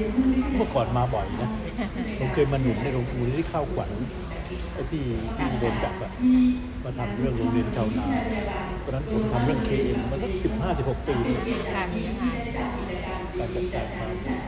เมื่อก่อนมาบ่อยนะผมเคยมาหนุนในโรงครูที่ข้าวขวัญที่โดนจับอะมาทำเรื่องโรงเรียนชาวนาเพราะนั้นผมทำเรื่อง KM มาสัก15-16 ปีค่ะมีค่ะการจัดการมา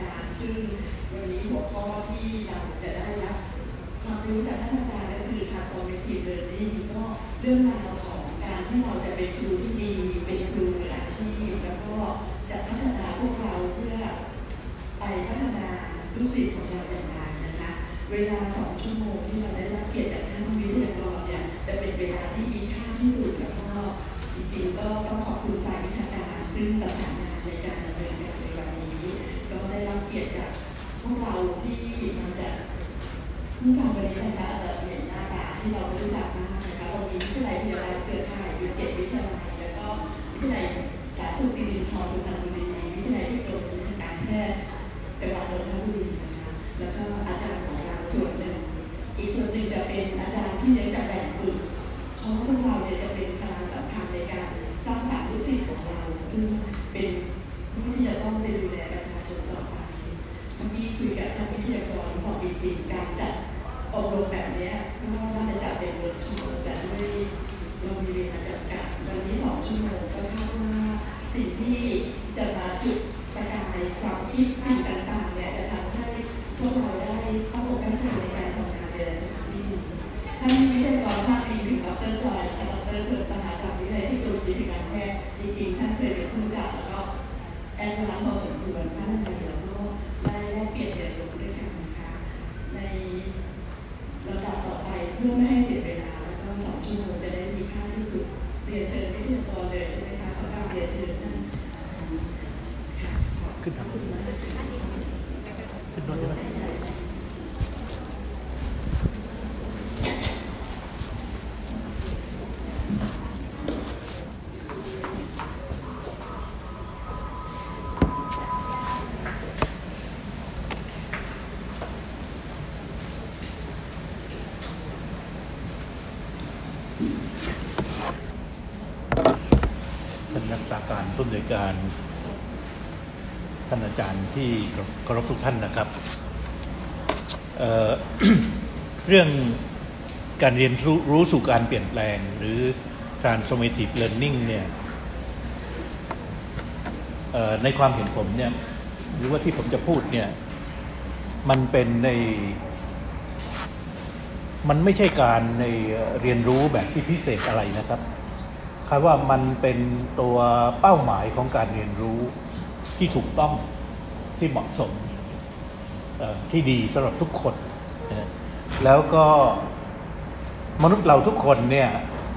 ความรู้จากท่านอาจารย์ก็คือ transformative learning ก็เรื่องราวของการที่เราจะเป็นครูที่ดีเป็นครูมืออาชีพแล้วก็จะพัฒนาพวกเราเพื่อไปพัฒนาลูกศิษย์ของเราอย่างไรนะคะเวลา2 ชั่วโมงที่เราได้รับเกียรติจากท่านวิทยากรเนี่ยจะเป็นเวลาที่มีค่าที่สุดแล้วก็จริงๆก็ต้องขอบคุณฝ่ายวิชาการซึ่งประสานงานในการดำเนินการในวันนี้ก็ได้รับเกียรติจากพวกเราที่มาจากผู้ทำวันนี้นะคะเห็นหน้าตาที่เรารู้จักมากนะคะวันนี้วิทยาลัยพยาบาลเครือข่ายอยู่7 วิทยาลัยแล้วก็วิทยาลัยสาธารณสุขสิรินธรสุพรรณบุรีวิทยาลัยเทคโนโลยีการแพทย์จังหวัดนนทบุรีนะคะแล้วก็อาจารย์ของเราส่วนหนึ่งอีกส่วนหนึ่งจะเป็นอาจารย์ที่จะแบ่งกลุ่มเพราะพวกเราเนี่ยจะเป็นพลังสำคัญในการสร้างสรรค์ลูกศิษย์ของเราซึ่งเป็นผู้ที่จะต้องไปดูแลประชาชนต่อไปเมื่อกี้คุยกับท่านวิทยากรบอกจริงๆการจัดอบรมแบบนี้ก็น่าจะจัดเป็น1 ชั่วโมงแต่ด้วยเรามีเวลาจำกัดวันนี้2 ชั่วโมงก็คาดว่าสิ่งที่จะมาจุดประกายความคิดต่างๆเนี่ยจะทำให้พวกเราได้เข้าอกเข้าใจในการทำงานในระดับที่ดีท่านวิทยากรท่านเองถึงดร.จอยและดร.เพิร์ลมหาจากวิทยาลัยเทคโนโลยีการแพทย์จริงๆท่านเคยเป็นผู้จัดแล้วก็แอดวานซ์พอสมควรท่านเลยแล้วก็ได้แลกเปลี่ยนเรียนรู้ด้วยกันนะคะในลำดับต่อไปเพื่อไม่ให้เสียเวลาแล้วก็2 ชั่วโมงจะได้มีค่าที่สุดเรียนเชิญวิทยากรเลยใช่ไหมคะสำหรับเรียนเชิญท่านขึ้นทางขึ้นรถใช่ไหมเป็นนักศึกษาการผู้อำนวยการท่านอาจารย์ที่เคารพทุกท่านนะครับ เรื่องการเรียนรู้สู่การเปลี่ยนแปลงหรือ transformative learning เนี่ยในความเห็นผมเนี่ยหรือว่าที่ผมจะพูดเนี่ยมันไม่ใช่การในเรียนรู้แบบที่พิเศษอะไรนะครับคำว่ามันเป็นตัวเป้าหมายของการเรียนรู้ที่ถูกต้องที่เหมาะสมที่ดีสำหรับทุกคนแล้วก็มนุษย์เราทุกคนเนี่ย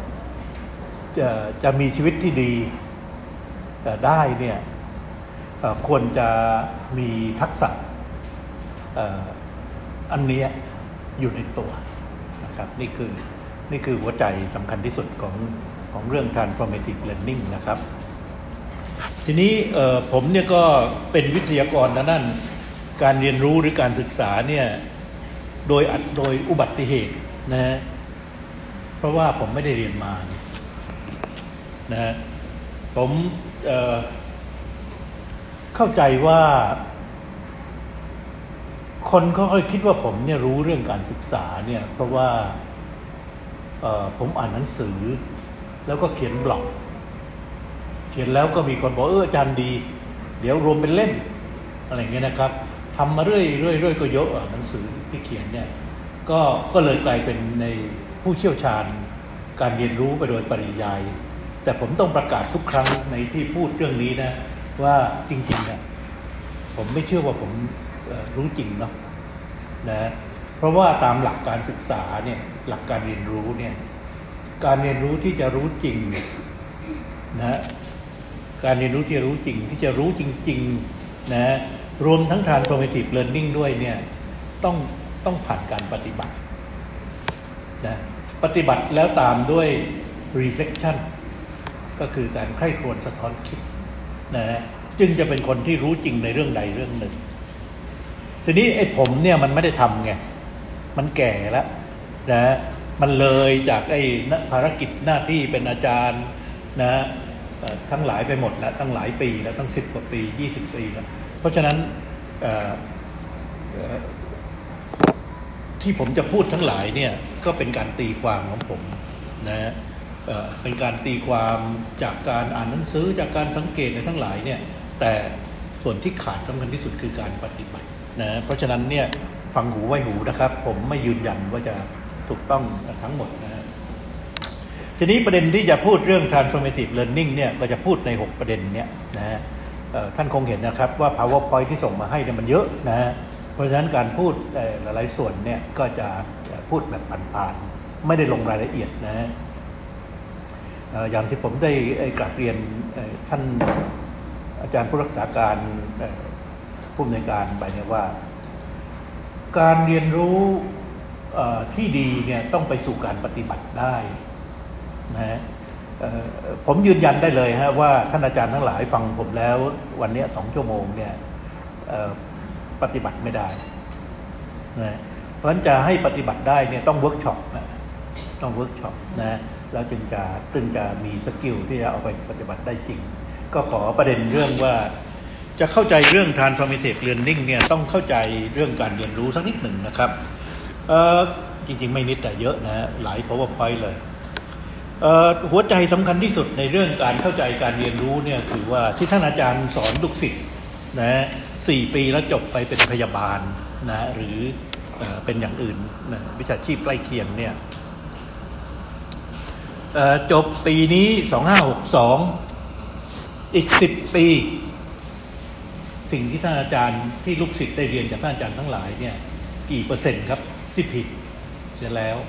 จะมีชีวิตที่ดีได้เนี่ยควรจะมีทักษะอันนี้อยู่ในตัวนะครับนี่คือหัวใจสำคัญที่สุดของเรื่อง transformative learning นะครับทีนี้ผมเนี่ยก็เป็นวิทยากรด้านการเรียนรู้หรือการศึกษาเนี่ยโดยอุบัติเหตุนะเพราะว่าผมไม่ได้เรียนมานะผมเข้าใจว่าคนเขาค่อยคิดว่าผมเนี่ยรู้เรื่องการศึกษาเนี่ยเพราะว่าผมอ่านหนังสือแล้วก็เขียนบล็อกเขียนแล้วก็มีคนบอกอาจารย์ดีเดี๋ยวรวมเป็นเล่มอะไรเงี้ยนะครับทำมาเรื่อยก็เยอะหนังสือที่เขียนเนี่ยก็เลยกลายเป็นในผู้เชี่ยวชาญการเรียนรู้ไปโดยปริยายแต่ผมต้องประกาศทุกครั้งในที่พูดเรื่องนี้นะว่าจริงๆเนี่ยผมไม่เชื่อว่าผมรู้จริงเนาะนะเพราะว่าตามหลักการศึกษาเนี่ยหลักการเรียนรู้เนี่ยการเรียนรู้ที่จะรู้จริงนะการเรียนรู้ที่จะรู้จริงที่จะรู้จริงๆนะรวมทั้ง transformative learning ด้วยเนี่ยต้องผ่านการปฏิบัตินะปฏิบัติแล้วตามด้วย reflection ก็คือการใคร่ครวญสะท้อนคิดนะจึงจะเป็นคนที่รู้จริงในเรื่องใดเรื่องหนึ่งทีนี้ไอ้ผมเนี่ยมันไม่ได้ทำไงมันแก่แล้วนะมันเลยจากไอ้ภารกิจหน้าที่เป็นอาจารย์นะทั้งหลายไปหมดแล้วตั้งหลายปีแล้วตั้ง10 กว่าปี20 ปีแล้วเพราะฉะนั้นที่ผมจะพูดทั้งหลายเนี่ยก็เป็นการตีความของผมนะเป็นการตีความจากการอ่านหนังสือจากการสังเกตในทั้งหลายเนี่ยแต่ส่วนที่ขาดสำคัญที่สุดคือการปฏิบัตินะเพราะฉะนั้นเนี่ยฟังหูไว้หูนะครับผมไม่ยืนยันว่าจะถูกต้องทั้งหมดนะทีนี้ประเด็นที่จะพูดเรื่อง transformative learning เนี่ยก็จะพูดใน6ประเด็นเนี่ยนะท่านคงเห็นนะครับว่า PowerPoint ที่ส่งมาให้เนี่ยมันเยอะนะเพราะฉะนั้นการพูดหลายๆส่วนเนี่ยก็จะพูดแบบผ่านๆไม่ได้ลงรายละเอียดนะอย่างที่ผมได้กราบเรียนท่านอาจารย์ผู้รักษาการผู้อำนวยการไปเนี่ยว่าการเรียนรู้ที่ดีเนี่ยต้องไปสู่การปฏิบัติได้นะผมยืนยันได้เลยฮะว่าท่านอาจารย์ทั้งหลายฟังผมแล้ววันนี้2 ชั่วโมงเนี่ยปฏิบัติไม่ได้นะเพราะฉะนั้นจะให้ปฏิบัติได้เนี่ยต้องเวิร์กช็อปนะต้องเวิร์กช็อปนะแล้วจึงจะมีสกิลที่จะเอาไปปฏิบัติได้จริงก็ขอประเด็นเรื่องว่าจะเข้าใจเรื่อง transformative learning เนี่ยต้องเข้าใจเรื่องการเรียนรู้สักนิดหนึ่งนะครับจริงๆไม่นิดแต่เยอะนะหลาย PowerPoint เลยหัวใจสำคัญที่สุดในเรื่องการเข้าใจการเรียนรู้เนี่ยคือว่าที่ท่านอาจารย์สอนลูกศิษย์นะ4 ปีแล้วจบไปเป็นพยาบาลนะหรือเป็นอย่างอื่นนะวิชาชีพใกล้เคียงเนี่ยจบปีนี้2562อีก10 ปีสิ่งที่ท่านอาจารย์ที่ลูกศิษย์ได้เรียนจากท่านอาจารย์ทั้งหลายเนี่ยกี่เปอร์เซ็นต์ครับที่ผิดเสียแล้ว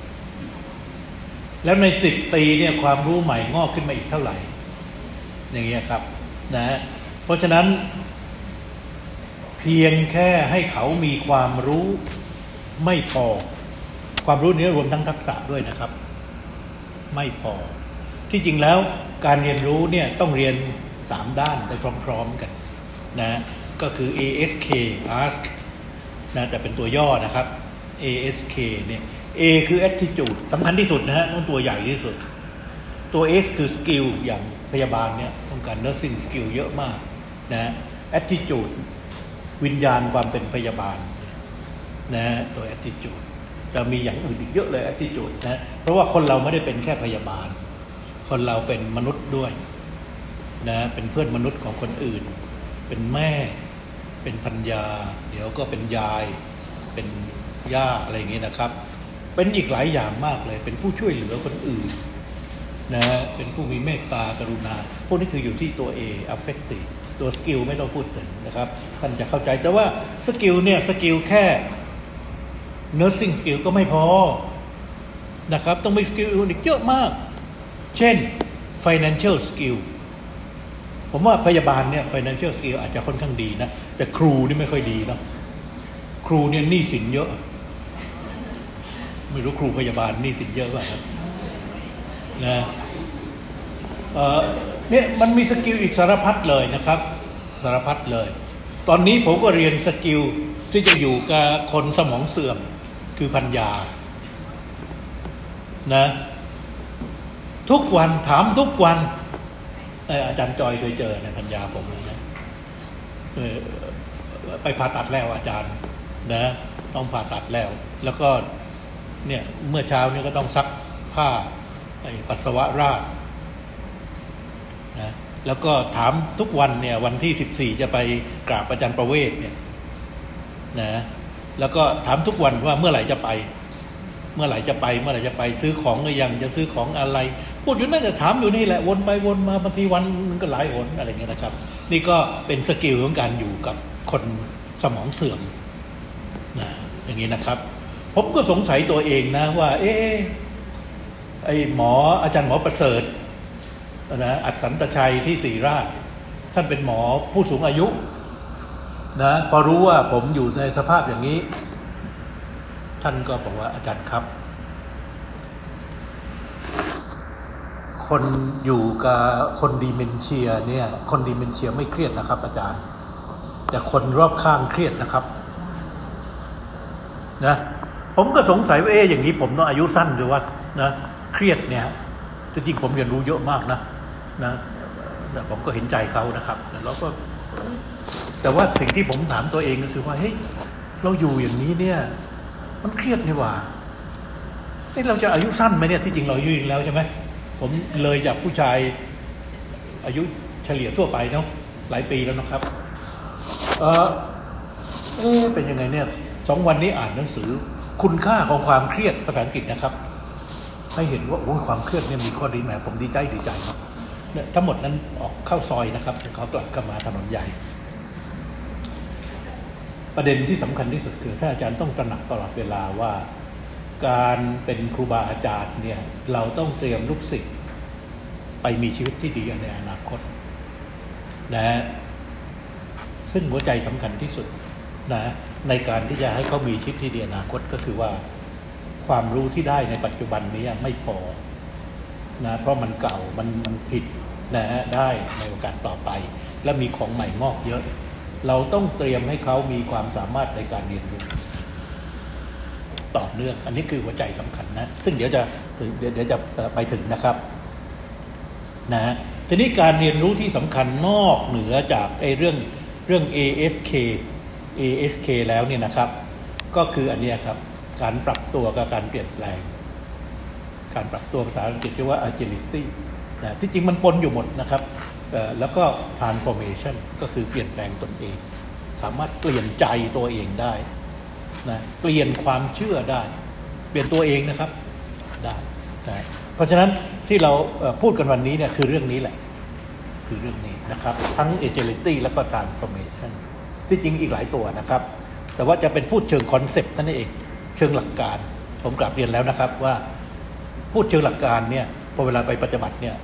ใน10 ปีเนี่ยความรู้ใหม่งอกขึ้นมาอีกเท่าไหร่อย่างเงี้ยครับนะเพราะฉะนั้นเพียงแค่ให้เขามีความรู้ไม่พอความรู้นี้รวมทั้งทักษะด้วยนะครับไม่พอที่จริงแล้วการเรียนรู้เนี่ยต้องเรียน3 ด้านไปพร้อมๆกันนะก็คือ ASK ask นะแต่เป็นตัวย่อนะครับ ASK เนี่ย A คือ attitude สำคัญที่สุดนะฮะต้องตัวใหญ่ที่สุดตัว S คือ skill อย่างพยาบาลเนี่ยต้องการ nursing skill เยอะมากนะ attitude วิญญาณความเป็นพยาบาลนะตัว attitude จะมีอย่างอื่นอีกเยอะเลย attitude นะเพราะว่าคนเราไม่ได้เป็นแค่พยาบาลคนเราเป็นมนุษย์ด้วยนะเป็นเพื่อนมนุษย์ของคนอื่นเป็นแม่เป็นภรรยาเดี๋ยวก็เป็นยายเป็นย่าอะไรอย่างเงี้ยนะครับเป็นอีกหลายอย่างมากเลยเป็นผู้ช่วยเหลือคนอื่นนะเป็นผู้มีเมตตากรุณาพวกนี้คืออยู่ที่ตัว A affective ตัวสกิลไม่ต้องพูดถึงนะครับท่านจะเข้าใจแต่ว่าสกิลเนี่ยสกิลแค่ nursing skill ก็ไม่พอนะครับต้องมีสกิลอีกเยอะมากเช่น financial skill ผมว่าพยาบาลเนี่ย financial skill อาจจะค่อนข้างดีนะแต่ครูนี่ไม่ค่อยดีนะครูเนี่ยหนี้สินเยอะไม่รู้ครูพยาบาลหนี้สินเยอะป่ะครับนะเนี่ยมันมีสกิลอีกสารพัดเลยนะครับสารพัดเลยตอนนี้ผมก็เรียนสกิลที่จะอยู่กับคนสมองเสื่อมคือปัญญานะทุกวันถามทุกวันอาจารย์จอยเคยเจอในปัญญาผมนะไปผ่าตัดแล้วอาจารย์นะต้องผ่าตัดแล้วก็เนี่ยเมื่อเช้านี้ก็ต้องซักผ้าปัสสาวะราดนะแล้วก็ถามทุกวันเนี่ยวันที่14จะไปกราบอาจารย์ประเวศเนี่ยนะแล้วก็ถามทุกวันว่าเมื่อไหร่จะไปซื้อของหรือยังจะซื้อของอะไรพูดอยู่นั่นจะถามอยู่นี่แหละวนไปวนมาบางทีวันนึงก็หลายหนอะไรเงี้ยนะครับนี่ก็เป็นสกิลของการอยู่กับคนสมองเสื่อมนะอย่างนี้นะครับผมก็สงสัยตัวเองนะว่าไอ้อาจารย์หมอประเสริฐนะอัศสันตชัยที่ศรีราชท่านเป็นหมอผู้สูงอายุนะพอรู้ว่าผมอยู่ในสภาพอย่างนี้ท่านก็บอกว่าอาจารย์ครับคนอยู่กับคนดีเมนเชียเนี่ยคนดีเมนเชียไม่เครียดนะครับอาจารย์แต่คนรอบข้างเครียดนะครับนะผมก็สงสัยว่าอย่างนี้ผมต้องอายุสั้นหรือว่านะเครียดเนี่ยจริงๆผมเรียนรู้เยอะมากนะผมก็เห็นใจเขานะครับแต่ว่าสิ่งที่ผมถามตัวเองก็คือว่าเฮ้ยเราอยู่อย่างนี้เนี่ยมันเครียดนี่หว่าเราจะอายุสั้นไหมเนี่ยที่จริงเราอายุยืนแล้วใช่ไหมผมเลยจากผู้ชายอายุเฉลี่ยทั่วไปเนาะหลายปีแล้วนะครับเป็นยังไงเนี่ย2 วันนี้อ่านหนังสือคุณค่าของความเครียดภาษาอังกฤษนะครับให้เห็นว่าโอ้ความเครียดเนี่ยมีข้อดีแหมผมดีใจครับเนี่ยทั้งหมดนั้นออกเข้าซอยนะครับเขากลับเข้ามาถนนใหญ่ประเด็นที่สำคัญที่สุดคือท่านอาจารย์ต้องตระหนักตลอดเวลาว่าการเป็นครูบาอาจารย์เนี่ยเราต้องเตรียมลูกศิษย์ไปมีชีวิตที่ดีในอนาคตนะซึ่งหัวใจสำคัญที่สุดนะในการที่จะให้เขามีชีวิตที่ดีอนาคตก็คือว่าความรู้ที่ได้ในปัจจุบันนี้ไม่พอนะเพราะมันเก่ามันผิดนะได้ในโอกาสต่อไปและมีของใหม่งอกเยอะเราต้องเตรียมให้เขามีความสามารถในการเรียนรู้ต่อเนื่องอันนี้คือหัวใจสำคัญนะซึ่งเดี๋ยวจะไปถึงนะครับนะทีนี้การเรียนรู้ที่สำคัญนอกเหนือจากเรื่อง ASK แล้วเนี่ยนะครับก็คืออันนี้ครับการปรับตัวกับการเปลี่ยนแปลงการปรับตัวภาษาอังกฤษเรียกว่า agility นะที่จริงมันปนอยู่หมดนะครับแล้วก็ transformation ก็คือเปลี่ยนแปลงตนเองสามารถเปลี่ยนใจตัวเองได้นะเปลี่ยนความเชื่อได้เปลี่ยนตัวเองนะครับได้นะเพราะฉะนั้นที่เราพูดกันวันนี้เนี่ยคือเรื่องนี้แหละคือเรื่องนี้นะครับทั้ง agility แล้วก็ transformation ที่จริงอีกหลายตัวนะครับแต่ว่าจะเป็นพูดเชิงคอนเซปต์นั่นเองเชิงหลักการผมกลับเรียนแล้วนะครับว่าพูดเชิงหลักการเนี่ยพอเวลาไปปฏิบัติเนี่ย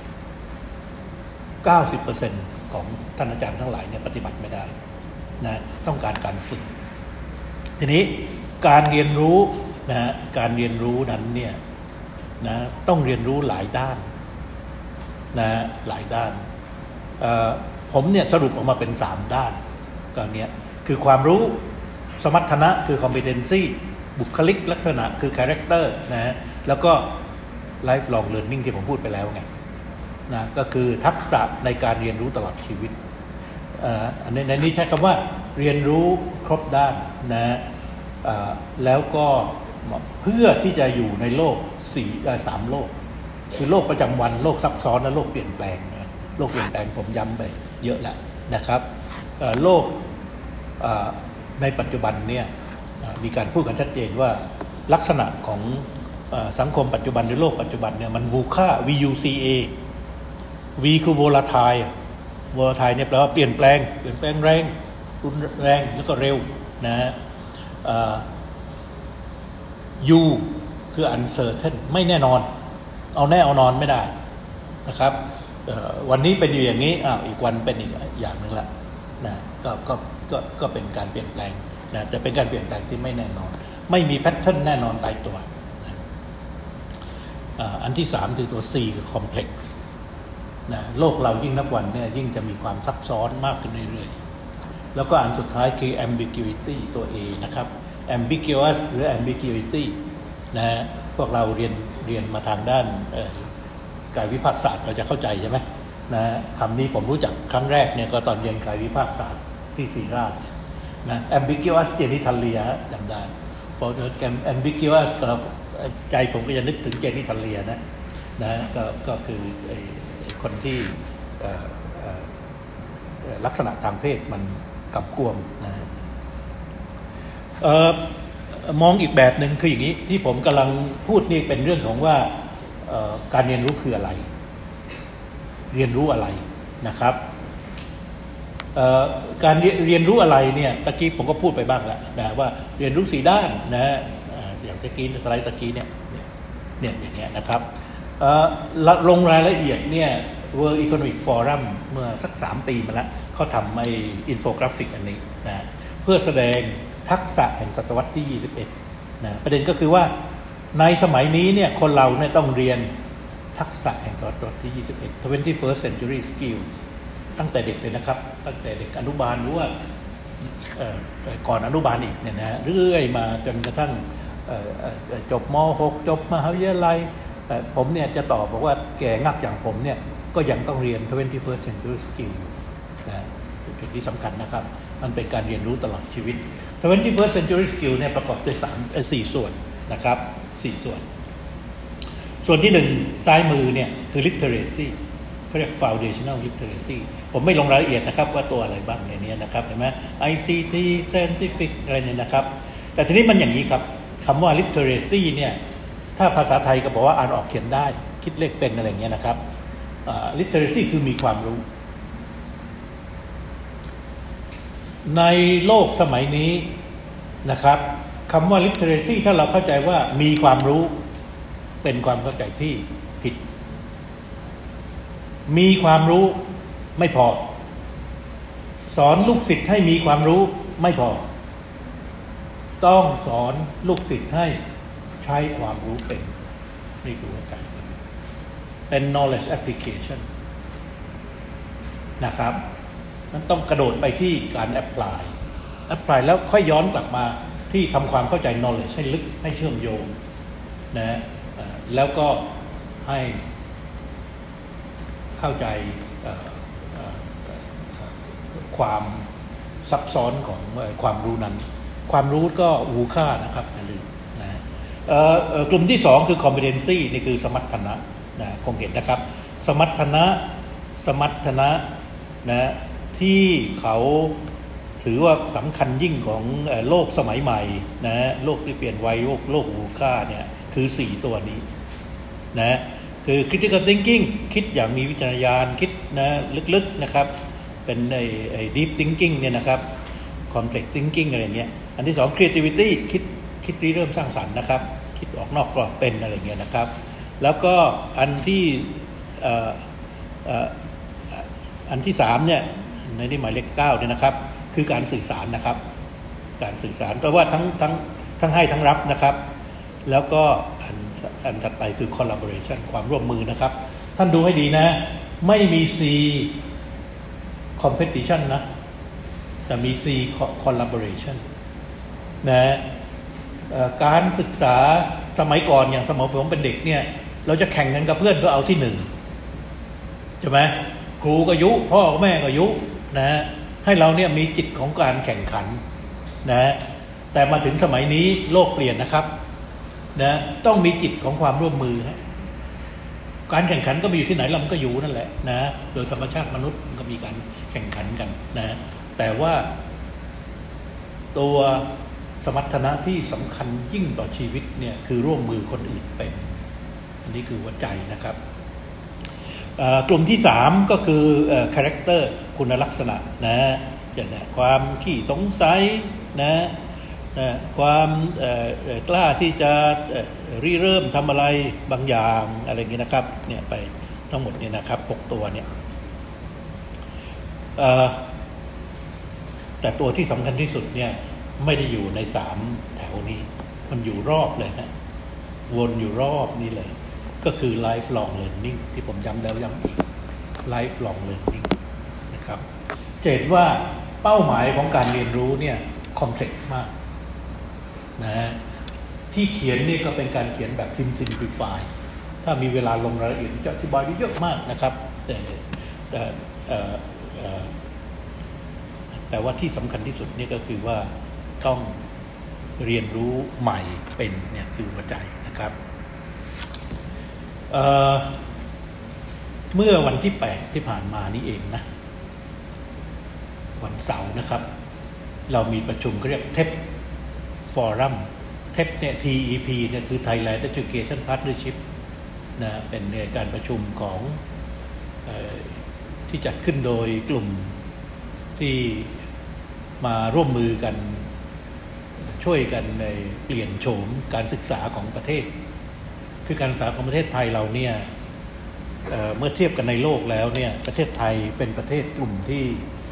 90% ของท่านอาจารย์ทั้งหลายเนี่ยปฏิบัติไม่ได้นะต้องการฝึกทีนี้การเรียนรู้นะการเรียนรู้นั้นเนี่ยนะต้องเรียนรู้หลายด้านนะหลายด้านผมเนี่ยสรุปออกมาเป็น3ด้านตอนนี้คือความรู้สมรรถนะคือ competency บุคลิกลักษณะคือ character นะแล้วก็ lifelong learning ที่ผมพูดไปแล้วไงนะก็คือทักษะในการเรียนรู้ตลอดชีวิตอันนี้ใช้คำว่าเรียนรู้ครบด้านนะแล้วก็เพื่อที่จะอยู่ในโลก3โลกคือโลกประจำวันโลกซับซ้อนและโลกเปลี่ยนแปลงโลกเปลี่ยนแปลงผมย้ำไปเยอะแล้วนะครับโลกในปัจจุบันเนี่ยมีการพูดกันชัดเจนว่าลักษณะของสังคมปัจจุบันหรือโลกปัจจุบันเนี่ยมัน VUCA VUCA V คือ volatile เนี่ยแปลว่าเปลี่ยนแปลงแรงรุนแรงแล้วก็เร็วนะฮะU คือ uncertain ไม่แน่นอนเอาแน่เอานอนไม่ได้นะครับวันนี้เป็นอยู่อย่างนี้อีกวันเป็นอีกอย่างนึงละนะก็เป็นการเปลี่ยนแปลงนะแต่เป็นการเปลี่ยนแปลงที่ไม่แน่นอนไม่มีแพทเทิร์นแน่นอนตายตัวนะอันที่3คือตัว C คือ complex นะโลกเรายิ่งนับวันเนี่ยยิ่งจะมีความซับซ้อนมากขึ้นเรื่อยๆแล้วก็อันสุดท้ายคือ ambiguity ตัว A นะครับ ambiguous หรือ ambiguity นะพวกเราเรียนมาทางด้านกายวิภาคศาสตร์เราจะเข้าใจใช่ไหมนะคำนี้ผมรู้จักครั้งแรกเนี่ยก็ตอนเรียนกายวิภาคศาสตร์ที่ศรีราชนะ ambiguous genitalia จำได้พอambiguous กับใจผมก็จะนึกถึง genitalia นะก็คือคนที่ลักษณะทางเพศมันกับกวมนะมองอีกแบบหนึ่งคืออย่างนี้ที่ผมกำลังพูดนี่เป็นเรื่องของว่าการเรียนรู้คืออะไรเรียนรู้อะไรนะครับการเรียนรู้อะไรเนี่ยตะกี้ผมก็พูดไปบ้างแล้วนะว่าเรียนรู้4ด้านนะอย่างตะกี้สไลด์ตะกี้เนี่ยอย่างเงี้ยนะครับลงรายละเอียดเนี่ย World Economic Forum เมื่อสัก3 ปีมาแล้วเขาทำอินโฟกราฟิกอันนี้นะเพื่อแสดงทักษะแห่งศตวรรษที่21นะประเด็นก็คือว่าในสมัยนี้เนี่ยคนเราเนี่ยต้องเรียนทักษะแห่งศตวรรษที่21 21st century skills ตั้งแต่เด็กเลยนะครับตั้งแต่เด็กอนุบาลหรือว่าก่อนอนุบาลอีกเนี่ยนะเรื่อยมาจนกระทั่งจบม.6 จบมหาวิทยาลัยผมเนี่ยจะตอบบอกว่าแก่งักอย่างผมเนี่ยก็ยังต้องเรียน 21st century skills นะจุดที่สำคัญนะครับมันเป็นการเรียนรู้ตลอดชีวิต 21st century skill เนี่ยประกอบด้วย4ส่วนนะครับ4ส่วนที่1ซ้ายมือเนี่ยคือ literacy เขาเรียก foundational literacy ผมไม่ลงรายละเอียดนะครับว่าตัวอะไรบ้างในนี้นะครับเห็นไหม ICT scientific อะไรเนี่ยนะครับแต่ทีนี้มันอย่างนี้ครับคำว่า literacy เนี่ยถ้าภาษาไทยก็บอกว่าอ่านออกเขียนได้คิดเลขเป็นอะไรเงี้ยนะครับliteracy คือมีความรู้ในโลกสมัยนี้นะครับคำว่า literacy ถ้าเราเข้าใจว่ามีความรู้เป็นความเข้าใจที่ผิดมีความรู้ไม่พอสอนลูกศิษย์ให้มีความรู้ไม่พอต้องสอนลูกศิษย์ให้ใช้ความรู้เป็นนี่คือหัวใจเป็น knowledge application นะครับมันต้องกระโดดไปที่การ apply แล้วค่อยย้อนกลับมาที่ทำความเข้าใจ knowledge ให้ลึกให้เชื่อมโยงนะแล้วก็ให้เข้าใจความซับซ้อนของความรู้นั้นความรู้ก็หูค่านะครับอย่าลืมนะกลุ่มที่2คือ competency นี่คือสมรรถนะนะคงเห็นนะครับสมรรถนะนะที่เขาถือว่าสำคัญยิ่งของโลกสมัยใหม่นะโลกที่เปลี่ยนวัยโลกหูค่าเนี่ยคือ4ตัวนี้นะคือ critical thinking คิดอย่างมีวิจารณญาณคิดนะลึกๆนะครับเป็นdeep thinking เนี่ยนะครับ complex thinking อะไรเงี้ยอันที่2 creativity คิดริเริ่มสร้างสรรค์นะครับคิดออกนอกกรอบเป็นอะไรเงี้ยนะครับแล้วก็อันที่3เนี่ยในที่หมายเลข9เนี่ยนะครับคือการสื่อสารนะครับการสื่อสารเพราะว่าทั้งให้ทั้งรับนะครับแล้วก็อันถัดไปคือ collaboration ความร่วมมือนะครับท่านดูให้ดีนะไม่มี C competition นะแต่มี C collaboration นะการศึกษาสมัยก่อนอย่างสมัยผมเป็นเด็กเนี่ยเราจะแข่งกันกับเพื่อนเพื่อเอาที่1ใช่ไหมครูก็ยุพ่อแม่ก็ยุนะให้เราเนี่ยมีจิตของการแข่งขันนะแต่มาถึงสมัยนี้โลกเปลี่ยนนะครับนะต้องมีจิตของความร่วมมือนะการแข่งขันก็มีอยู่ที่ไหนเราก็อยู่นั่นแหละนะโดยธรรมชาติมนุษย์มันก็มีการแข่งขันกันนะแต่ว่าตัวสมรรถนะที่สำคัญยิ่งต่อชีวิตเนี่ยคือร่วมมือคนอื่นเป็นอันนี้คือหัวใจนะครับกลุ่มที่3ก็คือcharacter คุณลักษณะนะความขี้สงสัยนะความกล้าที่จะริเริ่มทำอะไรบางอย่างอะไรอย่างนี้นะครับเนี่ยไปทั้งหมดเนี่ยนะครับ6ตัวเนี่ยแต่ตัวที่สำคัญที่สุดเนี่ยไม่ได้อยู่ใน3แถวนี้มันอยู่รอบเลยนะวนอยู่รอบนี่เลยก็คือ lifelong learning ที่ผมย้ำแล้วย้ำอีก lifelong learning นะครับจะเห็นว่าเป้าหมายของการเรียนรู้เนี่ย complex มากนะที่เขียนนี่ก็เป็นการเขียนแบบ simplify ถ้ามีเวลาลงรายละเอียดจะอธิบายเยอะมากนะครับแต่ว่าที่สำคัญที่สุดนี่ก็คือว่าต้องเรียนรู้ใหม่เป็นเนี่ยคือหัวใจนะครับเมื่อวันที่8ที่ผ่านมานี้เองนะวันเสาร์นะครับเรามีประชุมเรียก TEP Forum TEP เนี่ย TEP เนี่ยคือ Thailand Education Partnership นะเป็นการประชุมของที่จัดขึ้นโดยกลุ่มที่มาร่วมมือกันช่วยกันในเปลี่ยนโฉมการศึกษาของประเทศคือการศึกษาของประเทศไทยเราเนี่ยเมื่อเทียบกันในโลกแล้วเนี่ยประเทศไทยเป็นประเทศกลุ่มที่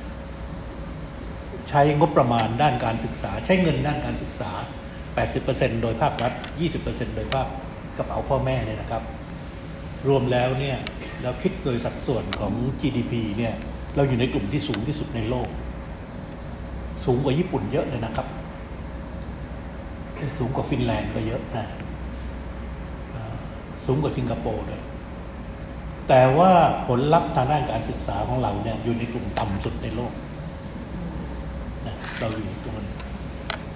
ใช้งบประมาณด้านการศึกษาใช้เงินด้านการศึกษา 80% โดยภาครัฐ 20% โดยภาคกระเป๋าพ่อแม่เนี่ยนะครับรวมแล้วเนี่ยเราคิดโดยสัดส่วนของ GDP เนี่ยเราอยู่ในกลุ่มที่สูงที่สุดในโลกสูงกว่าญี่ปุ่นเยอะเลยนะครับสูงกว่าฟินแลนด์ก็เยอะนะสูงกว่าสิงคโปร์ด้วยแต่ว่าผลลัพธ์ทางด้านการศึกษาของเราเนี่ยอยู่ในกลุ่มต่ำสุดในโลกนะเราอยู่ตรงนั้น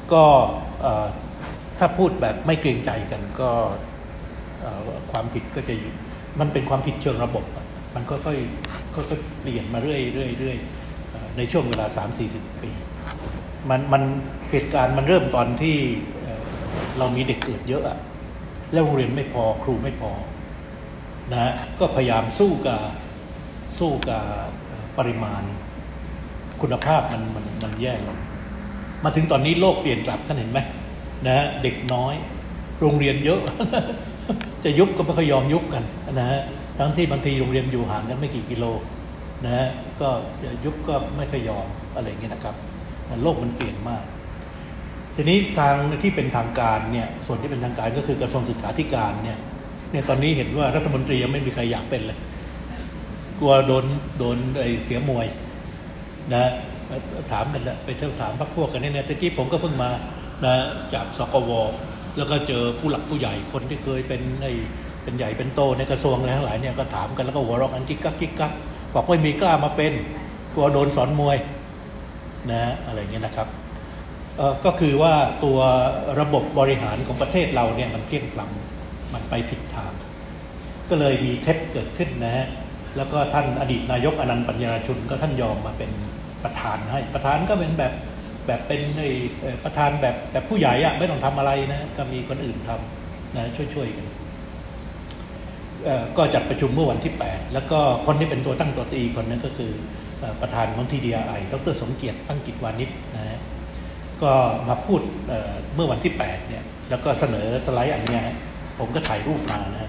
ก็ถ้าพูดแบบไม่เกรงใจกันก็ความผิดก็จะมันเป็นความผิดเชิงระบบมันก็ค่อยเปลี่ยนมาเรื่อยในช่วงเวลา 3-40 ปีมันเหตุการณ์มันเริ่มตอนที่เรามีเด็กเกิดเยอะอะแล้วโรงเรียนไม่พอครูไม่พอนะก็พยายามสู้กับปริมาณคุณภาพมันแย่ลงมาถึงตอนนี้โลกเปลี่ยนกลับท่านเห็นไหมนะเด็กน้อยโรงเรียนเยอะ จะยุบก็ไม่ค่อยยอมยุบกันนะฮะทั้งที่บางทีโรงเรียนอยู่ห่างกันไม่กี่กิโลนะฮะก็จะยุบก็ไม่ค่อยยอมอะไรอย่างเงี้ยนะครับโลกมันเปลี่ยนมากทีนี้ทางที่เป็นทางการเนี่ยส่วนที่เป็นทางการก็คือกระทรวงศึกษาธิการเนี่ยตอนนี้เห็นว่ารัฐมนตรียังไม่มีใครอยากเป็นเลยกลัวโดนเสียมวยนะถามกันแล้วไปเที่ยวถามพรรคพวกกันเนี่ยตะกี้ผมก็เพิ่งมานะจากสกวแล้วก็เจอผู้หลักผู้ใหญ่คนที่เคยเป็นใหญ่เป็นโตในกระทรวงอะไรทั้งหลายเนี่ยก็ถามกันแล้วก็หัวเราะกันกิ๊กกักบอกไม่มีกล้ามาเป็นกลัวโดนสอนมวยนะอะไรเงี้ยนะครับก็คือว่าตัวระบบบริหารของประเทศเราเนี่ยมันเพี้ยงพล้ำมันไปผิดทางก็เลยมีเท็จเกิดขึ้นนะฮะแล้วก็ท่านอดีตนายกอนันต์ปัญญาชุนก็ท่านยอมมาเป็นประธานให้ประธานก็เป็นแบบเป็นประธานแบบผู้ใหญ่อะไม่ต้องทำอะไรนะก็มีคนอื่นทำนะช่วยกันก็จัดประชุมเมื่อวันที่8แล้วก็คนที่เป็นตัวตั้งตัวตีคนนั้นก็คือประธานมูลนิธิ DRI ดร.สมเกียรติตั้งกิจวานิชนะฮะก็มาพูดเมื่อวันที่8เนี่ยแล้วก็เสนอสไลด์อันนี้ผมก็ถ่ายรูปมานะ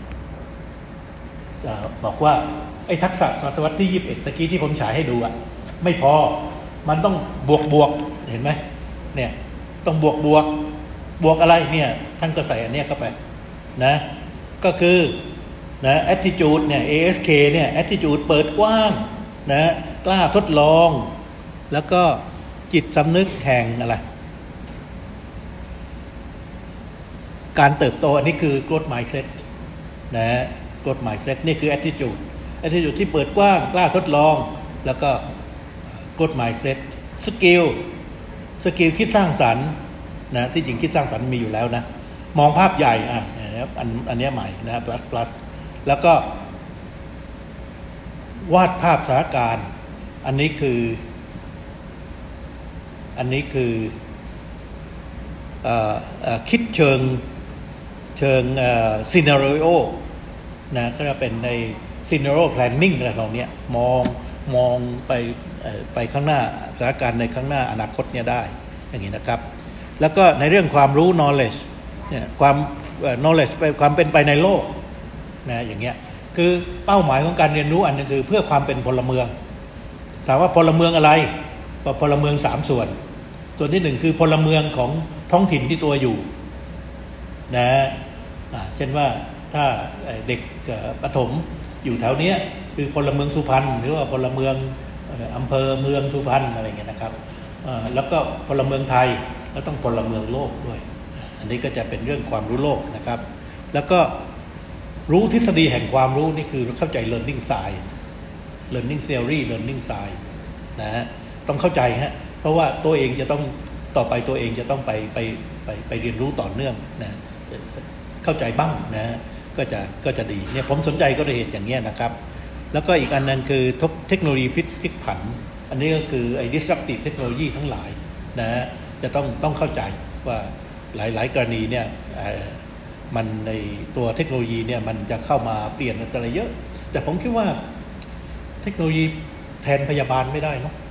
บอกว่าไอ้ทักษะศตวรรษที่21ตะกี้ที่ผมฉายให้ดูอ่ะไม่พอมันต้องบวกเห็นไหมเนี่ยต้องบวกอะไรเนี่ยท่านก็ใส่อันเนี้ยเข้าไปนะก็คือนะ attitude เนี่ย ASK เนี่ย attitude เปิดกว้างนะกล้าทดลองแล้วก็จิตสำนึกแห่งอะไรการเติบโตอันนี้คือ growth mindset นะ growth mindset นี่คือ attitude ที่เปิดกว้างกล้าทดลองแล้วก็ growth mindset skill คิดสร้างสรรค์นะที่จริงคิดสร้างสรรค์มีอยู่แล้วนะมองภาพใหญ่นะครับอันนี้ใหม่นะ plus แล้วก็วาดภาพสถานการณ์อันนี้คือคิดเชิงscenario นะก็จะเป็นใน scenario planning อะไรของเนี้ยมองไปข้างหน้าสถานการณ์ในข้างหน้าอนาคตเนี่ยได้อย่างนี้นะครับแล้วก็ในเรื่องความรู้ knowledge เนี่ยknowledge ไปความเป็นไปในโลกนะอย่างเงี้ยคือเป้าหมายของการเรียนรู้อันนึงคือเพื่อความเป็นพลเมืองถามว่าพลเมืองอะไรพลเมือง3ส่วนที่1คือพลเมืองของท้องถิ่นที่ตัวอยู่นะเช่นว่าถ้าเด็กประถมอยู่แถวนี้คือพลเมืองสุพรรณหรือว่าพลเมืองอำเภอเมืองสุพรรณอะไรเงี้ยนะครับแล้วก็พลเมืองไทยแล้วต้องพลเมืองโลกด้วยอันนี้ก็จะเป็นเรื่องความรู้โลกนะครับแล้วก็รู้ทฤษฎีแห่งความรู้นี่คือเข้าใจ learning science learning theory learning science นะฮะต้องเข้าใจฮะเพราะว่าตัวเองจะต้องต่อไปตัวเองจะต้องไปเรียนรู้ต่อเนื่องนะเข้าใจบ้างนะก็จะดีเนี่ยผมสนใจก็เลยเห็นอย่างเงี้ยนะครับแล้วก็อีกอันนึงคือเทคโนโลยีพลิกผันอันนี้ก็คือไอ้ disruptive technology ทั้งหลายนะจะต้องเข้าใจว่าหลายกรณีเนี่ยมันในตัวเทคโนโลยีเนี่ยมันจะเข้ามาเปลี่ยนอะไรเยอะแต่ผมคิดว่าเทคโนโลยีแทนพยาบาลไม่ได้เนาะ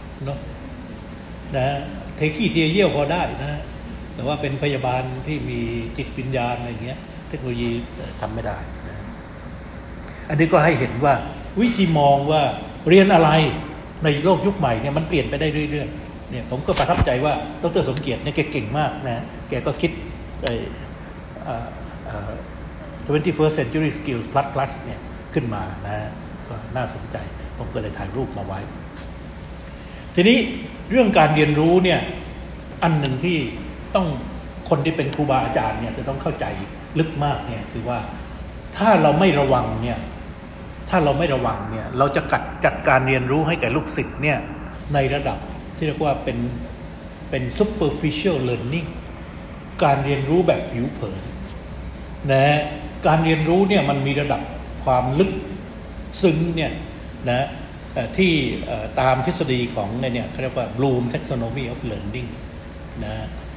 นะเทขี้เทียเยี่ยวพอได้นะแต่ว่าเป็นพยาบาลที่มีจิตวิญญาณอะไรเงี้ยเทคโนโลยีทำไม่ได้นะอันนี้ก็ให้เห็นว่าวิธีมองว่าเรียนอะไรในโลกยุคใหม่เนี่ยมันเปลี่ยนไปได้เรื่อยๆเนี่ยผมก็ประทับใจว่าดร.สมเกียรติเนี่ยแกเก่งมากนะแกก็คิด21st century skills plus เนี่ยขึ้นมานะก็น่าสนใจผมก็เลยถ่ายรูปมาไว้ทีนี้เรื่องการเรียนรู้เนี่ยอันหนึ่งที่ต้องคนที่เป็นครูบาอาจารย์เนี่ยจะต้องเข้าใจลึกมากเนี่ยคือว่าถ้าเราไม่ระวังเนี่ยเราจะจัดการเรียนรู้ให้แก่ลูกศิษย์เนี่ยในระดับที่เรียกว่าเป็นเป็น superficial learning การเรียนรู้แบบผิวเผินนะการเรียนรู้เนี่ยมันมีระดับความลึกซึ้งเนี่ยนะที่ตามทฤษฎีของเนี่ยเขาเรียกว่า Bloom Taxonomy of Learning นะ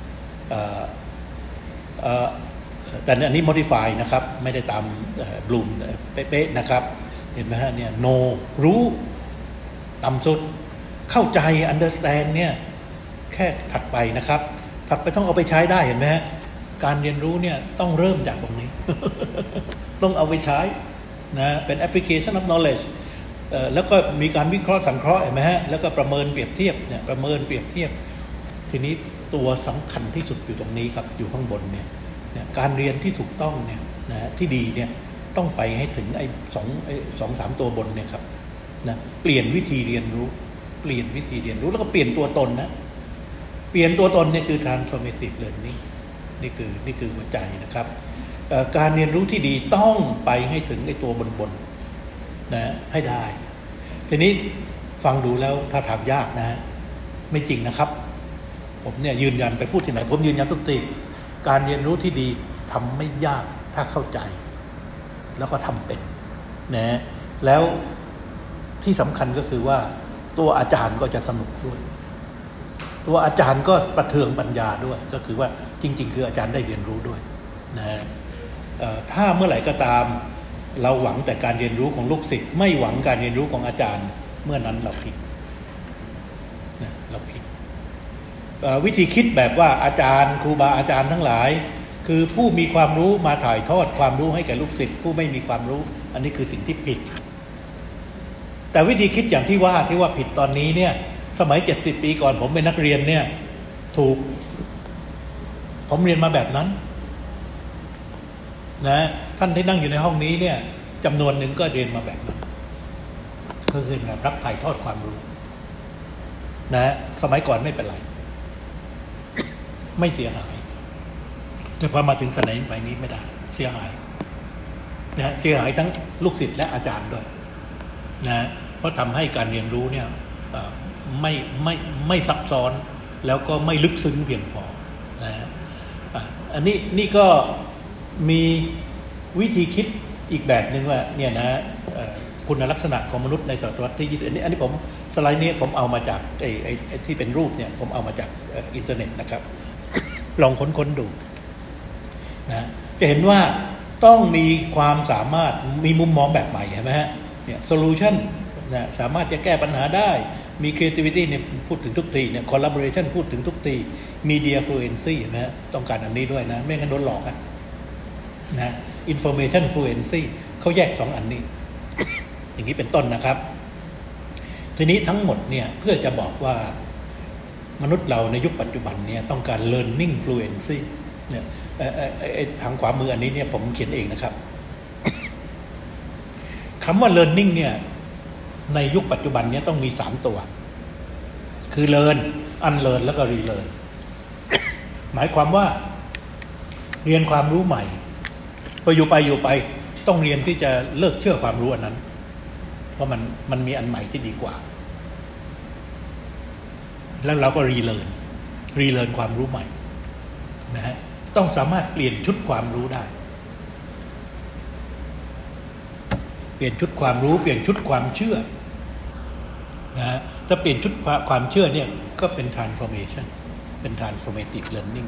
แต่อันนี้ modify นะครับไม่ได้ตามBloom เป๊ะๆนะครับเห็นไหมฮะเนี่ย know รู้ต่ำสุดเข้าใจ understand เนี่ยแค่ถัดไปนะครับถัดไปต้องเอาไปใช้ได้เห็นไหมฮะการเรียนรู้เนี่ยต้องเริ่มจากตรงนี้ ต้องเอาไปใช้นะเป็น application of knowledge แล้วก็มีการวิเคราะห์สังเคราะห์เห็นไหมฮะแล้วก็ประเมินเปรียบเทียบเนี่ยประเมินเปรียบเทียบทีนี้ตัวสำคัญที่สุดอยู่ตรงนี้ครับอยู่ข้างบนเนี่ยการเรียนที่ถูกต้องเนี่ยนะที่ดีเนี่ยต้องไปให้ถึงไอ้สองสามตัวบนเนี่ยครับนะเปลี่ยนวิธีเรียนรู้เปลี่ยนวิธีเรียนรู้แล้วก็เปลี่ยนตัวตนนะเปลี่ยนตัวตนเนี่ยคือ transformative learning นี่คือหัวใจนะครับการเรียนรู้ที่ดีต้องไปให้ถึงไอ้ตัวบนนะให้ได้ทีนี้ฟังดูแล้วถ้าทางยากนะไม่จริงนะครับผมเนี่ยยืนยันไปพูดที่ไหนผมยืนยันทุกทีการเรียนรู้ที่ดีทำไม่ยากถ้าเข้าใจแล้วก็ทำเป็นนะแล้วที่สำคัญก็คือว่าตัวอาจารย์ก็จะสนุกด้วยตัวอาจารย์ก็ประเทืองปัญญาด้วยก็คือว่าจริงๆคืออาจารย์ได้เรียนรู้ด้วยนะถ้าเมื่อไหร่ก็ตามเราหวังแต่การเรียนรู้ของลูกศิษย์ไม่หวังการเรียนรู้ของอาจารย์เมื่อนั้นเราผิดนะเราผิดวิธีคิดแบบว่าอาจารย์ครูบาอาจารย์ทั้งหลายคือผู้มีความรู้มาถ่ายทอดความรู้ให้แก่ลูกศิษย์ผู้ไม่มีความรู้อันนี้คือสิ่งที่ผิดแต่วิธีคิดอย่างที่ว่าผิดตอนนี้เนี่ยสมัย70 ปีก่อนผมเป็นนักเรียนเนี่ยถูกผมเรียนมาแบบนั้นนะท่านที่นั่งอยู่ในห้องนี้เนี่ยจำนวนหนึ่งก็เรียนมาแบบนั้นก็คือแบบรับถ่ายทอดความรู้นะสมัยก่อนไม่เป็นไรไม่เสียหายแต่พอมาถึงสมัยไปนี้ไม่ได้เสียหายนะเสียหายทั้งลูกศิษย์และอาจารย์ด้วยนะเพราะทำให้การเรียนรู้เนี่ยไม่ซับซ้อนแล้วก็ไม่ลึกซึ้งเพียงพอนะอันนี้ก็มีวิธีคิดอีกแบบหนึ่งว่าเนี่ยนะคุณลักษณะของมนุษย์ในศตวรรษที่20อันนี้ผมสไลด์นี้ผมเอามาจากไอ้ที่เป็นรูปเนี่ยผมเอามาจากอินเทอร์เน็ตนะครับลองค้นดูนะจะเห็นว่าต้องมีความสามารถมีมุมมองแบบใหม่เห็นไหมฮะเนี่ยโซลูชันนะสามารถจะแก้ปัญหาได้มี creativity เนี่ยพูดถึงทุกทีเนี่ย collaboration พูดถึงทุกที media fluency นะฮะต้องการอันนี้ด้วยนะไม่งั้นโดนหลอกนะ information fluency เขาแยก2อันนี้ อย่างนี้เป็นต้นนะครับทีนี้ทั้งหมดเนี่ยเพื่อจะบอกว่ามนุษย์เราในยุคปัจจุบันเนี่ยต้องการ learning fluency เนี่ยทางขวามืออันนี้เนี่ยผมเขียนเองนะครับ คำว่า learning เนี่ยในยุคปัจจุบันนี้ต้องมี3ตัวคือ learn unlearn แล้วก็ relearn หมายความว่าเรียนความรู้ใหม่พออยู่ไปต้องเรียนที่จะเลิกเชื่อความรู้อันนั้นเพราะมันมีอันใหม่ที่ดีกว่าแล้วเราก็ relearn ความรู้ใหม่นะฮะต้องสามารถเปลี่ยนชุดความรู้ได้เปลี่ยนชุดความรู้เปลี่ยนชุดความเชื่อนะถ้าเปลี่ยนชุดความเชื่อเนี่ยก็เป็น transformation เป็น transformative learning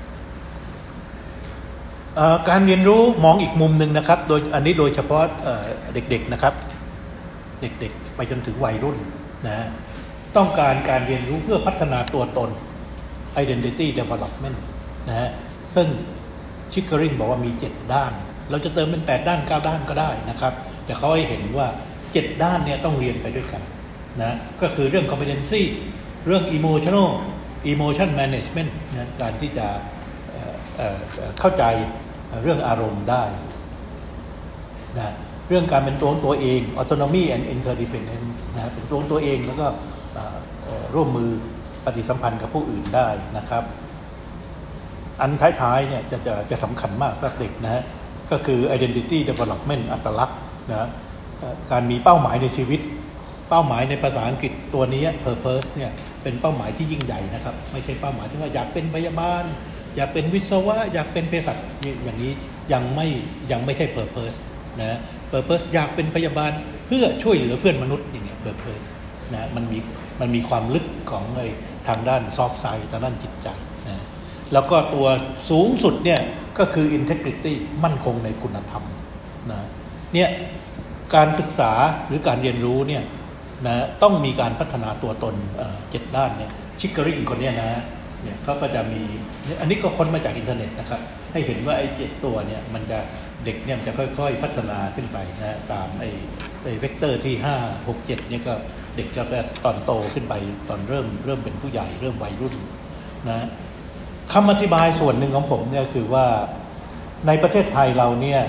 การเรียนรู้มองอีกมุมหนึ่งนะครับโดยอันนี้โดยเฉพาะเด็กๆนะครับเด็กๆไปจนถึงวัยรุ่นนะต้องการการเรียนรู้เพื่อพัฒนาตัวตน identity development นะฮะซึ่งชิคเกอริงบอกว่ามี7ด้านเราจะเติมเป็น8ด้าน9ด้านก็ได้นะครับแต่เขาให้เห็นว่า7ด้านเนี่ยต้องเรียนไปด้วยกันนะก็คือเรื่อง competency เรื่อง emotion management นะการที่จะเข้าใจเรื่องอารมณ์ได้นะเรื่องการเป็นตัวเอง autonomy and interdependence นะเป็นตัวเองแล้วก็ร่วมมือปฏิสัมพันธ์กับผู้อื่นได้นะครับอันท้ายๆเนี่ยจะสำคัญมากสำหรับเด็กนะฮะก็คือ identity development อัตลักษณ์นะการมีเป้าหมายในชีวิตเป้าหมายในภาษาอังกฤษตัวนี้ purpose เนี่ยเป็นเป็นเป้าหมายที่ยิ่งใหญ่นะครับไม่ใช่เป้าหมายที่ว่าอยากเป็นพยาบาลอยากเป็นวิศวะอยากเป็นเภสัชอย่างนี้ยังไม่ใช่ purpose นะ purpose อยากเป็นพยาบาลเพื่อช่วยเหลือเพื่อนมนุษย์อย่างเงี้ย purpose นะมันมีความลึกของทางด้าน soft side ทางด้านจิตใจนะแล้วก็ตัวสูงสุดเนี่ยก็คือ integrity มั่นคงในคุณธรรมนะเนี่ยการศึกษาหรือการเรียนรู้เนี่ยนะต้องมีการพัฒนาตัวตน7 ด้านเนี่ยชิคกริงคนนี้นะเนี่ยเขาก็จะมีอันนี้ก็ค้นมาจากอินเทอร์เน็ตนะครับให้เห็นว่าไอ้7 ตัวเนี่ยมันจะเด็กเนี่ยมันจะค่อยๆพัฒนาขึ้นไปนะตามไอ้เวกเตอร์ที่5 6 7เนี่ยก็เด็กจะตอนโตขึ้นไปตอนเริ่มเป็นผู้ใหญ่เริ่มวัยรุ่นนะคำอธิบายส่วนหนึ่งของผมเนี่ยคือว่าในประเทศไทยเราเนี่ย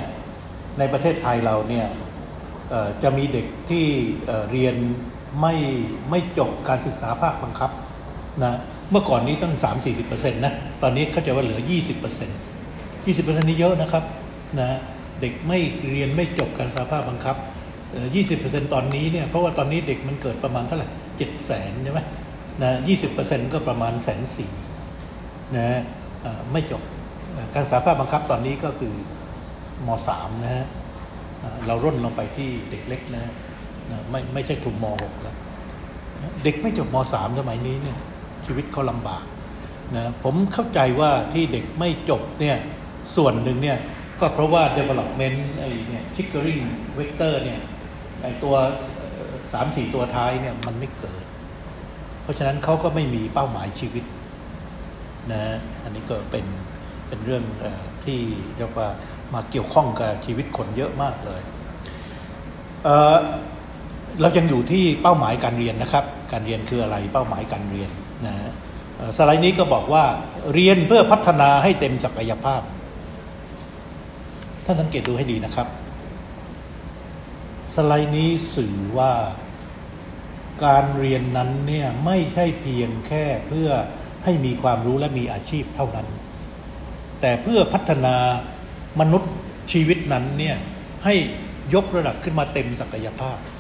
จะมีเด็กที่เรียนไม่จบการศึกษาภาคบังคับนะเมื่อก่อนนี้ตั้ง 30-40% นะตอนนี้เขาจะว่าเหลือ 20% นี่เยอะนะครับนะเด็กไม่เรียนไม่จบการศึกษาภาคบังคับ20% ตอนนี้เนี่ยเพราะว่าตอนนี้เด็กมันเกิดประมาณเท่าไหร่ 700,000 ใช่ไหมนะ 20% ก็ประมาณ 140,000 นะไม่จบการศึกษาภาคบังคับตอนนี้ก็คือม.3 นะฮะเราร่นลงไปที่เด็กเล็กนะไม่ใช่กลุ่มม.6 แล้วเด็กไม่จบม.3 สมัยนี้เนี่ยชีวิตเขาลำบากนะผมเข้าใจว่าที่เด็กไม่จบเนี่ยส่วนหนึ่งเนี่ยก็เพราะว่า development ไอ้เนี่ย Chickering vector เนี่ยไอ้ตัว 3-4 ตัวท้ายเนี่ยมันไม่เกิดเพราะฉะนั้นเขาก็ไม่มีเป้าหมายชีวิตนะอันนี้ก็เป็นเรื่องที่เรียกว่ามาเกี่ยวข้องกับชีวิตคนเยอะมากเลยเรายังอยู่ที่เป้าหมายการเรียนนะครับการเรียนคืออะไรเป้าหมายการเรียนนะสไลด์นี้ก็บอกว่าเรียนเพื่อพัฒนาให้เต็มศักยภาพท่านสังเกตดูให้ดีนะครับสไลด์นี้สื่อว่าการเรียนนั้นเนี่ยไม่ใช่เพียงแค่เพื่อให้มีความรู้และมีอาชีพเท่านั้นแต่เพื่อพัฒนามนุษย์ชีวิตนั้นเนี่ยให้ยกระดับขึ้นมาเต็มศักยภาพ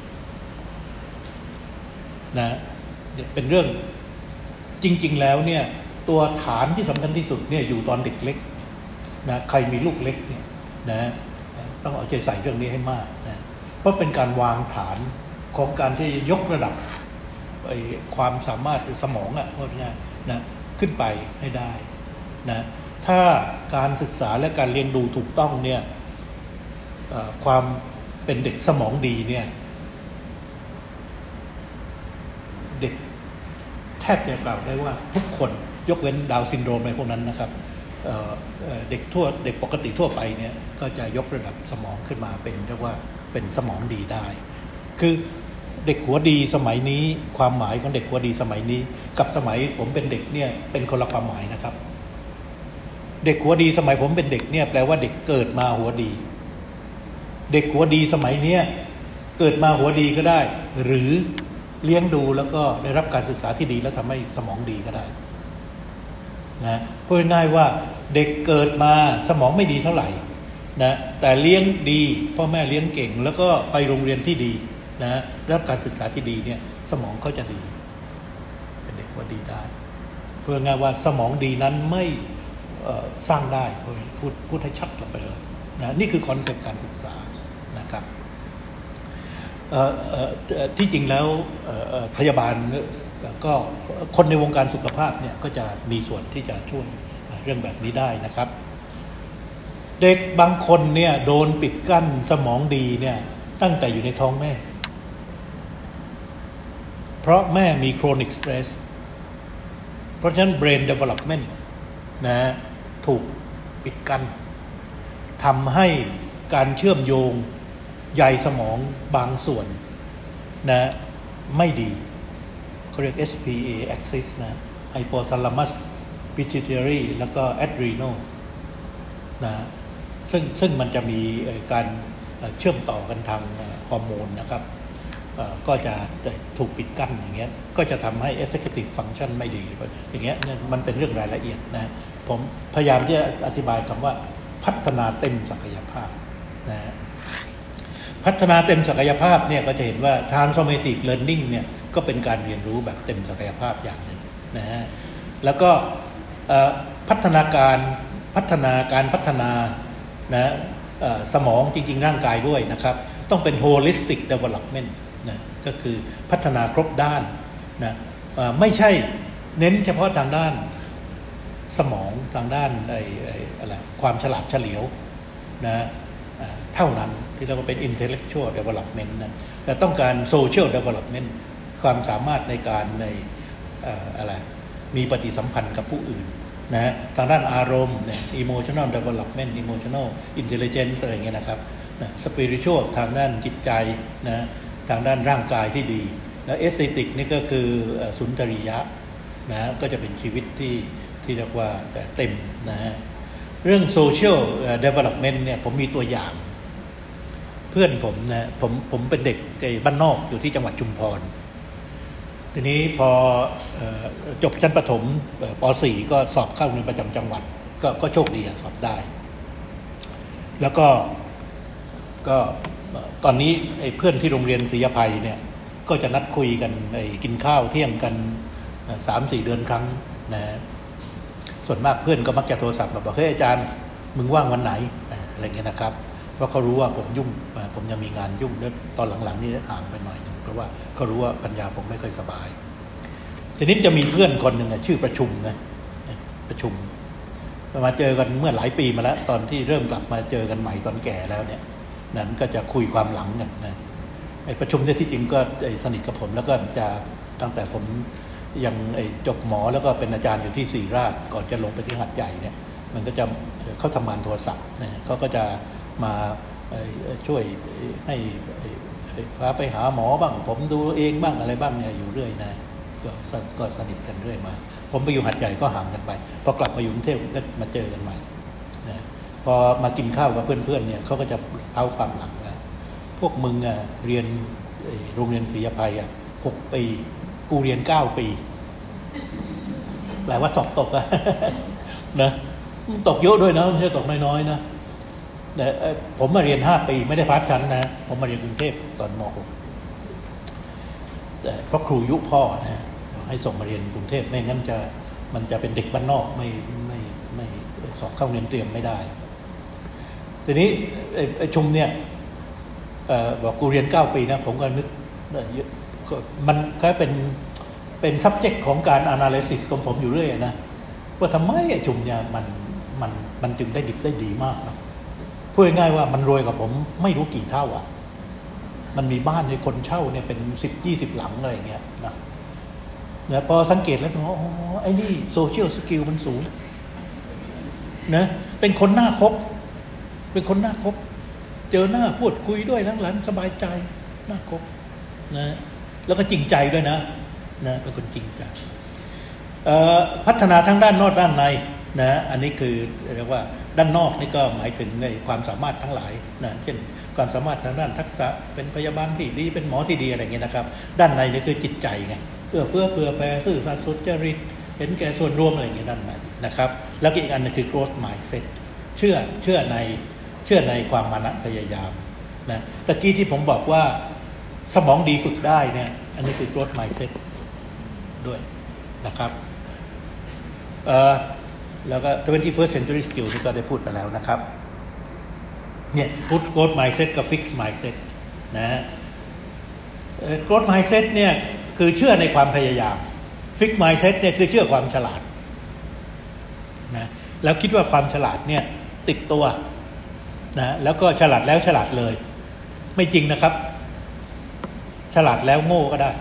นะเป็นเรื่องจริงๆแล้วเนี่ยตัวฐานที่สำคัญที่สุดเนี่ยอยู่ตอนเด็กเล็กนะใครมีลูกเล็กเนี่ยนะต้องเอาใจใส่เรื่องนี้ให้มากนะเพราะเป็นการวางฐานของการที่ยกระดับความสามารถหรือสมองพวกนี้นะขึ้นไปให้ได้นะถ้าการศึกษาและการเรียนรู้ถูกต้องเนี่ยความเป็นเด็กสมองดีเนี่ยเด็กแทบจะกล่าวได้ว่าทุกคนยกเว้นดาวน์ซินโดรมอะไรพวกนั้นนะครับเด็กปกติทั่วไปเนี่ยก็จะยกระดับสมองขึ้นมาเป็นเรียกว่าเป็นสมองดีได้คือเด็กหัวดีสมัยนี้ความหมายของเด็กหัวดีสมัยนี้กับสมัยผมเป็นเด็กเนี่ยเป็นคนละความหมายนะครับเด็กหัวดีสมัยผมเป็นเด็กเนี่ยแปลว่าเด็กเกิดมาหัวดีเด็กหัวดีสมัยเนี้ยเกิดมาหัวดีก็ได้หรือเลี้ยงดูแล้วก็ได้รับการศึกษาที่ดีแล้วทำให้สมองดีก็ได้นะพูดง่ายๆว่าเด็กเกิดมาสมองไม่ดีเท่าไหร่นะแต่เลี้ยงดีพ่อแม่เลี้ยงเก่งแล้วก็ไปโรงเรียนที่ดีนะรับการศึกษาที่ดีเนี่ยสมองเขาจะดีเป็นเด็กหัวดีได้พูดง่ายๆว่าสมองดีนั้นไม่สร้างได้พูดให้ชัดลงไปเลยนะนี่คือคอนเซ็ปต์การศึกษานะครับที่จริงแล้วพยาบาลก็คนในวงการสุขภาพเนี่ยก็จะมีส่วนที่จะช่วยเรื่องแบบนี้ได้นะครับเด็กบางคนเนี่ยโดนปิดกั้นสมองดีเนี่ยตั้งแต่อยู่ในท้องแม่เพราะแม่มี chronic stress เพราะฉะนั้น brain development นะถูกปิดกั้นทำให้การเชื่อมโยงใยสมองบางส่วนนะไม่ดีเขาเรียก HPA axis นะ hypothalamus pituitary แล้วก็ adrenal นะซึ่งมันจะมีการเชื่อมต่อกันทางฮอร์โมนนะครับก็จะถูกปิดกั้นอย่างเงี้ยก็จะทำให้ executive function ไม่ดีอย่างเงี้ยมันเป็นเรื่องรายละเอียดนะผมพยายามที่จะอธิบายคำว่าพัฒนาเต็มศักยภาพนะพัฒนาเต็มศักยภาพเนี่ยก็จะเห็นว่า transformative learning เนี่ยก็เป็นการเรียนรู้แบบเต็มศักยภาพอย่างหนึ่งนะฮะแล้วก็พัฒนานะสมองจริงๆร่างกายด้วยนะครับต้องเป็น holistic development นะก็คือพัฒนาครบด้านนะไม่ใช่เน้นเฉพาะทางด้านสมองทางด้านอะไรความฉลาดเฉลียวนะเท่านั้นที่เราก็เป็น intellectual development นะแต่ต้องการ social development ความสามารถในการอะไรมีปฏิสัมพันธ์กับผู้อื่นนะทางด้านอารมณ์เนี่ย emotional development emotional intelligence อะไรอย่างเงี้ยนะครับนะ spiritual ทางด้านจิตใจนะทางด้านร่างกายที่ดีแล้ว aesthetic นี่ก็คือสุนทรียะนะก็จะเป็นชีวิตที่เรียกว่าเต็มนะฮะเรื่อง social development เนี่ยผมมีตัวอย่างเพื่อนผมนะผมเป็นเด็กบ้านนอกอยู่ที่จังหวัดชุมพรทีนี้พอจบชั้นประถมป .4 ก็สอบเข้าโรงเรียนประจำจังหวัดก็โชคดีสอบได้แล้วก็ตอนนี้เพื่อนที่โรงเรียนศรีอภัยเนี่ยก็จะนัดคุยกันกินข้าวเที่ยงกัน 3-4 เดือนครั้งนะส่วนมากเพื่อนก็มักจะโทรศัพท์มาบอกเฮ้ยอาจารย์มึงว่างวันไหนอะไรเงี้ยนะครับเพราะเขารู้ว่าผมยุ่งผมจะมีงานยุ่งแล้วตอนหลังๆนี่ห่างไปหน่อยนึงเพราะว่าเขารู้ว่าปัญญาผมไม่ค่อยสบายทีนี้จะมีเพื่อนคนหนึ่งชื่อประชุมนะประชุมมาเจอกันเมื่อหลายปีมาแล้วตอนที่เริ่มกลับมาเจอกันใหม่ตอนแก่แล้วเนี่ยนั้นก็จะคุยความหลังกันนะไอ้ประชุมที่จริงก็สนิทกับผมแล้วก็จะตั้งแต่ผมยังจบหมอแล้วก็เป็นอาจารย์อยู่ที่ศรีราชก่อนจะลงไปที่หัดใหญ่เนี่ยมันก็จะเขาทำงานโทรศัพท์นะเขาก็จะมาช่วยให้พาไปหาหมอบ้างผมดูเองบ้างอะไรบ้างเนี่ยอยู่เรื่อยนะก็สนิทกันเรื่อยมาผมไปอยู่หัดใหญ่ก็ห่างกันไปพอกลับมาอยู่กรุงเทพก็มาเจอกันใหม่นะพอมากินข้าวกับเพื่อนๆเนี่ยเขาก็จะเล่าความหลังนะพวกมึงเรียนโรงเรียนศรีอภัย6 ปีกูเรียน9 ปีแปลว่าสอบตกนะตกเยอะด้วยนะไม่ใช่ตกน้อยๆนะแต่ผมมาเรียน5 ปีไม่ได้พักชั้นนะผมมาเรียนกรุงเทพตอนม.6 แต่เพราะครูยุพ่อนะให้ส่งมาเรียนกรุงเทพไม่งั้นมันจะเป็นเด็กบ้านนอกไม่สอบเข้าเรียนเตรียมไม่ได้ทีนี้ไอ้ชุมเนี่ยบอกกูเรียน9 ปีนะผมก็นึกมันก็เป็น subject ของการ analysis ของผมอยู่เรื่อยนะว่าทำไมไอ้ชุมเนี่ยมันจึงได้ดิบได้ดีมากนะพูดง่ายๆว่ามันรวยกว่าผมไม่รู้กี่เท่ามันมีบ้านในคนเช่าเนี่ยเป็น10-20 หลังอะไรอย่างเงี้ยนะเนี่ยพอสังเกตแล้วถึงว่าอ๋อไอ้นี่โซเชียลสกิลมันสูงนะเป็นคนน่าคบเจอหน้าพูดคุยด้วยหลังๆสบายใจน่าคบนะแล้วก็จริงใจด้วยนะเป็นคนจริงใจพัฒนาทั้งด้านนอกด้านในนะอันนี้คือเรียกว่าด้านนอกนี่ก็หมายถึงในความสามารถทั้งหลายนะเช่นความสามารถทางด้านทักษะเป็นพยาบาลที่ดีเป็นหมอที่ดีอะไรอย่างเงี้ยนะครับด้านในนี่คือจิตใจไงเอื้อเฟื้อเผื่อแผ่ซื่อสัตย์สุจริตเห็นแก่ส่วนรวมอะไรอย่างเงี้ยด้านในนะครับแล้วก็อีกอันนึงคือ growth mindset เชื่อในความมานะพยายามนะตะกี้ที่ผมบอกว่าสมองดีฝึกได้เนี่ยอันนี้คือ growth mindset ด้วยนะครับแล้วก็ 21st century skill ที่ก็ได้พูดไปแล้วนะครับเนี่ย growth mindset กับ fixed mindset นะ growth mindset เนี่ยคือเชื่อในความพยายาม fixed mindset เนี่ยคือเชื่อความฉลาดนะแล้วคิดว่าความฉลาดเนี่ยติดตัวนะแล้วก็ฉลาดแล้วฉลาดเลยไม่จริงนะครับฉลาดแล้วโง่ก็ได้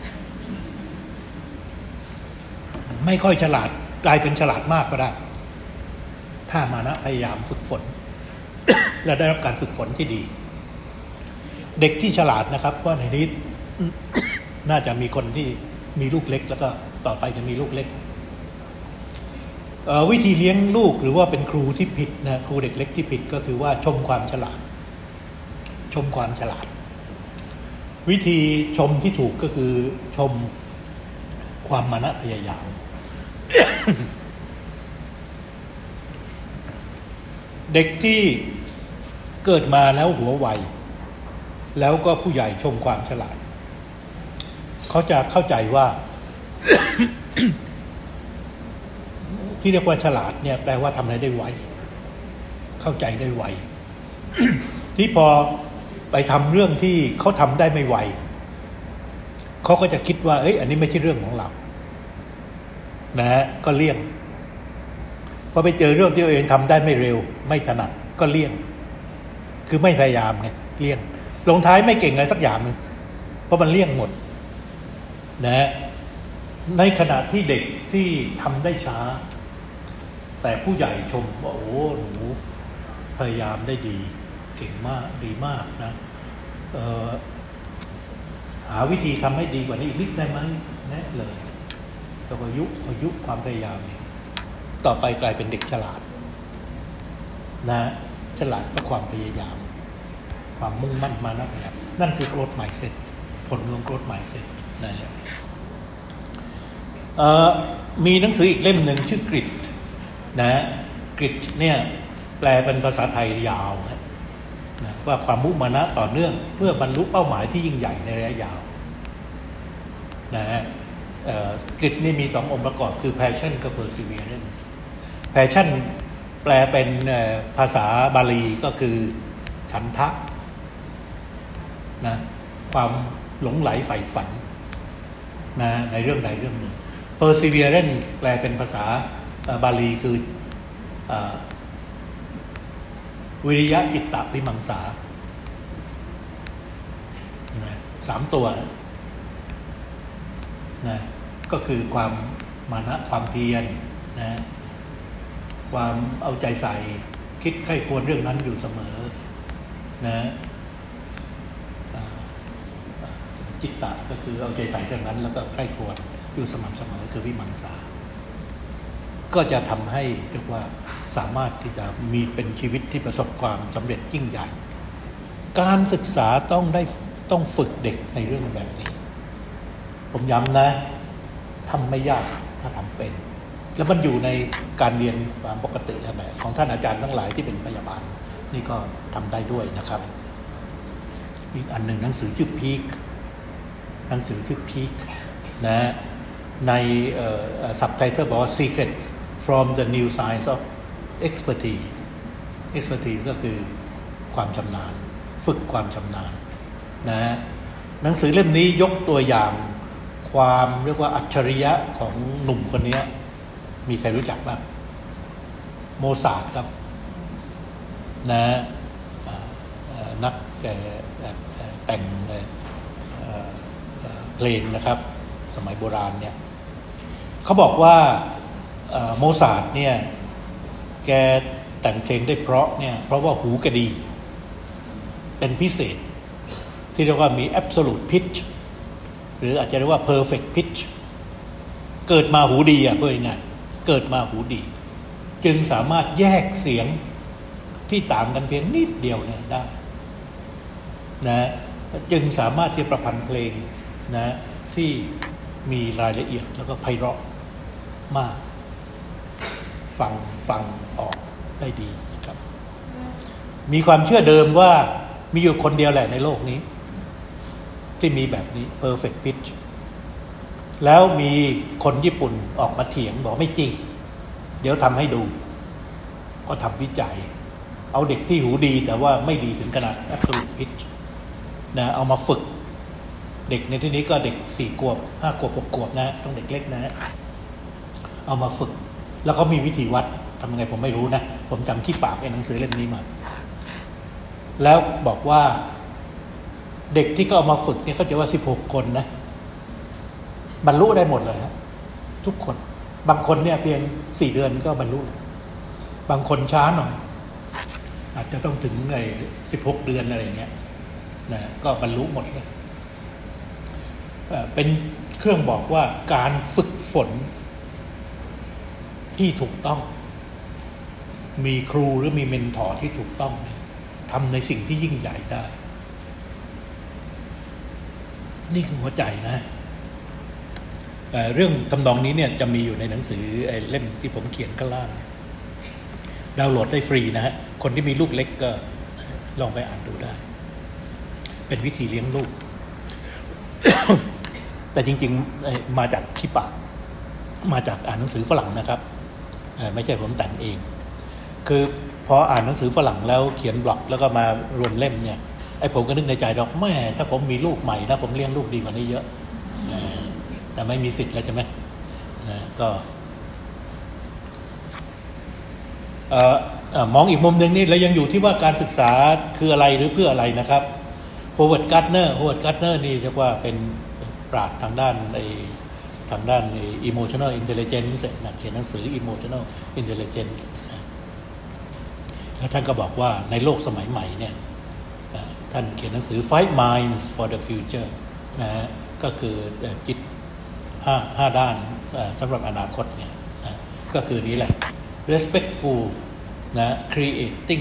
ไม่ค่อยฉลาดกลายเป็นฉลาดมากก็ได้ถ้ามานะพยายามฝึกฝน และได้รับการฝึกฝนที่ดีเด็กที่ฉลาดนะครับว่าในนี้ น่าจะมีคนที่มีลูกเล็กแล้วก็ต่อไปจะมีลูกเล็กวิธีเลี้ยงลูกหรือว่าเป็นครูที่ผิดนะครูเด็กเล็กที่ผิดก็คือว่าชมความฉลาดวิธีชมที่ถูกก็คือชมความมานะพยายาม เด็กที่เกิดมาแล้วหัวไวแล้วก็ผู้ใหญ่ชมความฉลาดเขาจะเข้าใจว่า ที่เรียกว่าฉลาดเนี่ยแปลว่าทำอะไรได้ไวเข้าใจได้ไว ที่พอไปทำเรื่องที่เขาทำได้ไม่ไวเขาก็จะคิดว่าเอ้ยอันนี้ไม่ใช่เรื่องของเรานะก็เลี่ยงพอไปเจอเรื่องที่ตัวเองทำได้ไม่เร็วไม่ถนัดก็เลี่ยงคือไม่พยายามไงเลี่ยงลงท้ายไม่เก่งอะไรสักอย่างนึงเพราะมันเลี่ยงหมดนะในขณะที่เด็กที่ทำได้ช้าแต่ผู้ใหญ่ชมว่าโอ้หนูพยายามได้ดีเก่งมากดีมากนะหาวิธีทำให้ดีกว่านี้อีกนิดได้ไหมแนะเลยแล้วก็ยุความพยายามนี้ต่อไปกลายเป็นเด็กฉลาดนะฉลาดเพราะความพยายามความมุ่งมั่นมานะนั่นคือ growth mindset ผลของ growth mindset นะมีหนังสืออีกเล่มหนึ่งชื่อกริดนะกริดเนี่ยแปลเป็นภาษาไทยยาวนะว่าความมุ่งมั่นต่อเนื่องเพื่อบรรลุเป้าหมายที่ยิ่งใหญ่ในระยะยาวนะกริดนี่มี2องค์ประกอบคือ passion กับ perseverance passion แปลเป็นภาษาบาลีก็คือฉันทะนะความหลงไหลใฝ่ฝันนะในเรื่องใดเรื่องหนึ่ง perseverance แปลเป็นภาษาบาลีคือวิริยะจิตตวิมังสานะ3ตัวนะก็คือความมานะความเพียรนะความเอาใจใส่คิดใคร่ควรเรื่องนั้นอยู่เสมอนะจิตตะก็คือเอาใจใส่เรื่องนั้นแล้วก็ใคร่ควรอยู่สม่ำเสมอคือวิมังสาก็จะทำให้เรียกว่าสามารถที่จะมีเป็นชีวิตที่ประสบความสำเร็จยิ่งใหญ่การศึกษาต้องฝึกเด็กในเรื่องแบบนี้ผมย้ำนะทำไม่ยากถ้าทำเป็นแล้วมันอยู่ในการเรียนตามปกติแบบของท่านอาจารย์ทั้งหลายที่เป็นพยาบาลนี่ก็ทำได้ด้วยนะครับอีกอันหนึ่งหนังสือชื่อพีคหนังสือชื่อพีคนะในsubtitle บอกว่า Secrets from the New Science of Expertise ก็คือความชำนาญฝึกความชำนาญนะหนังสือเล่มนี้ยกตัวอย่างความเรียกว่าอัจฉริยะของหนุ่มคนนี้มีใครรู้จักบ้างโมซาร์ทครับนะนักแต่งเพลงนะครับสมัยโบราณเนี่ยเขาบอกว่าโมซาร์ทเนี่ยแกแต่งเพลงได้เพราะเนี่ยเพราะว่าหูแกดีเป็นพิเศษที่เรียกว่ามี absolute pitch หรืออาจจะเรียกว่า perfect pitch เกิดมาหูดีเพื่อไงเกิดมาหูดีจึงสามารถแยกเสียงที่ต่างกันเพียงนิดเดียวเนี่ยได้นะจึงสามารถที่ประพันธ์เพลงนะที่มีรายละเอียดแล้วก็ไพเราะมากฟังออกได้ดีครับมีความเชื่อเดิมว่ามีอยู่คนเดียวแหละในโลกนี้ที่มีแบบนี้ perfect pitch แล้วมีคนญี่ปุ่นออกมาเถียงบอกไม่จริงเดี๋ยวทำให้ดูก็ทำวิจัยเอาเด็กที่หูดีแต่ว่าไม่ดีถึงขนาด absolute pitch นะเอามาฝึกเด็กในที่นี้ก็เด็ก4 ขวบ 5 ขวบ 6 ขวบนะต้องเด็กเล็กนะเอามาฝึกแล้วเขามีวิธีวัดทำยังไงผมไม่รู้นะผมจำที่ปากไอ้หนังสือเล่มนี้มาแล้วบอกว่าเด็กที่เขาเอามาฝึกเนี่ยเขาจะว่า16 คนนะบรรลุได้หมดเลยครับทุกคนบางคนเนี่ยเพียง4 เดือนก็บรรลุบางคนช้าหน่อยอาจจะต้องถึง16 เดือนอะไรเงี้ยนะก็บรรลุหมดเลยเป็นเครื่องบอกว่าการฝึกฝนที่ถูกต้องมีครูหรือมีเมนทอร์ที่ถูกต้องทำในสิ่งที่ยิ่งใหญ่ได้นี่คือหัวใจนะเรื่องทำนองนี้เนี่ยจะมีอยู่ในหนังสือเล่มที่ผมเขียนข้างล่างดาวน์โหลดได้ฟรีนะฮะคนที่มีลูกเล็กก็ลองไปอ่านดูได้เป็นวิธีเลี้ยงลูกแต่จริงๆมาจากขี้ปากมาจากอ่านหนังสือฝรั่งนะครับไม่ใช่ผมแต่งเองคือพออ่านหนังสือฝรั่งแล้วเขียนบล็อกแล้วก็มารวมเล่มเนี่ยผมก็นึกในใจดอกแม่ถ้าผมมีลูกใหม่นะผมเลี้ยงลูกดีกว่านี้เยอะแต่ไม่มีสิทธิ์แล้วใช่ไหมก็มองอีกมุมหนึ่งนี่แล้วยังอยู่ที่ว่าการศึกษาคืออะไรหรือเพื่ออะไรนะครับโฮเวิร์ดการ์ดเนอร์นี่เรียกว่าเป็นปราชญ์ทางด้านemotional intelligence นะเขียนหนังสือ emotional intelligence แล้วท่านก็บอกว่าในโลกสมัยใหม่เนี่ยท่านเขียนหนังสือ Five Minds for the Future นะฮะก็คือจิต5ด้านสำหรับอนาคตเนี่ยก็คือนี้แหละ respectful นะ creating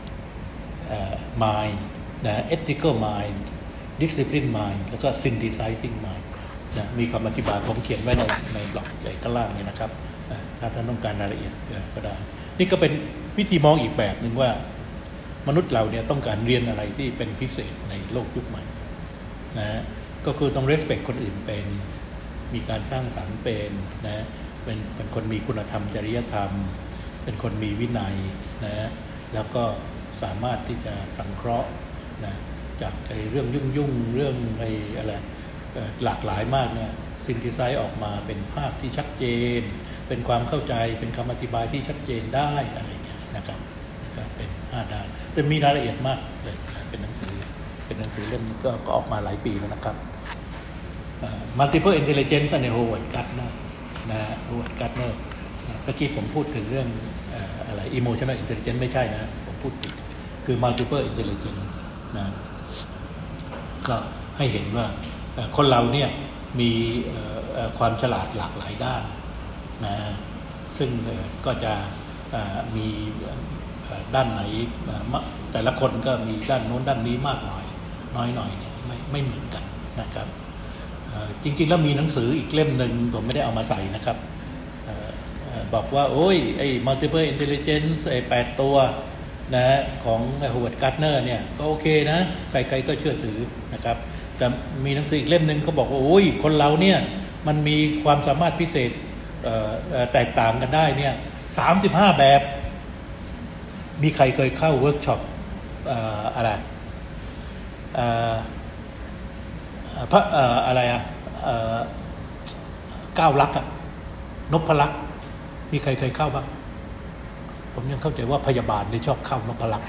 mind นะ ethical mind discipline mind แล้วก็ synthesizing mind นะมีคำอธิบายผมเขียนไว้ในบล็อกใหญ่ข้างล่างนี่นะครับถ้าท่านต้องการรายละเอียดก็ได้นี่ก็เป็นวิธีมองอีกแบบหนึ่งว่ามนุษย์เราเนี่ยต้องการเรียนอะไรที่เป็นพิเศษในโลกยุคใหม่นะก็คือต้อง respect คนอื่นเป็นมีการสร้างสรรค์เป็นนะเป็นคนมีคุณธรรมจริยธรรมเป็นคนมีวินัยนะแล้วก็สามารถที่จะสังเคราะห์นะจากเรื่องยุ่งเรื่องอะไรหลากหลายมากเนี่ยซินธิไซซ์ออกมาเป็นภาพที่ชัดเจนเป็นความเข้าใจเป็นคำอธิบายที่ชัดเจนได้อะไรเงี้ยนะครับก็เป็น5ด้านแต่มีรายละเอียดมากเลยเป็นหนังสือเล่มก็ออกมาหลายปีแล้วนะครับmultiple intelligence ใน Howard Gardner นะ Howard Gardner เมื่อกี้ผมพูดถึงเรื่องอะไร emotional intelligence ไม่ใช่นะผมพูดผิดคือ multiple intelligence นะก็ให้เห็นว่าคนเราเนี่ยมีความฉลาดหลากหลายด้านนะซึ่งก็จะมีด้านไหนแต่ละคนก็มีด้านโน้นด้านนี้มากหน่อยน้อยหน่อยเนี่ยไม่เหมือนกันนะครับจริงๆแล้วมีหนังสืออีกเล่มหนึ่งผมไม่ได้เอามาใส่นะครับบอกว่าโอ้ยไอ้ multiple intelligence ไอ้8ตัวนะของ Howard Gardner เนี่ยก็โอเคนะใครๆก็เชื่อถือนะครับแต่มีหนังสืออีกเล่มหนึ่งเขาบอกว่าโอ้ยคนเราเนี่ยมันมีความสามารถพิเศษแตกต่างกันได้เนี่ย35แบบมีใครเคยเข้าเวิร์กช็อปอะไรพระอะไร9 ลักษณ์นพลักษณ์มีใครเคยเข้าบ้างผมยังเข้าใจว่าพยาบาลที่ชอบเข้านพลักษณ์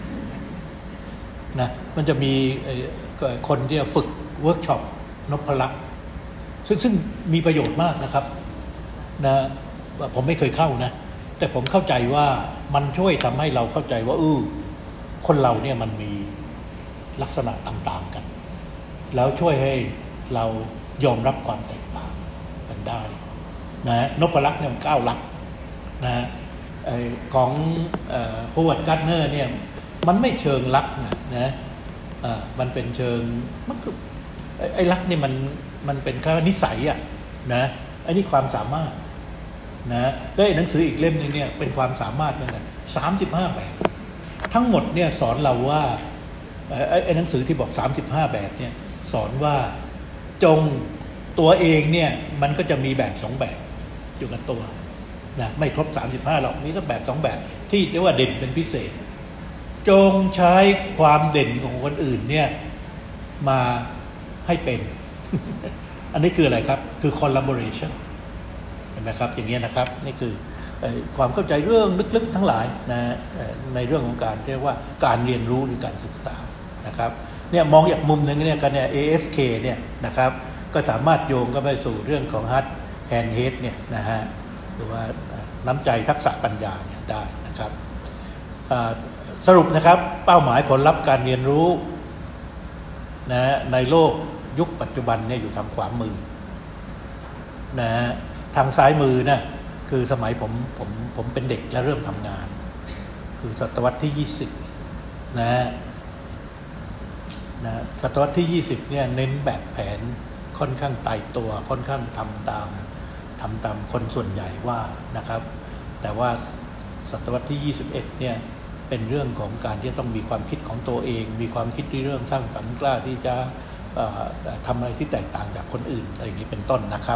นะมันจะมีคนที่ฝึกเวิร์กช็อปนพลักษณ์ซึ่งมีประโยชน์มากนะครับนะผมไม่เคยเข้านะแต่ผมเข้าใจว่ามันช่วยทำให้เราเข้าใจว่าคนเราเนี่ยมันมีลักษณะต่างๆกันแล้วช่วยให้เรายอมรับความแตกต่างกันได้นะนพลักษณ์เนี่ย9 ลักษณ์นะของHoward Gardnerเนี่ยมันไม่เชิงลักษณ์นะมันเป็นเชิงมันคือไอ้ลักษณ์นี่มันเป็นแค่นิสัยอ่ะนะไอ้นี่ความสามารถนะแล้วหนังสืออีกเล่มนึงเนี่ยเป็นความสามารถเหมือนกัน35แบบทั้งหมดเนี่ยสอนเราว่าไอ้หนังสือที่บอก35แบบเนี่ยสอนว่าจงตัวเองเนี่ยมันก็จะมีแบบ2แบบอยู่กับตัวนะไม่ครบ35หรอกมีสักแบบ2แบบที่เรียกว่าเด่นเป็นพิเศษจงใช้ความเด่นของคนอื่นเนี่ยมาให้เป็น อันนี้คืออะไรครับคือ collaboration เห็นไหมครับอย่างเงี้ยนะครับนี่คือความเข้าใจเรื่องลึกๆทั้งหลายนะในเรื่องของการเรียกว่าการเรียนรู้หรือการศึกษานะครับเนี่ยมองอีกมุมหนึ่งเนี่ยกันเนี่ย ASK เนี่ยนะครับก็สามารถโยงเข้าไปสู่เรื่องของ Heart and Head เนี่ยนะฮะหรือว่าน้ำใจทักษะปัญญาเนี่ยได้นะครับสรุปนะครับเป้าหมายผลลัพธ์การเรียนรู้นะในโลกยุคปัจจุบันเนี่ยอยู่ทางขวามือนะทางซ้ายมือนะคือสมัยผมเป็นเด็กและเริ่มทำงานคือศตวรรษที่20นะศตวรรษที่20เนี่ยเน้นแบบแผนค่อนข้างตายตัวค่อนข้างทำตามคนส่วนใหญ่ว่านะครับแต่ว่าศตวรรษที่21เนี่ยเป็นเรื่องของการที่ต้องมีความคิดของตัวเองมีความคิดเรื่องสร้างสรรค์กล้าที่จะทำอะไรที่แตกต่างจากคนอื่นอะไรอย่างนี้เป็นต้นนะครับ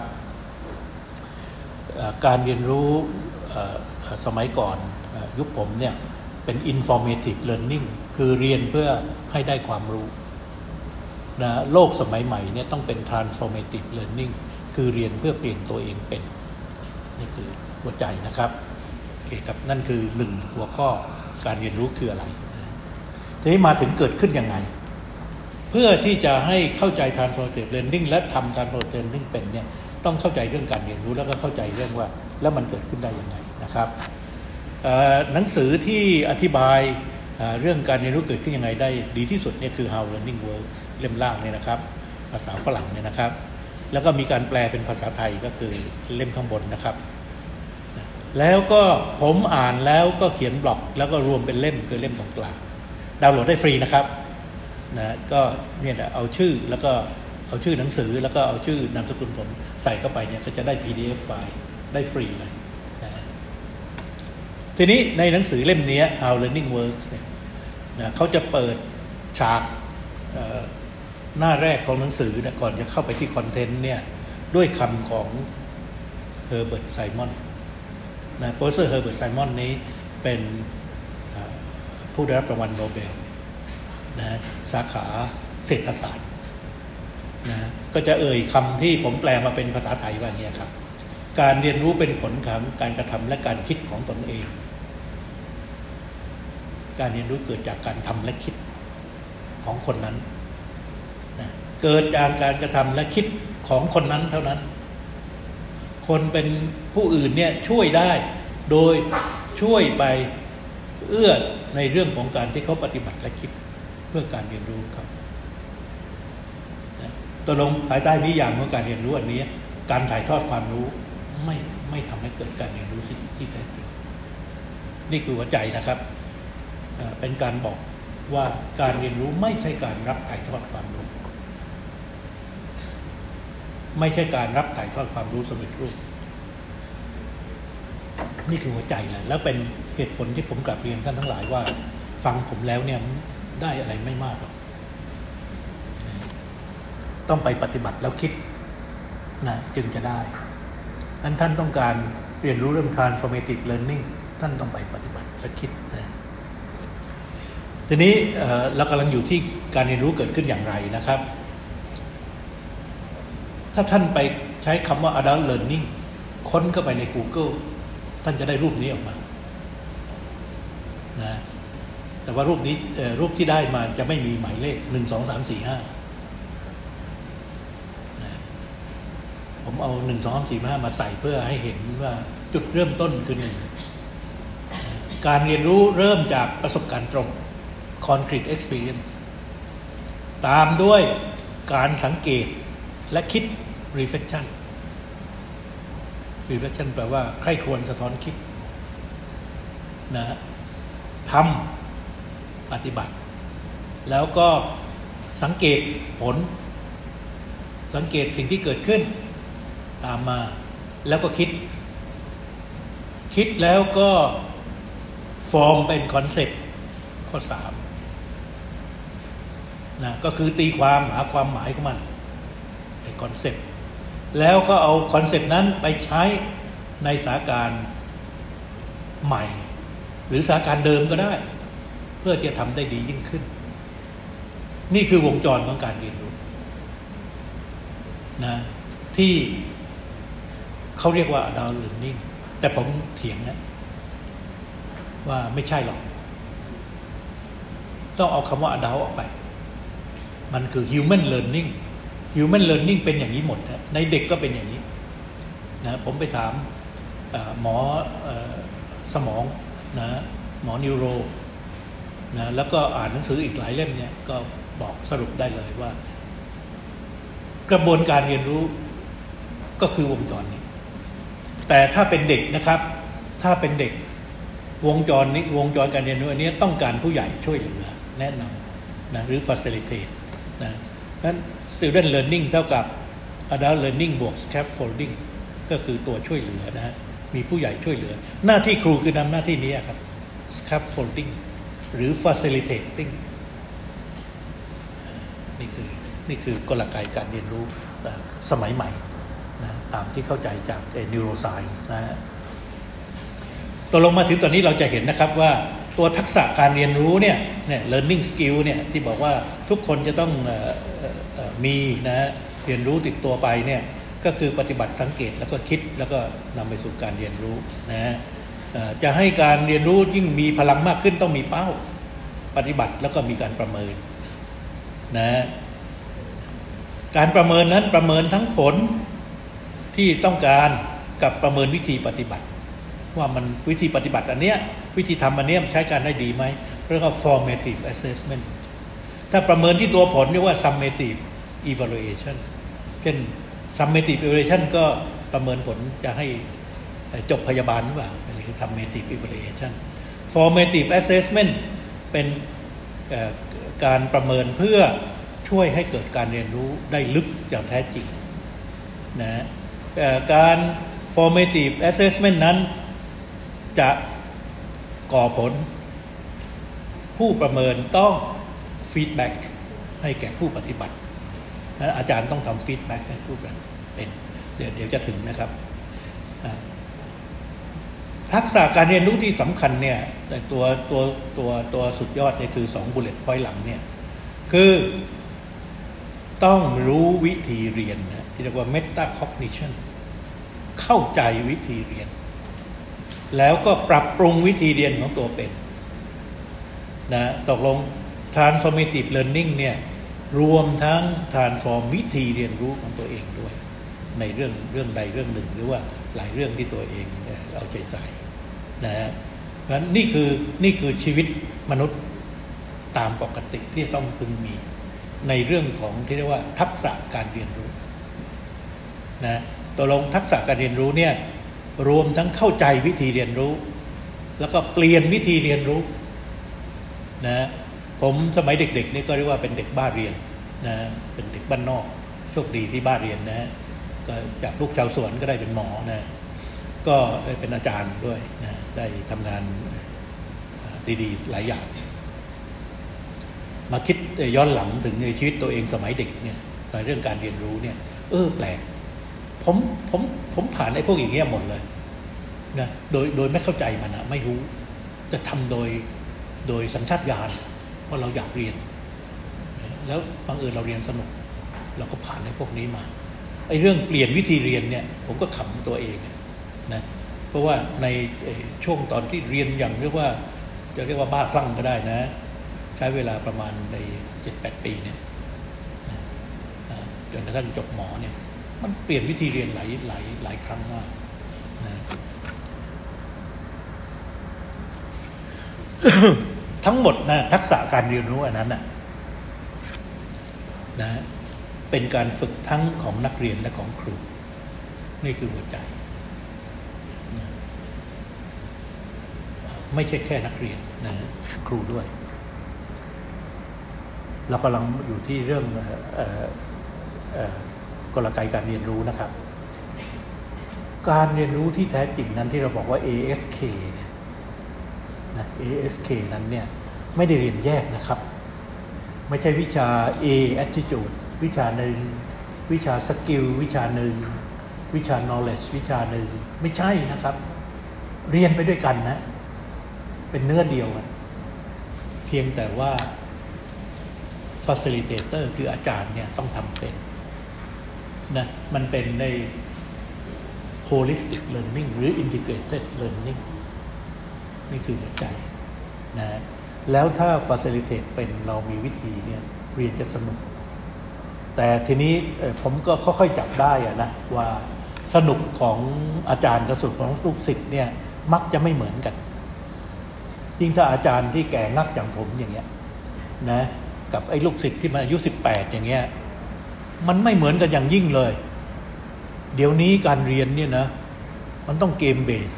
การเรียนรู้สมัยก่อนยุคผมเนี่ยเป็น informative learning คือเรียนเพื่อให้ได้ความรู้นะโลกสมัยใหม่เนี่ยต้องเป็น transformative learning คือเรียนเพื่อเปลี่ยนตัวเองเป็นนี่คือหัวใจนะครับโอเคครับนั่นคือ1หัวข้อการเรียนรู้คืออะไรทีนี้มาถึงเกิดขึ้นยังไงเพื่อที่จะให้เข้าใจ transformative learning และทำ transformative learning เป็นเนี่ยต้องเข้าใจเรื่องการเรียนรู้แล้วก็เข้าใจเรื่องว่าแล้วมันเกิดขึ้นได้ยังไงนะครับหนังสือที่อธิบายเรื่องการเรียนรู้เกิดขึ้นยังไงได้ดีที่สุดเนี่ยคือ How Learning Works เล่มล่างเนี่ยนะครับภาษาฝรั่งเนี่ยนะครับแล้วก็มีการแปลเป็นภาษาไทยก็คือเล่มข้างบนนะครับแล้วก็ผมอ่านแล้วก็เขียนบล็อกแล้วก็รวมเป็นเล่มคือเล่มตรงกลางดาวน์โหลดได้ฟรีนะครับนะก็เนี่ยเอาชื่อแล้วก็เอาชื่อหนังสือแล้วก็เอาชื่อนามสกุลผมใส่เข้าไปเนี่ยก็จะได้ PDF ไฟล์ได้ฟรีเลยนะทีนี้ในหนังสือเล่มนี้ How Learning Works เนี่ยนะเขาจะเปิดฉากหน้าแรกของหนังสือนะก่อนจะเข้าไปที่คอนเทนต์เนี่ยด้วยคำของเฮอร์เบิร์ตไซมอนนะโปรเฟสเซอร์เฮอร์เบิร์ตไซมอนนี้เป็นผู้ได้รับรางวัลโนเบลนะสาขาเศรษฐศาสตร์นะก็จะเอ่ยคำที่ผมแปลมาเป็นภาษาไทยว่าอย่างนี้ครับการเรียนรู้เป็นผลของการกระทำและการคิดของตนเองการเรียนรู้เกิดจากการทำและคิดของคนนั้นนะเกิดจากการกระทำและคิดของคนนั้นเท่านั้นคนเป็นผู้อื่นเนี่ยช่วยได้โดยช่วยไปเอื้อในเรื่องของการที่เขาปฏิบัติและคิดเพื่อการเรียนรู้ครับตกลงภายใต้นิยามของการเรียนรู้อันนี้การถ่ายทอดความรู้ไม่ทำให้เกิดการเรียนรู้ที่แท้จริงนี่คือหัวใจนะครับเป็นการบอกว่าการเรียนรู้ไม่ใช่การรับถ่ายทอดความรู้ไม่ใช่การรับถ่ายทอดความรู้สำเร็จรูปนี่คือหัวใจเลยแล้วเป็นเหตุผลที่ผมกลับเรียนท่านทั้งหลายว่าฟังผมแล้วเนี่ยได้อะไรไม่มากหรอกต้องไปปฏิบัติแล้วคิดนะจึงจะได้นั้นท่านต้องการเรียนรู้เรื่อง transformative learning ท่านต้องไปปฏิบัติและคิดนะทีนี้เรากำลังอยู่ที่การเรียนรู้เกิดขึ้นอย่างไรนะครับถ้าท่านไปใช้คำว่า adult learning ค้นเข้าไปใน Google ท่านจะได้รูปนี้ออกมานะแต่ว่ารูปนี้รูปที่ได้มาจะไม่มีหมายเลข1 2 3 4 5ผมเอา1 2 3 4 5มาใส่เพื่อให้เห็นว่าจุดเริ่มต้นคือ1การเรียนรู้เริ่มจากประสบการณ์ตรง concrete experience ตามด้วยการสังเกตและคิด reflection แปลว่าใคร่ครวญสะท้อนคิดนะทำปฏิบัติแล้วก็สังเกตผลสังเกตสิ่งที่เกิดขึ้นตามมาแล้วก็คิดแล้วก็ฟอร์มเป็นคอนเซ็ปต์ข้อ3นะก็คือตีความหาความหมายของมันเป็นคอนเซ็ปต์แล้วก็เอาคอนเซ็ปต์นั้นไปใช้ในสถานการณ์ใหม่หรือสถานการณ์เดิมก็ได้เพื่อที่จะทำได้ดียิ่งขึ้นนี่คือวงจรของการเรียนรู้นะที่เขาเรียกว่า adult learning แต่ผมเถียงนะว่าไม่ใช่หรอกต้องเอาคำว่า adult ออกไปมันคือ human learningเป็นอย่างนี้หมดนะในเด็กก็เป็นอย่างนี้นะผมไปถามหมอสมองนะหมอนิวโรนะแล้วก็อ่านหนังสืออีกหลายเล่มเนี่ยก็บอกสรุปได้เลยว่ากระบวนการเรียนรู้ก็คือวงจรนี้แต่ถ้าเป็นเด็กนะครับถ้าเป็นเด็กวงจรการเรียนรู้อันนี้ต้องการผู้ใหญ่ช่วยเหลือแนะนำนะหรือ facilitate นะนั้น student learning เท่ากับ adult learning บวก scaffolding ก็คือตัวช่วยเหลือนะฮะมีผู้ใหญ่ช่วยเหลือหน้าที่ครูคือนำหน้าที่นี้ครับ scaffolding หรือ facilitating นี่คือนี่คือกลไกการเรียนรู้สมัยใหม่นะตามที่เข้าใจจากneuroscience นะฮะตกลงมาถึงตอนนี้เราจะเห็นนะครับว่าตัวทักษะการเรียนรู้เนี่ย learning skill เนี่ยที่บอกว่าทุกคนจะต้องมีนะเรียนรู้ติดตัวไปเนี่ยก็คือปฏิบัติสังเกตแล้วก็คิดแล้วก็นำไปสู่การเรียนรู้นะจะให้การเรียนรู้ยิ่งมีพลังมากขึ้นต้องมีเป้าปฏิบัติแล้วก็มีการประเมินนะการประเมินนั้นประเมินทั้งผลที่ต้องการกับประเมินวิธีปฏิบัติว่ามันวิธีปฏิบัติอันเนี้ยวิธีทำอันเนี้ยใช้การได้ดีไหมเรียกว่า formative assessment ถ้าประเมินที่ตัวผลเรียกว่า summative evaluation เช่น summative evaluation ก็ประเมินผลจะให้จบพยาบาลหรือเปล่าหรือ summative evaluation formative assessment เป็นการประเมินเพื่อช่วยให้เกิดการเรียนรู้ได้ลึกอย่างแท้จริงนะการ formative assessment นั้นจะก่อผลผู้ประเมินต้อง feedback ให้แก่ผู้ปฏิบัติอาจารย์ต้องทำ feedback ให้ผู้ปฏิบัติเป็นเดี๋ยวจะถึงนะครับทักษะการเรียนรู้ที่สำคัญเนี่ยตัวสุดยอดเนี่ยคือ2 bullet point หลังเนี่ยคือต้องรู้วิธีเรียนนะที่เรียกว่า metacognition เข้าใจวิธีเรียนแล้วก็ปรับปรุงวิธีเรียนของตัวเป็นนะตกลง transformative learning เนี่ยรวมทั้ง transform วิธีเรียนรู้ของตัวเองด้วยในเรื่องใดเรื่องหนึ่งหรือว่าหลายเรื่องที่ตัวเองเอาใจใส่นะฮะเพราะฉะนั้นนี่คือชีวิตมนุษย์ตามปกติที่ต้องพึงมีในเรื่องของที่เรียกว่าทักษะการเรียนรู้นะตกลงทักษะการเรียนรู้เนี่ยรวมทั้งเข้าใจวิธีเรียนรู้แล้วก็เปลี่ยนวิธีเรียนรู้นะผมสมัยเด็กๆนี่ก็เรียกว่าเป็นเด็กบ้าเรียนนะเป็นเด็กบ้านนอกโชคดีที่บ้าเรียนนะก็จากลูกชาวสวนก็ได้เป็นหมอนะก็ได้เป็นอาจารย์ด้วยนะได้ทำงานดีๆหลายอย่างมาคิดย้อนหลังถึงในชีวิตตัวเองสมัยเด็กเนี่ยในเรื่องการเรียนรู้เนี่ยแปลกผมผ่านไอ้พวกอย่างเงี้ยหมดเลยนะโดยไม่เข้าใจมันนะไม่รู้จะทำโดยสัญชาตญาณเพราะเราอยากเรียนแล้วบังเอิญเราเรียนสนุกเราก็ผ่านไอ้พวกนี้มาไอ้เรื่องเปลี่ยนวิธีเรียนเนี่ยผมก็ขำตัวเองนะเพราะว่าในช่วงตอนที่เรียนอย่างเรียกว่าบ้าคลั่งก็ได้นะใช้เวลาประมาณใน 7-8 ปีเนี่ยจนกระทั่งจบหมอเนี่ยมันเปลี่ยนวิธีเรียนหลายครั้งมากนะ ทั้งหมดนะทักษะการเรียนรู้อันนั้นนะเป็นการฝึกทั้งของนักเรียนและของครูนี่คือหัวใจนะไม่ใช่แค่นักเรียนนะครูด้วยเรากำลังอยู่ที่เรื่องกลไกการเรียนรู้นะครับการเรียนรู้ที่แท้จริงนั้นที่เราบอกว่า ASK เนี่ยนะ ASK นั้นเนี่ยไม่ได้เรียนแยกนะครับไม่ใช่วิชา A attitude วิชาหนึ่งวิชา skill วิชาหนึ่งวิชา knowledge วิชาหนึ่งไม่ใช่นะครับเรียนไปด้วยกันนะเป็นเนื้อเดียวกันเพียงแต่ว่า facilitator คืออาจารย์เนี่ยต้องทำเป็นนะมันเป็นใน holistic learning หรือ integrated learning นี่คือหัวใจนะแล้วถ้า facilitate เป็นเรามีวิธีเนี่ยเรียนจะสนุกแต่ทีนี้ผมก็ค่อยๆจับได้นะว่าสนุกของอาจารย์กับสนุกของลูกศิษย์เนี่ยมักจะไม่เหมือนกันยิ่งถ้าอาจารย์ที่แก่นักอย่างผมอย่างเงี้ยนะกับไอ้ลูกศิษย์ที่มาอายุ18อย่างเงี้ยมันไม่เหมือนกันอย่างยิ่งเลยเดี๋ยวนี้การเรียนเนี่ยนะมันต้องเกมเบส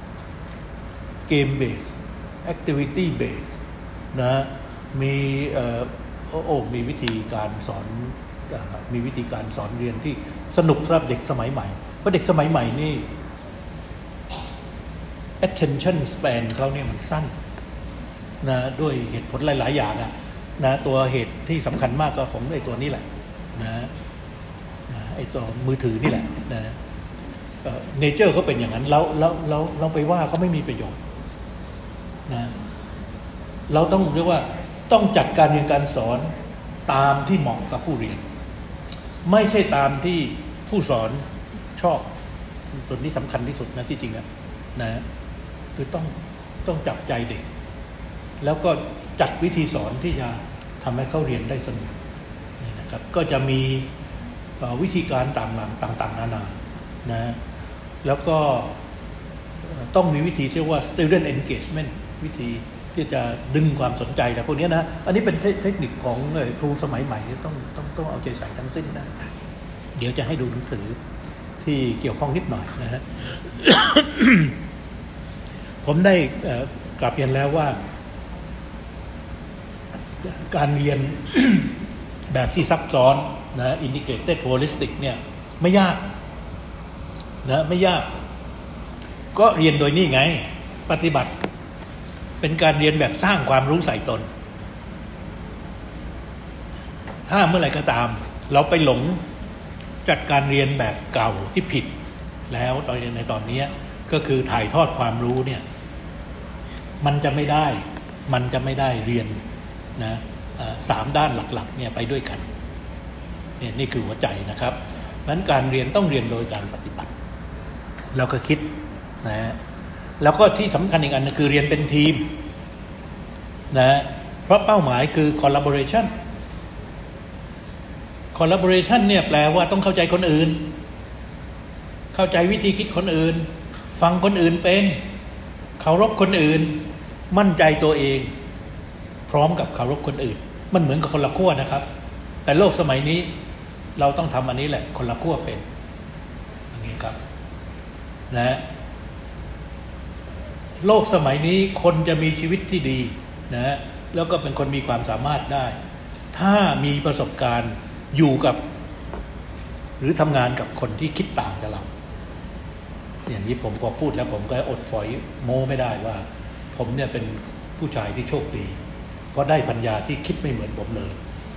แอคทิวิตี้เบสนะมีมีวิธีการสอนมีวิธีการสอนเรียนที่สนุกสำหรับเด็กสมัยใหม่เพราะเด็กสมัยใหม่นี่ attention span เขาเนี่ยมันสั้นนะด้วยเหตุผลหลายๆอย่างนะตัวเหตุที่สำคัญมากก็ของไอ้ตัวนี้แหละนะไอ้ตัวมือถือนี่แหละนะเนเจอร์เขาเป็นอย่างนั้นเราไปว่าเขาไม่มีประโยชน์นะเราต้องเรียกว่าต้องจัดการเรียนการสอนตามที่เหมาะกับผู้เรียนไม่ใช่ตามที่ผู้สอนชอบตัวนี้สำคัญที่สุดนะที่จริงนะคือต้องจับใจเด็กแล้วก็จัดวิธีสอนที่จะทำให้เขาเรียนได้สนุกนี่นะครับก็จะมีวิธีการต่างๆนานานะแล้วก็ต้องมีวิธีเรียกว่า student engagement วิธีที่จะดึงความสนใจแต่พวกนี้นะอันนี้เป็นเทคนิคของครูสมัยใหม่ต้องเอาใจใส่ทั้งสิ้นนะเดี๋ยวจะให้ดูหนังสือที่เกี่ยวข้องนิดหน่อยนะฮะ ผมได้กลับเรียนแล้วว่าการเรียน แบบที่ซับซ้อนนะ integrated holistic เนี่ยไม่ยากนะไม่ยากก็เรียนโดยนี่ไงปฏิบัติเป็นการเรียนแบบสร้างความรู้ใส่ตนถ้าเมื่อไหร่ก็ตามเราไปหลงจัดการเรียนแบบเก่าที่ผิดแล้วในตอนนี้ก็คือถ่ายทอดความรู้เนี่ยมันจะไม่ได้เรียนนะ3ด้านหลักๆเนี่ยไปด้วยกันเนี่ยนี่คือหัวใจนะครับเพราะฉะนั้นการเรียนต้องเรียนโดยการปฏิบัติเราก็คิดนะแล้วก็ที่สำคัญอีกอันนึงคือเรียนเป็นทีมนะเพราะเป้าหมายคือ collaboration เนี่ยแปลว่าต้องเข้าใจคนอื่นเข้าใจวิธีคิดคนอื่นฟังคนอื่นเป็นเคารพคนอื่นมั่นใจตัวเองพร้อมกับเคารพคนอื่นมันเหมือนกับคนละขั้วนะครับแต่โลกสมัยนี้เราต้องทำอันนี้แหละคนละขั้วเป็นอย่างนี้ครับนะโลกสมัยนี้คนจะมีชีวิตที่ดีนะแล้วก็เป็นคนมีความสามารถได้ถ้ามีประสบการณ์อยู่กับหรือทำงานกับคนที่คิดต่างจากเราอย่างนี้ผมพอพูดแล้วผมก็อดฝอยโม้ไม่ได้ว่าผมเนี่ยเป็นผู้ชายที่โชคดีเพราะได้ปัญญาที่คิดไม่เหมือนผมเลย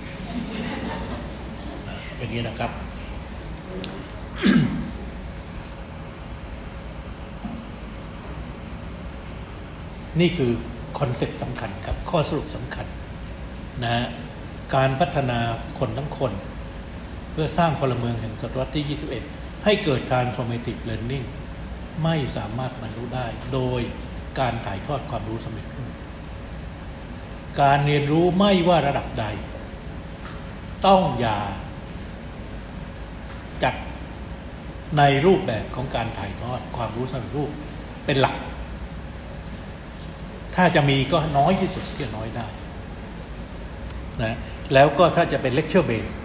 อย่างนี้นะครับ นี่คือคอนเซ็ปต์สำคัญครับข้อสรุปสำคัญนะการพัฒนาคนทั้งคนเพื่อสร้างพลเมืองแห่งศตวรรษที่21ให้เกิด transformative learning ไม่สามารถบรรลุได้โดยการถ่ายทอดความรู้สำเร็จการเรียนรู้ไม่ว่าระดับใดต้องอย่าจัดในรูปแบบของการถ่ายทอดความรู้สำเร็จรูปเป็นหลักถ้าจะมีก็น้อยที่สุดที่จะน้อยได้นะแล้วก็ถ้าจะเป็น lecture base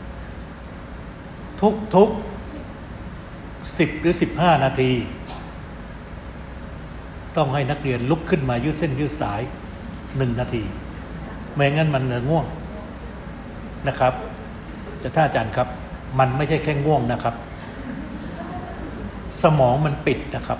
ทุก10 หรือ 15 นาทีต้องให้นักเรียนลุกขึ้นมายืดเส้นยืดสาย1 นาทีไม่งั้นมันง่วงนะครับจะท่านอาจารย์ครับมันไม่ใช่แค่ง่วงนะครับสมองมันปิดนะครับ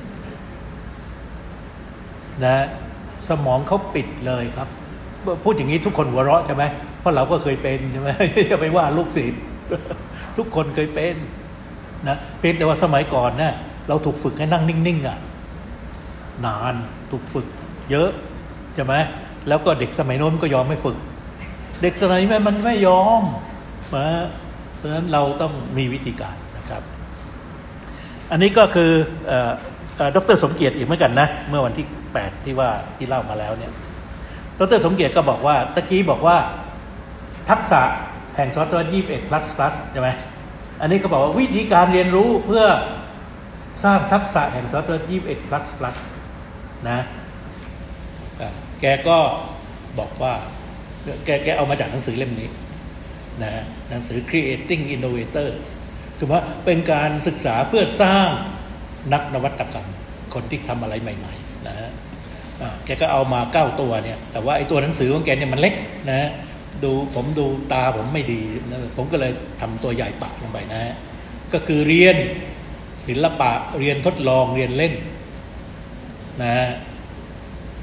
นะสมองเขาปิดเลยครับพูดอย่างนี้ทุกคนหัวเราะใช่ไหมเพราะเราก็เคยเป็นใช่ไหมอย่าไปว่าลูกศิษย์ทุกคนเคยเป็นนะเพียงแต่ว่าสมัยก่อนเนี่ยเราถูกฝึกให้นั่งนิ่งๆอ่ะนานถูกฝึกเยอะใช่ไหมแล้วก็เด็กสมัยโน้นก็ยอมไม่ฝึกเด็กสมัยนี้มันไม่ยอมนะเพราะฉะนั้นเราต้องมีวิธีการนะครับอันนี้ก็คือดร.สมเกียรติอีกเหมือนกันนะเมื่อวันที่8ที่เล่ามาแล้วเนี่ยดร.สมเกียรติก็บอกว่าตะกี้บอกว่าทักษะแห่งซอฟต์แวร์21++ใช่ไหมอันนี้ก็บอกว่าวิธีการเรียนรู้เพื่อสร้างทักษะแห่งซอฟต์แวร์21++นะแกก็บอกว่าแกเอามาจากหนังสือเล่มนี้นะหนังสือ Creating Innovators คือว่าเป็นการศึกษาเพื่อสร้างนักนวัตกรรมคนที่ทำอะไรใหม่ๆนะฮะแกก็เอามา9ตัวเนี่ยแต่ว่าไอ้ตัวหนังสือของแกเนี่ยมันเล็กนะผมดูตาผมไม่ดีนะผมก็เลยทำตัวใหญ่ปะลงไปนะฮะก็คือเรียนศิลปะเรียนทดลองเรียนเล่นนะ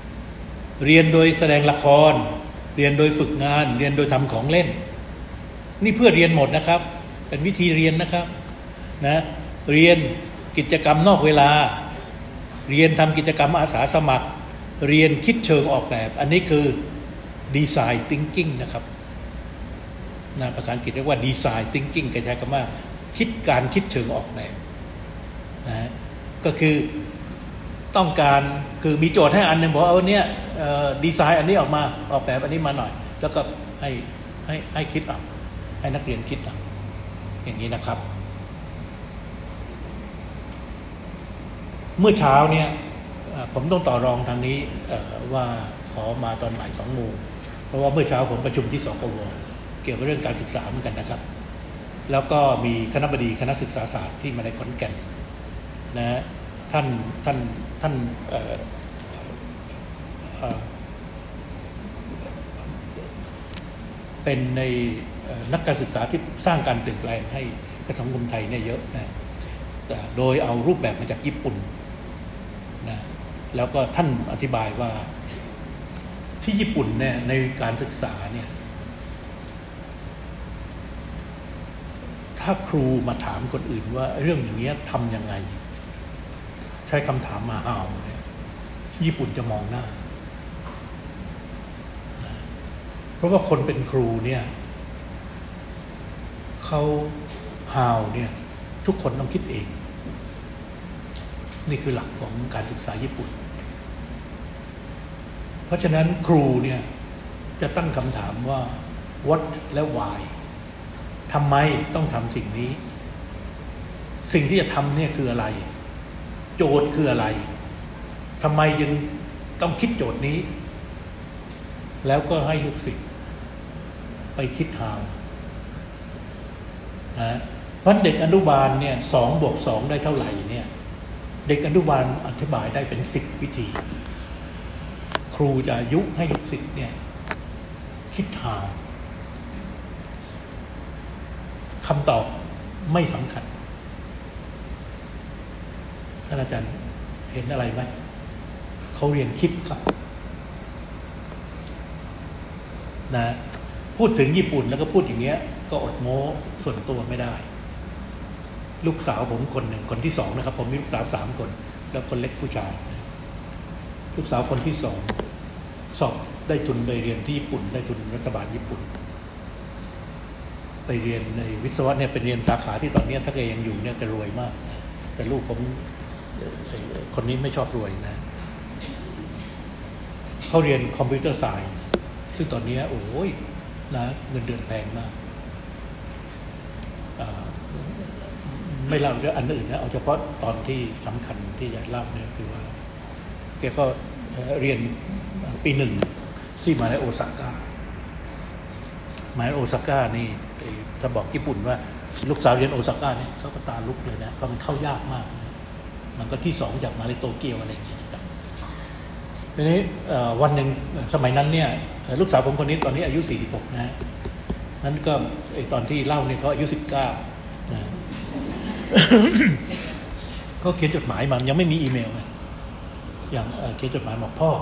เรียนโดยแสดงละครเรียนโดยฝึกงานเรียนโดยทำของเล่นนี่เพื่อเรียนหมดนะครับเป็นวิธีเรียนนะครับนะเรียนกิจกรรมนอกเวลาเรียนทำกิจกรรมอาสาสมัครเรียนคิดเชิงออกแบบอันนี้คือ Design Thinking นะครับนะภาษาอังกฤษเรียกว่า Design Thinking ก็ใช้คำว่าการคิดเชิงออกแบบนะก็คือต้องการคือมีโจทย์ให้อันหนึ่งบอกเอาเนี่ยดีไซน์อันนี้ออกมาออกแบบอันนี้มาหน่อยแล้วก็ให้คิดเอาให้นักเรียนคิดเอาอย่างนี้นะครับเมื่อเช้าเนี่ยผมต้องต่อรองทางนี้ว่าขอมาตอนบ่าย2 โมงเพราะว่าเมื่อเช้าผมประชุมที่สกว.เกี่ยวกับเรื่องการศึกษาเหมือนกันนะครับแล้วก็มีคณบดีคณะศึกษาศาสตร์ที่มาในขอนแก่นนะท่านเป็นในนักการศึกษาที่สร้างการเปลี่ยนแปลงให้กับสังคมไทยเนี่ยเยอะนะโดยเอารูปแบบมาจากญี่ปุ่นนะแล้วก็ท่านอธิบายว่าที่ญี่ปุ่นเนี่ยในการศึกษาเนี่ยถ้าครูมาถามคนอื่นว่าเรื่องอย่างเงี้ยทำยังไงใช้คำถามมาhowเนี่ยญี่ปุ่นจะมองหน้าเพราะว่าคนเป็นครูเนี่ยเขาhowเนี่ยทุกคนต้องคิดเองนี่คือหลักของการศึกษาญี่ปุ่นเพราะฉะนั้นครูเนี่ยจะตั้งคำถามว่า what และ why ทำไมต้องทำสิ่งนี้สิ่งที่จะทำเนี่ยคืออะไรโจทย์คืออะไรทำไมยังต้องคิดโจทย์นี้แล้วก็ให้ลูกศิษย์ไปคิดhowนะเพราะเด็กอนุบาลเนี่ย2+2ได้เท่าไหร่เนี่ยเด็กอนุบาลอธิบายได้เป็น10 วิธีครูจะยุให้ลูกศิษย์เนี่ยคิดhowคำตอบไม่สำคัญท่านอาจารย์เห็นอะไรไหมเขาเรียนคิดครับนะพูดถึงญี่ปุ่นแล้วก็พูดอย่างเงี้ยก็อดโม้ส่วนตัวไม่ได้ลูกสาวผมคนหนึ่งคนที่2นะครับผมมีลูกสาว3 คนแล้วคนเล็กผู้ชายลูกสาวคนที่2สอบได้ทุนไปเรียนที่ญี่ปุ่นได้ทุนรัฐบาลญี่ปุ่นไปเรียนในวิศวะเนี่ยเป็นเรียนสาขาที่ตอนนี้ถ้าแกยังอยู่เนี่ยแกรวยมากแต่ลูกผมคนนี้ไม่ชอบรวยนะเขาเรียนคอมพิวเตอร์ไซน์ซึ่งตอนนี้โอ้ยนะเงินเดือนแพงมากไม่เล่าเรื่องอันอื่นนะเอาเฉพาะตอนที่สำคัญที่อยากเล่าเนี่ยคือว่าแกก็เรียนปี 1ที่มาในโอซาก้านี่ถ้าบอกญี่ปุ่นว่าลูกสาวเรียนโอซาก้าเนี่ยเขาก็ตาลุกเลยนะเพราะมันเข้ายากมากมันก็ที่2จากมาในโตเกียวอะไรอย่างเงี้ยนะครับทีนี้วันหนึ่งสมัยนั้นเนี่ยลูกสาวผมคนนี้ตอนนี้อายุ46นะนั้นก็ตอนที่เล่าเนี่ยเขาอายุ19นะก็เขียนจดหมายมายังไม่มีอีเมลนะอย่างเขียนจดหมายบอกพ่อ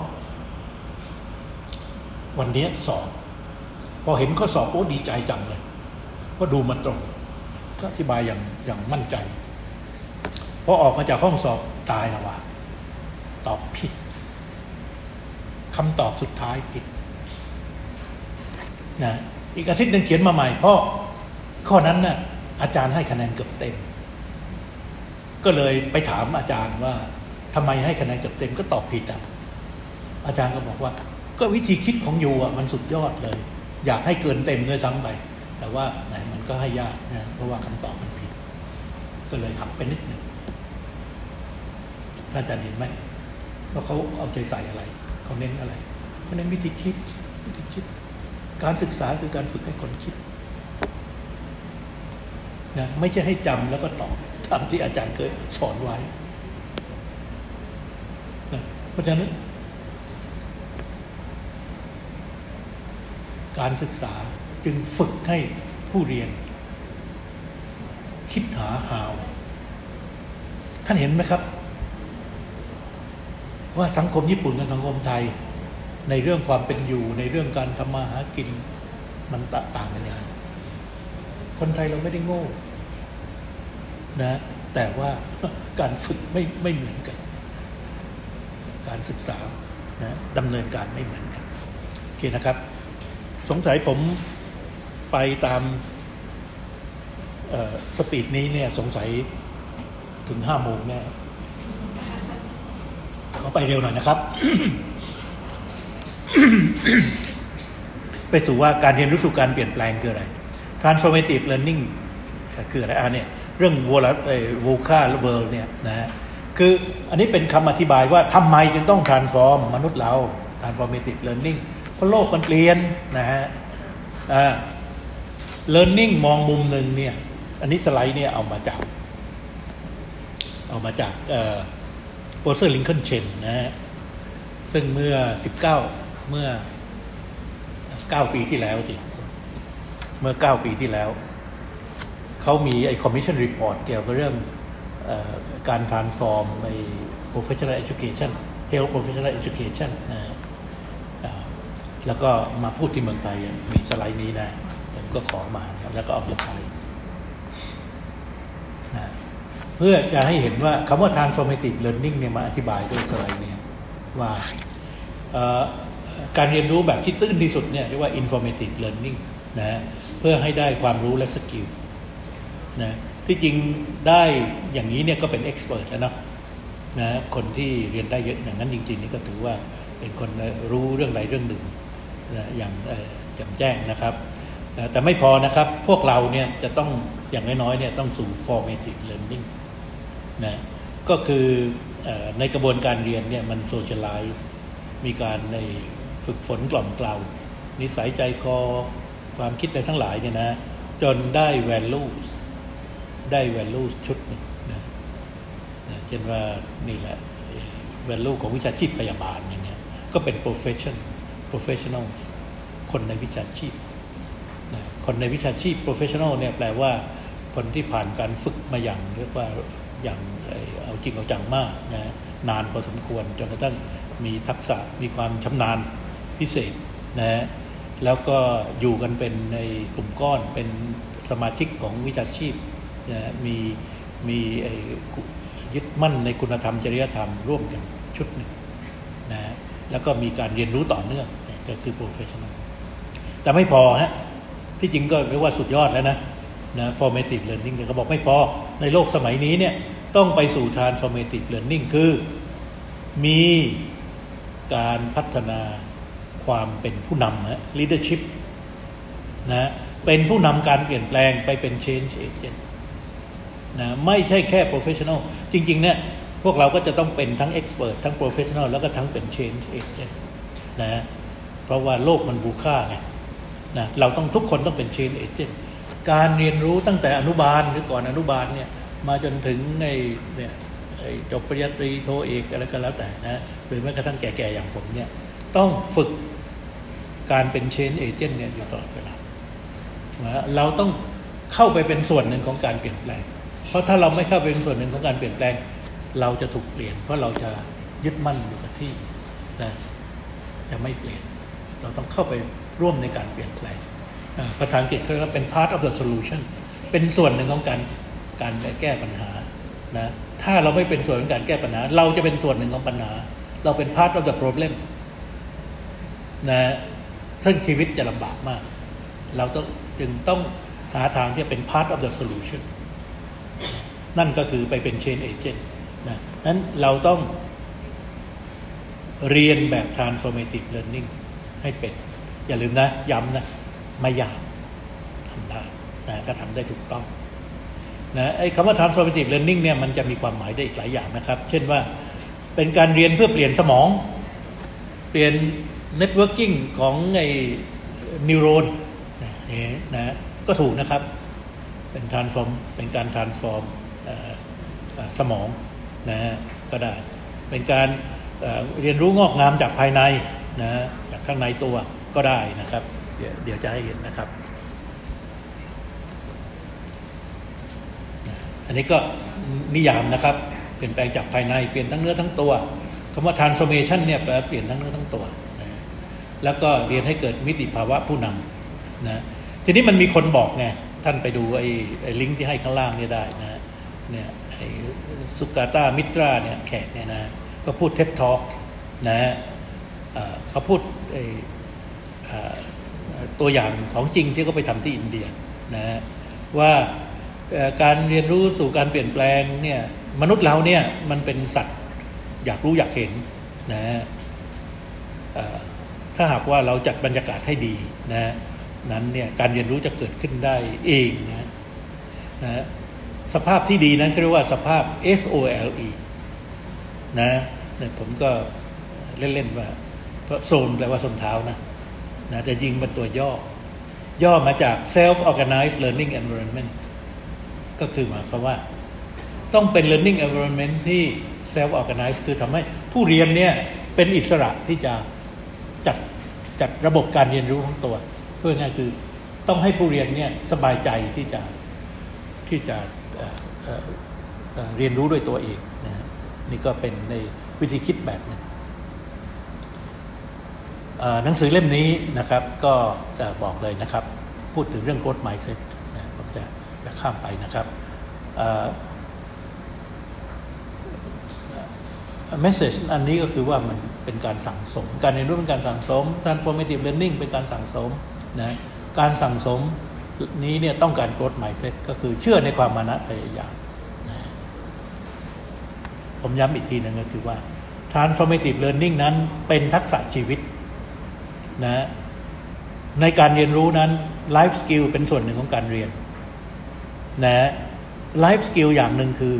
วันนี้สอบพอเห็นข้อสอบโอ้ดีใจจังเลยก็ดูมันตรงก็อธิบายอย่างมั่นใจพอออกมาจากห้องสอบตายแล้วว่ะตอบผิดคำตอบสุดท้ายผิดนะอีกอาทิตย์นึงเขียนมาใหม่พ่อข้อนั้นน่ะอาจารย์ให้คะแนนเกือบเต็มก็เลยไปถามอาจารย์ว่าทำไมให้คะแนนเกือบเต็มก็ตอบผิดอ่ะอาจารย์ก็บอกว่าก็วิธีคิดของยูอ่ะมันสุดยอดเลยอยากให้เกินเต็มด้วยซ้ำไปแต่ว่าไหนมันก็ให้ยากนะเพราะว่าคำตอบมันผิดก็เลยหักไปนิดหนึ่งอาจารย์เห็นไหมว่าเขาเอาใจใส่อะไรเขาเน้นอะไรเขาเน้นวิธีคิดการศึกษาคือการฝึกให้คนคิดนะไม่ใช่ให้จำแล้วก็ตอบตามที่อาจารย์เคยสอนไว้นะเพราะฉะนั้นการศึกษาจึงฝึกให้ผู้เรียนคิดหาhowท่านเห็นไหมครับว่าสังคมญี่ปุ่นกับสังคมไทยในเรื่องความเป็นอยู่ในเรื่องการทำมาหากินมันต่างกันยังไงคนไทยเราไม่ได้โง่นะแต่ว่าการฝึกไม่เหมือนกันการศึกษานะดำเนินการไม่เหมือนกันโอเคนะครับสงสัยผมไปตามสปีดนี้เนี่ยสงสัยถึง5 โมงแน่ขอไปเร็วหน่อยนะครับ ไปสู่ว่าการเรียนรู้สู่การเปลี่ยนแปลงคืออะไร transformative learning คืออะไรเนี่ยเรื่องVUCA world เนี่ยนะคืออันนี้เป็นคำอธิบายว่าทำไมจึงต้อง transform มนุษย์เรา transformative learning เพราะโลกมันเปลี่ยนนะฮะlearning มองมุมหนึ่งเนี่ยอันนี้สไลด์เนี่ยเอามาจากโปรเฟสเซอร์ลิงคอล์นเชนนะฮะซึ่งเมื่อ9 ปีที่แล้วเมื่อ9 ปีที่แล้วเขามีไอ้ commission report เกี่ยวกับเรื่องการ transform ใน professional education health professional education นะแล้วก็มาพูดที่เมืองไทยมีสไลด์นี้นะผมก็ขอมาแล้วก็เอามาใช้นะเพื่อจะให้เห็นว่าคำว่า transformative learning เนี่ยมาอธิบายด้วยสไลด์เนี่ยว่าการเรียนรู้แบบที่ตื้นที่สุดเนี่ยเรียกว่า informative learning นะเพื่อให้ได้ความรู้และสกิลนะที่จริงได้อย่างนี้เนี่ยก็เป็น expert แล้วนะคนที่เรียนได้เยอะอย่างนั้นจริงๆนี่ก็ถือว่าเป็นคนรู้เรื่องใดเรื่องหนึ่งนะอย่างแจ่มแจ้งนะครับแต่ไม่พอนะครับพวกเราเนี่ยจะต้องอย่างน้อยๆเนี่ยต้องสู่ formative learning นะก็คือในกระบวนการเรียนเนี่ยมัน socialize มีการในฝึกฝนกล่อมเกลานิสัยใจคอความคิดอะไรทั้งหลายเนี่ยนะจนได้ values ชุดหนึ่งนะเช่นว่านี่แหละ value ของวิชาชีพพยาบาลอย่างเงี้ยก็เป็น professional คนในวิชาชีพนะคนในวิชาชีพ professional เนี่ยแปลว่าคนที่ผ่านการฝึกมาอย่างเรียกว่าอย่างเอาจริงเอาจังมากนะนานพอสมควรจนกระทั่งมีทักษะมีความชำนาญพิเศษนะแล้วก็อยู่กันเป็นในกลุ่มก้อนเป็นสมาชิกของวิชาชีพนะมียึดมั่นในคุณธรรมจริยธรรมร่วมกันชุดหนึ่งนะแล้วก็มีการเรียนรู้ต่อเนื่องก็คือ professional แต่ไม่พอฮะที่จริงก็เรียกว่าสุดยอดแล้วนะ formative learning เขาบอกไม่พอในโลกสมัยนี้เนี่ยต้องไปสู่ transformative learning คือมีการพัฒนาความเป็นผู้นำleadership นะเป็นผู้นำการเปลี่ยนแปลงไปเป็น change agent นะไม่ใช่แค่ professional จริงๆเนี่ยพวกเราก็จะต้องเป็นทั้ง expert ทั้ง professional แล้วก็ทั้งเป็น change agent นะเพราะว่าโลกมันVUCAไงนะเราต้องทุกคนต้องเป็น change agent การเรียนรู้ตั้งแต่อนุบาลหรือก่อนอนุบาลเนี่ยมาจนถึงในเนี่ยจบปริญญาตรีโทเอกอะไรก็แล้วแต่นะหรือแม้กระทั่งแก่ๆอย่างผมเนี่ยต้องฝึกการเป็น change agent เนี่ยอยู่ตลอดเวลาเราต้องเข้าไปเป็นส่วนหนึ่งของการเปลี่ยนแปลงเพราะถ้าเราไม่เข้าไปเป็นส่วนหนึ่งของการเปลี่ยนแปลงเราจะถูกเปลี่ยนเพราะเราจะยึดมั่นอยู่กับที่นะจะไม่เปลี่ยนเราต้องเข้าไปร่วมในการเปลี่ยนแปลงภาษาอังกฤษเขาเรียกว่าเป็น part of the solution เป็นส่วนหนึ่งของการแก้ปัญหานะถ้าเราไม่เป็นส่วนของการแก้ปัญหาเราจะเป็นส่วนหนึ่งของปัญหาเราเป็น part of the problem นะซึ่งชีวิตจะลำบากมากเราจึงต้องหาทางที่จะเป็น part of the solution นั่นก็คือไปเป็น change agent นะนั้นเราต้องเรียนแบบ transformative learning ให้เป็นอย่าลืมนะย้ำนะไม่ยากทำได้นะถ้าทำได้ถูกต้องนะไอ้คำว่า transformative learning เนี่ยมันจะมีความหมายได้อีกหลายอย่างนะครับเช่นว่าเป็นการเรียนเพื่อเปลี่ยนสมองเปลี่ยน networking ของไอ้นิวโรนนะก็ถูกนะครับเป็นการ transform สมองนะก็ได้เป็นการเรียนรู้งอกงามจากภายในนะจากข้างในตัวก็ได้นะครับเดี๋ยวจะให้เห็นนะครับอันนี้ก็นิยามนะครับเปลี่ยนแปลงจากภายในเปลี่ยนทั้งเนื้อทั้งตัวคำว่า transformation เนี่ยแปลเปลี่ยนทั้งเนื้อทั้งตัวนะแล้วก็เรียนให้เกิดมิติภาวะผู้นำนะทีนี้มันมีคนบอกไงท่านไปดูไอ้ลิงก์ที่ให้ข้างล่างนี่ได้นะเนี่ยไอ้สุกาตามิตราเนี่ยแขกเนี่ยนะก็พูดTED Talkนะเขาพูดตัวอย่างของจริงที่เขาไปทำที่อินเดียนะว่าการเรียนรู้สู่การเปลี่ยนแปลงเนี่ยมนุษย์เราเนี่ยมันเป็นสัตว์อยากรู้อยากเห็นนะถ้าหากว่าเราจัดบรรยากาศให้ดีนะนั้นเนี่ยการเรียนรู้จะเกิดขึ้นได้เองนะสภาพที่ดีนั้นเรียกว่าสภาพ SOLE นะผมก็เล่นๆว่าเพราะโซนแปลว่าส้นเท้านะแต่จริงเป็นตัวย่อมาจาก self organized learning environment ก็คือหมายความว่าต้องเป็น learning environment ที่ self organized คือทำให้ผู้เรียนเนี่ยเป็นอิสระที่จะจัดระบบการเรียนรู้ของตัวเพื่อง่ายคือต้องให้ผู้เรียนเนี่ยสบายใจที่จะเรียนรู้ด้วยตัวเองนะนี่ก็เป็นในวิธีคิดแบบนึงหนังสือเล่มนี้นะครับก็จะบอกเลยนะครับพูดถึงเรื่อง growth mindset นะผมจะข้ามไปนะครับmessage อันนี้ก็คือว่ามันเป็นการสั่งสมการเรียนรู้เป็นการสั่งสม transformative learning เป็นการสั่งสมนะการสั่งสมนี้เนี่ยต้องการ growth mindset ก็คือเชื่อในความมานะพยายามนะผมย้ำอีกทีนึงก็คือว่า transformative learning นั้นเป็นทักษะชีวิตนะในการเรียนรู้นั้น life skill เป็นส่วนหนึ่งของการเรียนนะ life skill อย่างหนึ่งคือ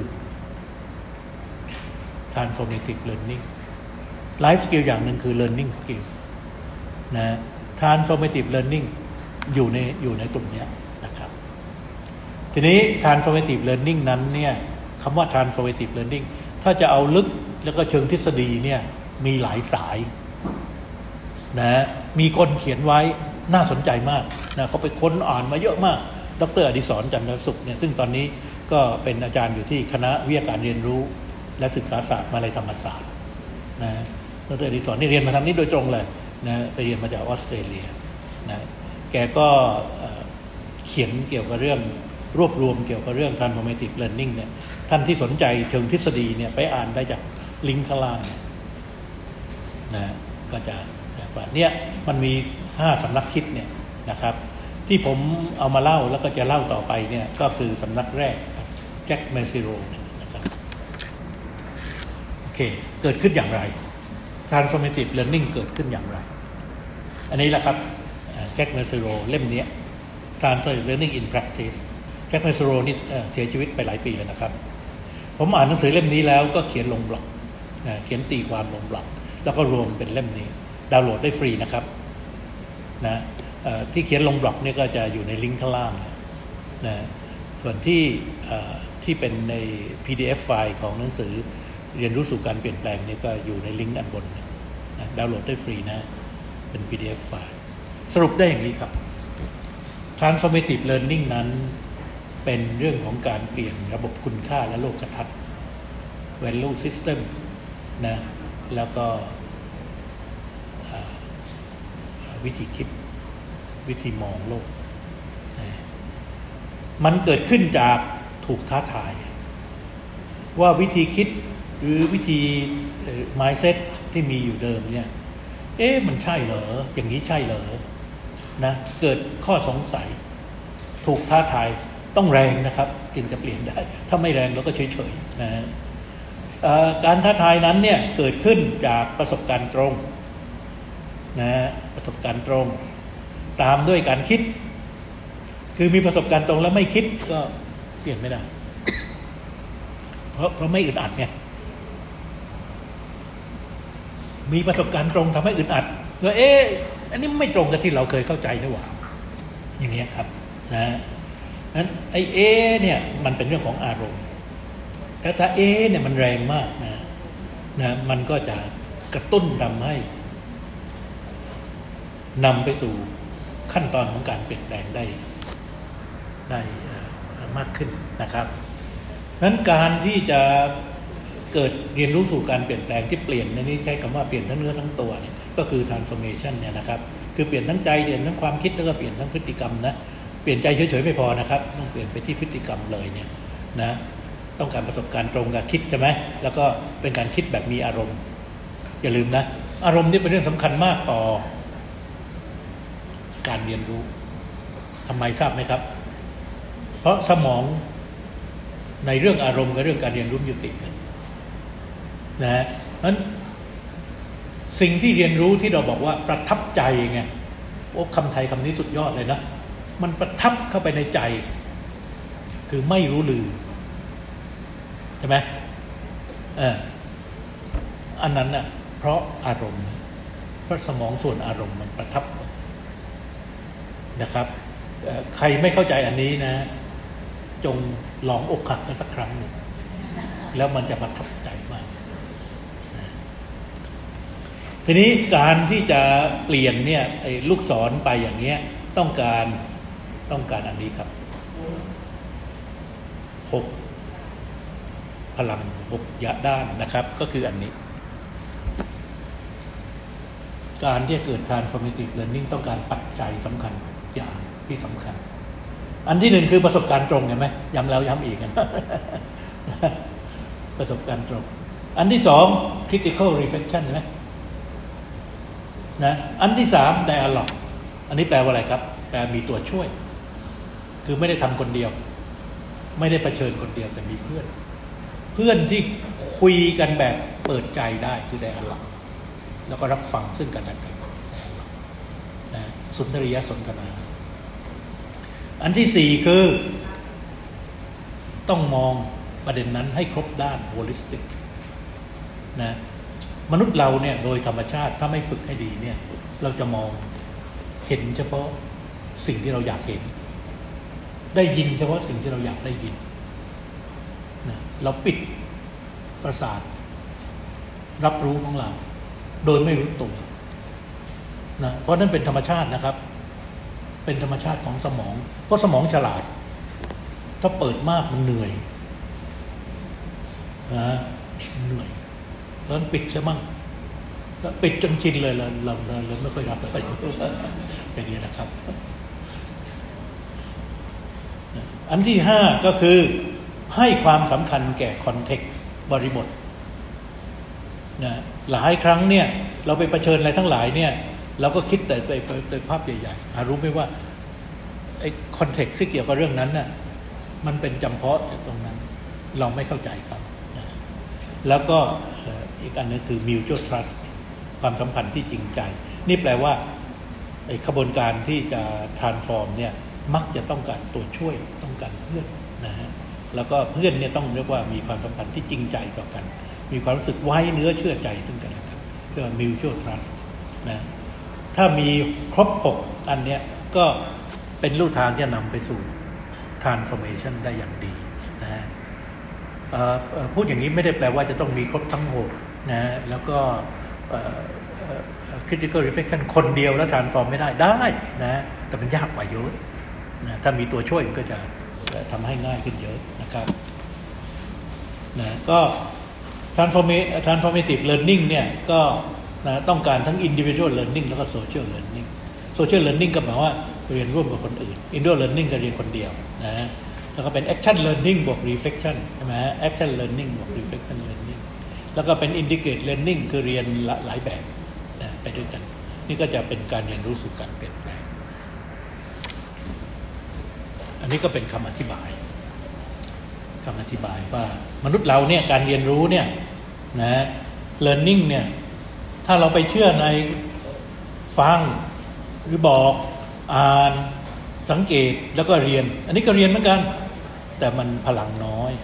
transformative learning life skill อย่างหนึ่งคือ learning skill นะ transformative learning อยู่ในกลุ่มนี้นะครับทีนี้ transformative learning นั้นเนี่ยคำว่า transformative learning ถ้าจะเอาลึกแล้วก็เชิงทฤษฎีเนี่ยมีหลายสายนะมีคนเขียนไว้น่าสนใจมากนะเขาไปค้นอ่านมาเยอะมากดร.อดิศร จันทรสุขเนี่ยซึ่งตอนนี้ก็เป็นอาจารย์อยู่ที่คณะวิทยาการเรียนรู้และศึกษาศาสตร์มหาวิทยาลัยธรรมศาสตร์นะดร.อดิศรนี่เรียนมาทางนี้โดยตรงเลยนะไปเรียนมาจากออสเตรเลียนะแกก็เขียนเกี่ยวกับเรื่องรวบรวมเกี่ยวกับเรื่อง transformative learning เนี่ยท่านที่สนใจเชิงทฤษฎีเนี่ยไปอ่านได้จากลิงก์ข้างล่างนะก็จะว่าเนี่ยมันมี5สำนักคิดเนี่ยนะครับที่ผมเอามาเล่าแล้วก็จะเล่าต่อไปเนี่ยก็คือสำนักแรกแจ็คเมซิโรนะครับโอเคเกิดขึ้นอย่างไร transformative learning เกิดขึ้นอย่างไรอันนี้แหละครับแจ็คเมซิโรเล่มนี้ transformative learning in practice แจ็คเมซิโรนี่เสียชีวิตไปหลายปีแล้วนะครับผมอ่านหนังสือเล่มนี้แล้วก็เขียนลงบล็อกเขียนตีความลงบล็อกแล้วก็รวมเป็นเล่มนี้ดาวน์โหลดได้ฟรีนะครับนะที่เขียนลงบล็อกนี่ก็จะอยู่ในลิงก์ข้างล่างนะส่วนที่เป็นใน PDF ไฟล์ของหนังสือเรียนรู้สู่การเปลี่ยนแปลงนี่ก็อยู่ในลิงก์อันบนนะดาวน์โหลดได้ฟรีนะเป็น PDF ไฟล์สรุปได้อย่างนี้ครับ Transformative Learning นั้นเป็นเรื่องของการเปลี่ยนระบบคุณค่าและโลกทัศน์ Value System นะแล้วก็วิธีคิดวิธีมองโลกมันเกิดขึ้นจากถูกท้าทายว่าวิธีคิดหรือวิธี mindset ที่มีอยู่เดิมเนี่ยมันใช่เหรออย่างนี้ใช่เหรอนะเกิดข้อสงสัยถูกท้าทายต้องแรงนะครับจึงจะเปลี่ยนได้ถ้าไม่แรงเราก็เฉยๆนะการท้าทายนั้นเนี่ยเกิดขึ้นจากประสบการณ์ตรงนะประสบการณ์ตรงตามด้วยการคิดคือมีประสบการณ์ตรงแล้วไม่คิดก็เปลี่ยนไม่ได้เพราะไม่อึดอัดไงมีประสบการณ์ตรงทำให้อึดอัดว่าอันนี้ไม่ตรงกับที่เราเคยเข้าใจนี่หว่าอย่างเงี้ยครับนะนั้นไอ้เนี่ยมันเป็นเรื่องของอารมณ์แต่ถ้าเนี่ยมันแรงมากนะมันก็จะกระตุ้นทำให้นำไปสู่ขั้นตอนของการเปลี่ยนแปลงได้มากขึ้นนะครับนั้นการที่จะเกิดเรียนรู้สู่การเปลี่ยนแปลงที่เปลี่ยนในนี้ใช้คำว่าเปลี่ยนทั้งเนื้อทั้งตัวเนี่ยก็คือ transformation เนี่ยนะครับคือเปลี่ยนทั้งใจเปลี่ยนทั้งความคิดแล้วก็เปลี่ยนทั้งพฤติกรรมนะเปลี่ยนใจเฉยๆไม่พอนะครับต้องเปลี่ยนไปที่พฤติกรรมเลยเนี่ยนะต้องการประสบการณ์ตรงกับคิดใช่ไหมแล้วก็เป็นการคิดแบบมีอารมณ์อย่าลืมนะอารมณ์นี่เป็นเรื่องสำคัญมากต่อการเรียนรู้ทำไมทราบไหมครับเพราะสมองในเรื่องอารมณ์กับเรื่องการเรียนรู้อยู่ติดกันนะนั้นสิ่งที่เรียนรู้ที่เราบอกว่าประทับใจไงโอ้คำไทยคำนี้สุดยอดเลยนะมันประทับเข้าไปในใจคือไม่รู้ลืมใช่ไหมอันนั้นน่ะเพราะอารมณ์เพราะสมองส่วนอารมณ์มันประทับนะครับใครไม่เข้าใจอันนี้นะจงลองอกหักกันสักครั้งหนึ่งแล้วมันจะประทับใจมากทีนี้การที่จะเปลี่ยนเนี่ยไอ้ลูกศรไปอย่างเงี้ยต้องการอันนี้ครับ6พลัง6ด้านนะครับก็คืออันนี้การที่จะเกิด transformative learning ต้องการปัจจัยสำคัญอย่างที่สำคัญอันที่หนึ่งคือประสบการณ์ตรงเห็นไหมย้ำแล้วย้ำอีกกัน ประสบการณ์ตรงอันที่สอง critical reflection เห็นไหมนะอันที่สาม dialogue อันนี้แปลว่าอะไรครับแปลมีตัวช่วยคือไม่ได้ทำคนเดียวไม่ได้เผชิญคนเดียวแต่มีเพื่อนที่คุยกันแบบเปิดใจได้คือ dialogue แล้วก็รับฟังซึ่งกันและกันนะสุนทรียสนทนาอันที่สี่คือต้องมองประเด็นนั้นให้ครบด้าน holistic นะมนุษย์เราเนี่ยโดยธรรมชาติถ้าไม่ฝึกให้ดีเนี่ยเราจะมองเห็นเฉพาะสิ่งที่เราอยากเห็นได้ยินเฉพาะสิ่งที่เราอยากได้ยินนะเราปิดประสาทรับรู้ของเราโดยไม่รู้ตัวนะเพราะนั้นเป็นธรรมชาตินะครับเป็นธรรมชาติของสมองเพราะสมองฉลาดถ้าเปิดมากมันเหนื่อยนะเหนื่อยเพราะฉะนั้นปิดใช่มั้งปิดจนชินเลยเราไม่ค่อยรับอะไรอย่างนี้นะครับอันที่ห้าก็คือให้ความสำคัญแก่คอนเท็กซ์บริบทนะหลายครั้งเนี่ยเราไปเผชิญอะไรทั้งหลายเนี่ยเราก็คิดแต่ไปภาพใหญ่ๆรู้ไหมว่าไอ้คอนเท็กซ์ที่เกี่ยวกับเรื่องนั้นน่ะมันเป็นจำเพาะตรงนั้นเราไม่เข้าใจครับนะแล้วก็อีกอันนึงคือ mutual trust ความสัมพันธ์ที่จริงใจนี่แปลว่าไอ้ขบวนการที่จะ transform เนี่ยมักจะต้องการตัวช่วยต้องการเพื่อนนะฮะแล้วก็เพื่อนเนี่ยต้องเรียกว่ามีความสัมพันธ์ที่จริงใจต่อกันมีความรู้สึกไว้เนื้อเชื่อใจซึ่งกันและกันเรียกว่า mutual trust นะถ้ามีครบ6อันเนี้ยก็เป็นลู่ทางที่จะนำไปสู่ transformation ได้อย่างดีนะฮะพูดอย่างนี้ไม่ได้แปลว่าจะต้องมีครบทั้ง6นะแล้วก็critical reflection คนเดียวแล้ว transform ไม่ได้นะแต่มันยากกว่าเยอะนะถ้ามีตัวช่วยมันก็จะทำให้ง่ายขึ้นเยอะนะครับนะก็ transformative learning เนี่ยก็นะต้องการทั้ง individual learning แล้วก็ social learning social learning ก็หมายว่าเรียนร่วมกับคนอื่น individual learning ก็เรียนคนเดียวนะแล้วก็เป็น action learning บวก reflection ใช่ไหม action learning บวก reflection learning แล้วก็เป็น integrate learning คือเรียนหลายแบบนะไปด้วยกันนี่ก็จะเป็นการเรียนรู้สู่การเปลี่ยนแปลงอันนี้ก็เป็นคำอธิบายว่ามนุษย์เราเนี่ยการเรียนรู้เนี่ยนะ learning เนี่ยถ้าเราไปเชื่อในฟังหรือบอกอ่านสังเกตแล้วก็เรียนอันนี้ก็เรียนเหมือนกันแต่มันพลังน้อย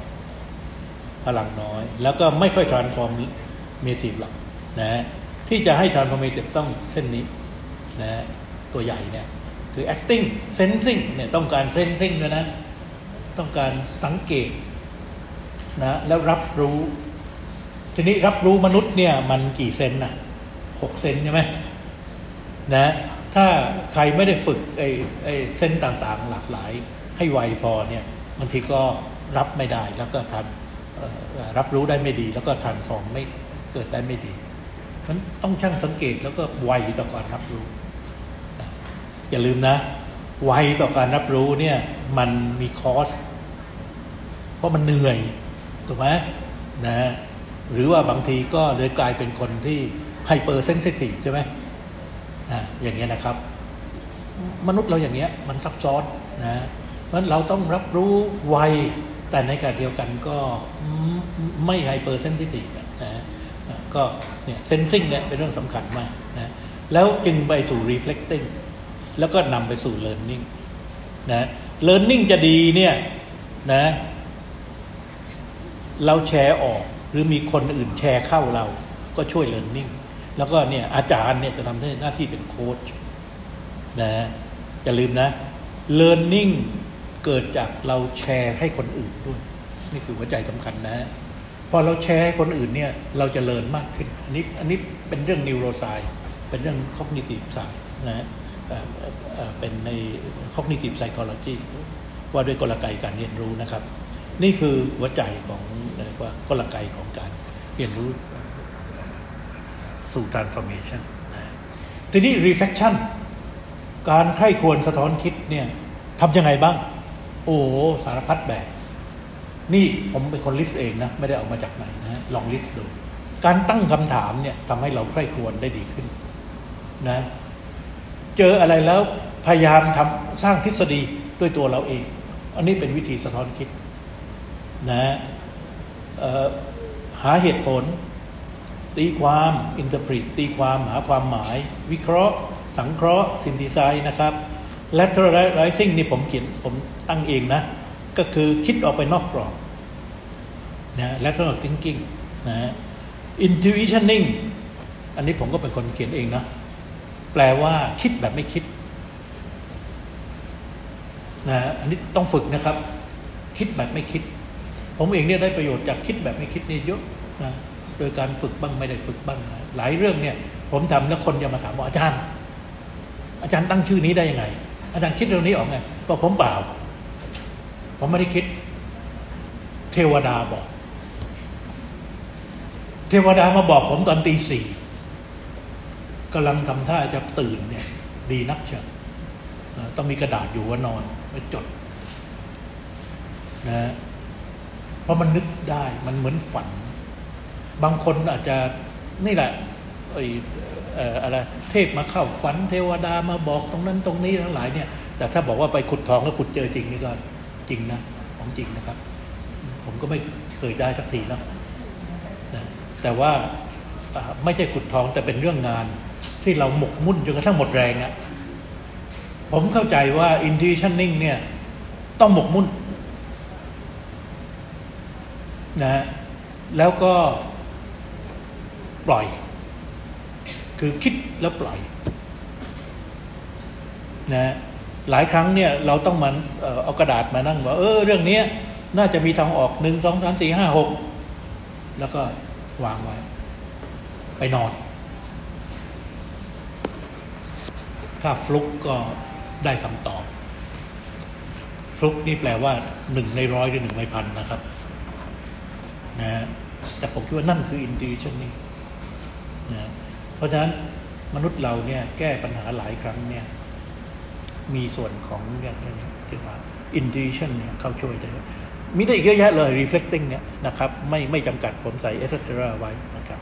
แล้วก็ไม่ค่อย transformative หรอกนะที่จะให้ transformative ต้องเส้นนี้นะตัวใหญ่เนี่ยคือ acting sensing เนี่ยต้องการ sensing ด้วยนะต้องการสังเกตนะแล้วรับรู้ทีนี้รับรู้มนุษย์เนี่ยมันกี่เซนน่ะ6เซนใช่ไหมนะถ้าใครไม่ได้ฝึกไอ้เส้นต่างๆหลากหลายให้ไวพอเนี่ยบางทีก็รับไม่ได้แล้วก็รับรู้ได้ไม่ดีแล้วก็ transform ไม่เกิดได้ไม่ดีมันต้องช่างสังเกตแล้วก็ไวต่อการรับรู้อย่าลืมนะไวต่อการรับรู้เนี่ยมันมีคอสเพราะมันเหนื่อยถูกไหมนะหรือว่าบางทีก็เลยกลายเป็นคนที่ไฮเปอร์เซนซิทีฟใช่ไหมอย่างเงี้ยนะครับมนุษย์เราอย่างเงี้ยมันซับซ้อนนะเพราะเราต้องรับรู้ไวแต่ในขณะเดียวกันก็ไม่ไฮเปอร์เซนซิทีฟนะก็เนี่ยเซนซิงเนี่ยเป็นเรื่องสำคัญมากนะแล้วจึงไปสู่ reflecting แล้วก็นำไปสู่ learning นะ learning จะดีเนี่ยนะเราแชร์ออกหรือมีคนอื่นแชร์เข้าเราก็ช่วย learning แล้วก็เนี่ยอาจารย์เนี่ยจะทำหน้าที่เป็นโค้ชนะอย่าลืมนะ learning เกิดจากเราแชร์ให้คนอื่นด้วยนี่คือหัวใจสำคัญนะพอเราแชร์ให้คนอื่นเนี่ยเราจะเรียนมากขึ้นอันนี้เป็นเรื่อง neuroscience เป็นเรื่อง cognitive science นะเป็นใน cognitive psychology ว่าด้วยกลไกการเรียนรู้นะครับนี่คือหัวใจของว่ากลไกของการเรียนรู้สู่ transformation นะทีนี้ reflection การใคร่ครวญสะท้อนคิดเนี่ยทำยังไงบ้างโอ้สารพัดแบบนี่ผมเป็นคนลิสต์เองนะไม่ได้เอามาจากไหนนะลองลิสต์ดูการตั้งคำถามเนี่ยทำให้เราใคร่ครวญได้ดีขึ้นนะเจออะไรแล้วพยายามสร้างทฤษฎีด้วยตัวเราเองอันนี้เป็นวิธีสะท้อนคิดนะหาเหตุผลตีความ interpret ตีความหาความหมายวิเคราะห์สังเคราะห์ synthesize นะครับ lateralizing นี่ผมตั้งเองนะก็คือคิดออกไปนอกกรอบนะ lateral thinking นะ intuitioning อันนี้ผมก็เป็นคนเขียนเองนะแปลว่าคิดแบบไม่คิดนะอันนี้ต้องฝึกนะครับคิดแบบไม่คิดผมเองเนี่ยได้ประโยชน์จากคิดแบบไม่คิดนี่เยอะนะโดยการฝึกบ้างไม่ได้ฝึกบ้างนะหลายเรื่องเนี่ยผมทำแล้วคนจะมาถามว่าอาจารย์ตั้งชื่อนี้ได้ยังไงอาจารย์คิดเรื่องนี้ออกไงก็ผมเปล่าผมไม่ได้คิดเทวดาบอกเทวดามาบอกผมตอนตี 4กำลังทำท่าจะตื่นเนี่ยดีนักเชียวต้องมีกระดาษอยู่ว่านอนไว้จดนะเพราะมันนึกได้มันเหมือนฝันบางคนอาจจะนี่แหละอะไรเทพมาเข้าฝันเทวดามาบอกตรงนั้นตรงนี้ทั้งหลายเนี่ยแต่ถ้าบอกว่าไปขุดทองแล้วขุดเจอจริงนี่ก็จริงนะของจริงนะครับผมก็ไม่เคยได้สักทีนะแต่ว่าไม่ใช่ขุดทองแต่เป็นเรื่องงานที่เราหมกมุ่นจนกระทั่งหมดแรงอ่ะผมเข้าใจว่า intuitioning เนี่ยต้องหมกมุ่นนะแล้วก็ปล่อยคือคิดแล้วปล่อยนะหลายครั้งเนี่ยเราต้องมันเอากระดาษมานั่งว่าเรื่องนี้น่าจะมีทางออก1 2 3 4 5 6แล้วก็วางไว้ไปนอนถ้าฟลุกก็ได้คำตอบฟลุกนี่แปลว่า1 ใน 100หรือ1 ใน 1,000นะครับนะแต่ผมคิดว่านั่นคือ intuition นี่นะเพราะฉะนั้นมนุษย์เราเนี่ยแก้ปัญหาหลายครั้งเนี่ยมีส่วนของอย่างนี้เรียกว่า intuition เนี่ยเข้าช่วยได้มีได้อีกเยอะแยะเลย reflecting เนี่ยนะครับไม่จำกัดผมใส่ etc ไว้นะครับ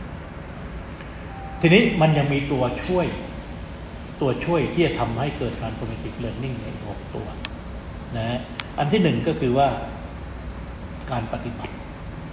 ทีนี้มันยังมีตัวช่วยที่จะทำให้เกิด transformative learning ใน6ตัวนะอันที่1ก็คือว่าการปฏิบัติ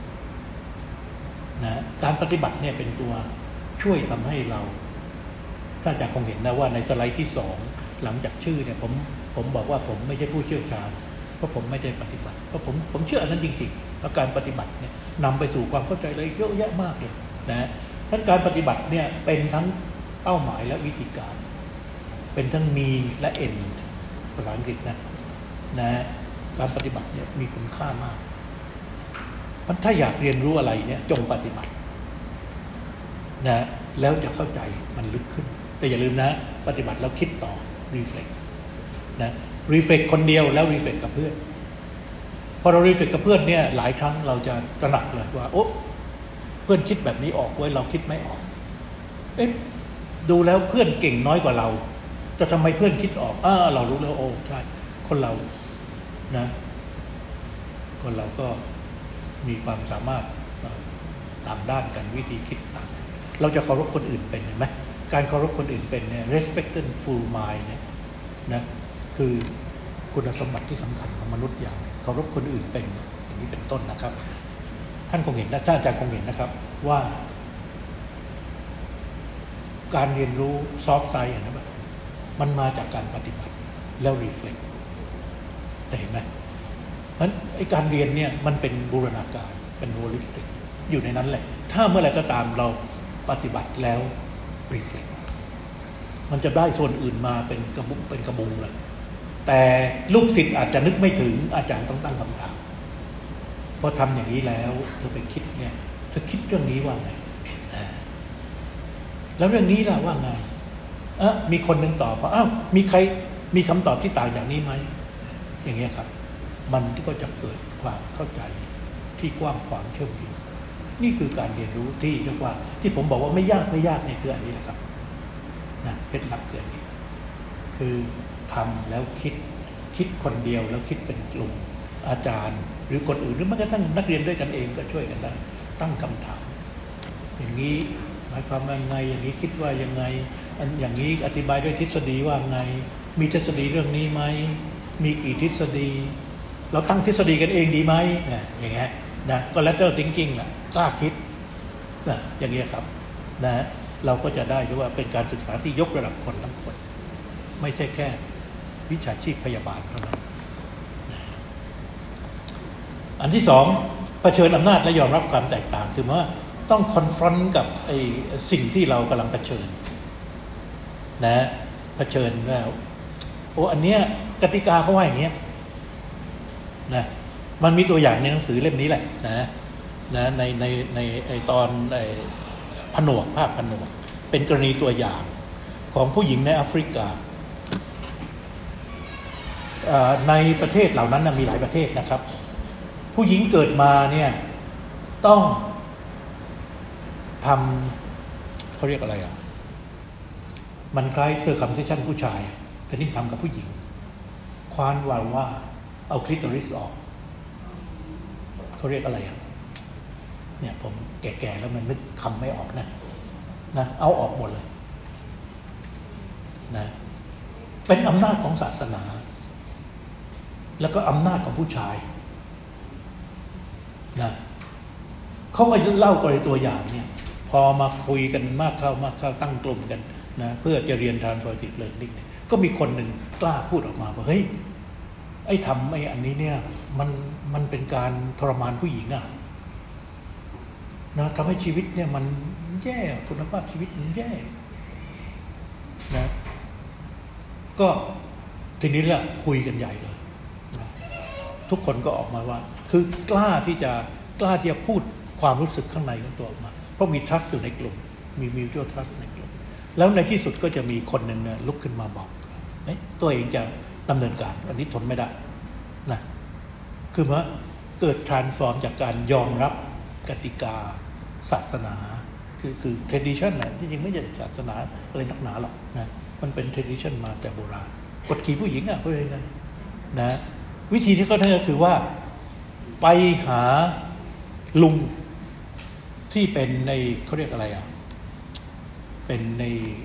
นะการปฏิบัติเนี่ยเป็นตัวช่วยทำให้เราถ้าจะคงเห็นนะว่าในสไลด์ที่2หลังจากชื่อเนี่ยผมบอกว่าผมไม่ใช่ผู้เชี่ยวชาญเพราะผมไม่ได้ปฏิบัติเพราะผมเชื่ออันนั้นจริงๆแล้วการปฏิบัติเนี่ยนำไปสู่ความเข้าใจอะไรเยอะแยะมากเลยนะทั้งการปฏิบัติเนี่ยเป็นทั้งเป้าหมายและวิธีการเป็นทั้ง means และ end ภาษาอังกฤษนะการปฏิบัติเนี่ยมีคุณค่ามากมันถ้าอยากเรียนรู้อะไรเนี่ยจงปฏิบัตินะแล้วจะเข้าใจมันลึกขึ้นแต่อย่าลืมนะปฏิบัติแล้วคิดต่อ reflect นะ reflect คนเดียวแล้ว reflect กับเพื่อนพอเรา reflect กับเพื่อนเนี่ยหลายครั้งเราจะตระหนักเลยว่าโอ๊ะเพื่อนคิดแบบนี้ออกไว้เราคิดไม่ออกดูแล้วเพื่อนเก่งน้อยกว่าเราแต่ทำไมเพื่อนคิดออกเรารู้แล้วโอ้ใช่คนเรานะคนเราก็มีความสามารถต่างด้านกันวิธีคิดต่างกันเราจะเคารพคนอื่นเป็นเห็นไหมการเคารพคนอื่นเป็นเนี่ย respectful mind เนี่ยนะคือคุณสมบัติที่สำคัญของมนุษย์อย่างเคารพคนอื่นเป็นอย่างนี้เป็นต้นนะครับท่านคงเห็นนะท่านอาจารย์คงเห็นนะครับว่าการเรียนรู้ soft science นะมันมาจากการปฏิบัติแล้ว reflect แต่เห็นไหมนั้นไอ้การเรียนเนี่ยมันเป็นบูรณาการเป็น holistic อยู่ในนั้นแหละถ้าเมื่อไหร่ก็ตามเราปฏิบัติแล้ว reflect มันจะได้ส่วนอื่นมาเป็นกระบุงเลยแต่ลูกศิษย์อาจจะนึกไม่ถึงอาจารย์ต้องตั้งคำถามพอทำอย่างนี้แล้วเธอไปคิดเนี่ยเธอคิดเรื่องนี้ว่าไงแล้วเรื่องนี้ล่ะว่าไงมีคนหนึ่งตอบว่ามีใครมีคำตอบที่ต่างจากนี้ไหมอย่างเงี้ยครับมันก็จะเกิดความเข้าใจที่กว้างขวางเชื่อมโยงนี่คือการเรียนรู้ที่เรียกว่าที่ผมบอกว่าไม่ยากเนี่ยคืออันนี้แหละครับนะเคล็ดลับเกิดนี้คือทำแล้วคิดคนเดียวแล้วคิดเป็นกลุ่มอาจารย์หรือคนอื่นหรือแม้กระทั่งนักเรียนด้วยกันเองก็ช่วยกันได้ตั้งคำถามอย่างนี้หมายความว่าไงอย่างนี้คิดว่ายังไงอย่างนี้อธิบายด้วยทฤษฎีว่าไงมีทฤษฎีเรื่องนี้ไหมมีกี่ทฤษฎีเราตั้งทฤษฎีกันเองดีไหมอย่างเงี้ยนะก็ lateral thinking แหละกล้าคิดนะอย่างเงี้ยครับนะเราก็จะได้ด้วยว่าเป็นการศึกษาที่ยกระดับคนทั้งคนไม่ใช่แค่วิชาชีพพยาบาลเท่านั้นนะอันที่สองเผชิญอำนาจและยอมรับความแตกต่างคือว่าต้องคอนฟรอนต์กับไอ้สิ่งที่เรากำลังเผชิญนะเผชิญแล้วอันเนี้ยกติกาเขาว่าอย่างเงี้ยนะมันมีตัวอย่างในหนังสือเล่มนี้แหละนะในตอนผนวกภาคผนวกเป็นกรณีตัวอย่างของผู้หญิงในแอฟริกาในประเทศเหล่านั้นมีหลายประเทศนะครับผู้หญิงเกิดมาเนี่ยต้องทำเขาเรียกอะไรมันคล้ายเซอร์คัมซิชั่นผู้ชายแต่ที่ทำกับผู้หญิงคว้านวาว่าเอาคลิตอริสออกเขาเรียกอะไรเนี่ยผมแก่ๆแล้วมันนึกคำไม่ออกนะเอาออกหมดเลยนะเป็นอำนาจของศาสนาแล้วก็อำนาจของผู้ชายนะเขาก็เล่ากรณีตัวอย่างเนี่ยพอมาคุยกันมากเข้าตั้งกลุ่มกันนะเพื่อจะเรียน transformative learning ก็มีคนหนึ่งกล้าพูดออกมาว่าเฮ้ยไอ้ทำไอ้อันนี้เนี่ยมันเป็นการทรมานผู้หญิงนะทำให้ชีวิตเนี่ยมันแย่คุณภาพชีวิตมันแย่นะก็ทีนี้แหละคุยกันใหญ่เลยนะทุกคนก็ออกมาว่าคือกล้าที่จะพูดความรู้สึกข้างในของตัวออกมาเพราะมี trust อยู่ในกลุ่มมี mutual trust ในกลุ่มแล้วในที่สุดก็จะมีคนหนึ่งเนี่ยลุกขึ้นมาบอกตัวเองจะดำเนินการอันนี้ทนไม่ได้นะคือว่าเกิด transform จากการยอมรับกติกาศาสนาคือ tradition นะที่จริงไม่ใช่ศาสนาอะไรนักหนาหรอกนะมันเป็น tradition มาแต่โบราณกดขี่ผู้หญิงเพื่ออะไรนะวิธีที่เขาทำก็คือว่าไปหาลุงที่เป็นในเขาเรียกอะไรเป็นใน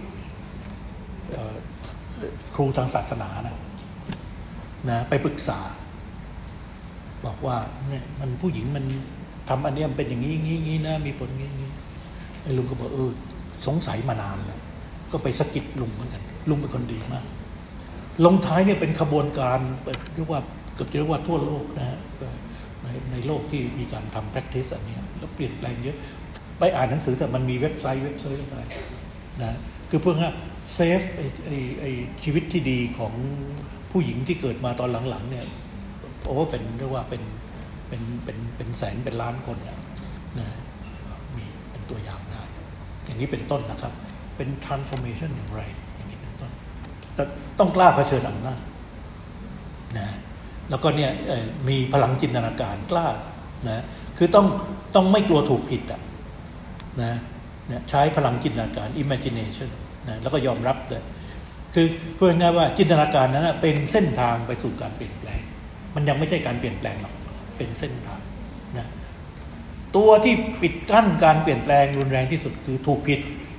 ครูทางศาสนานะไปปรึกษาบอกว่าเนี่ยมันผู้หญิงมันทำอันนี้มันเป็นอย่างนี้นะมีผลอย่างนี้ไอ้ลุงก็บอกสงสัยมานานแล้วก็ไปสะกิดลุงเหมือนกันลุงเป็นคนดีมากลงท้ายเนี่ยเป็นขบวนการเรียกว่าเกือบจะเรียกว่าทั่วโลกนะฮะในโลกที่มีการทำ practice อันนี้แล้วเปลี่ยนแปลงเยอะไปอ่านหนังสือแต่มันมีเว็บไซต์อะไรนะคือเพื่อเซฟไอ้ชีวิตที่ดีของผู้หญิงที่เกิดมาตอนหลังๆเนี่ยเป็นเรียกว่าเป็นแสนเป็นล้านคนนะมีเป็นตัวอย่างได้อย่างนี้เป็นต้นนะครับเป็น transformation อย่างไรอย่างนี้เป็นต้นแต่ต้องกล้าเผชิญอำนาจนะแล้วก็เนี่ยมีพลังจินตนาการกล้านะคือต้องไม่กลัวถูกผิดนะใช้พลังจินตนาการ imagination นะแล้วก็ยอมรับแต่คือพูดง่ายๆว่าจินตนาการนั้นเป็นเส้นทางไปสู่การเปลี่ยนแปลงมันยังไม่ใช่การเปลี่ยนแปลงหรอกเป็นเส้นทางนะตัวที่ปิดกั้นการเปลี่ยนแปลงรุนแรงที่สุดคือถูกผิด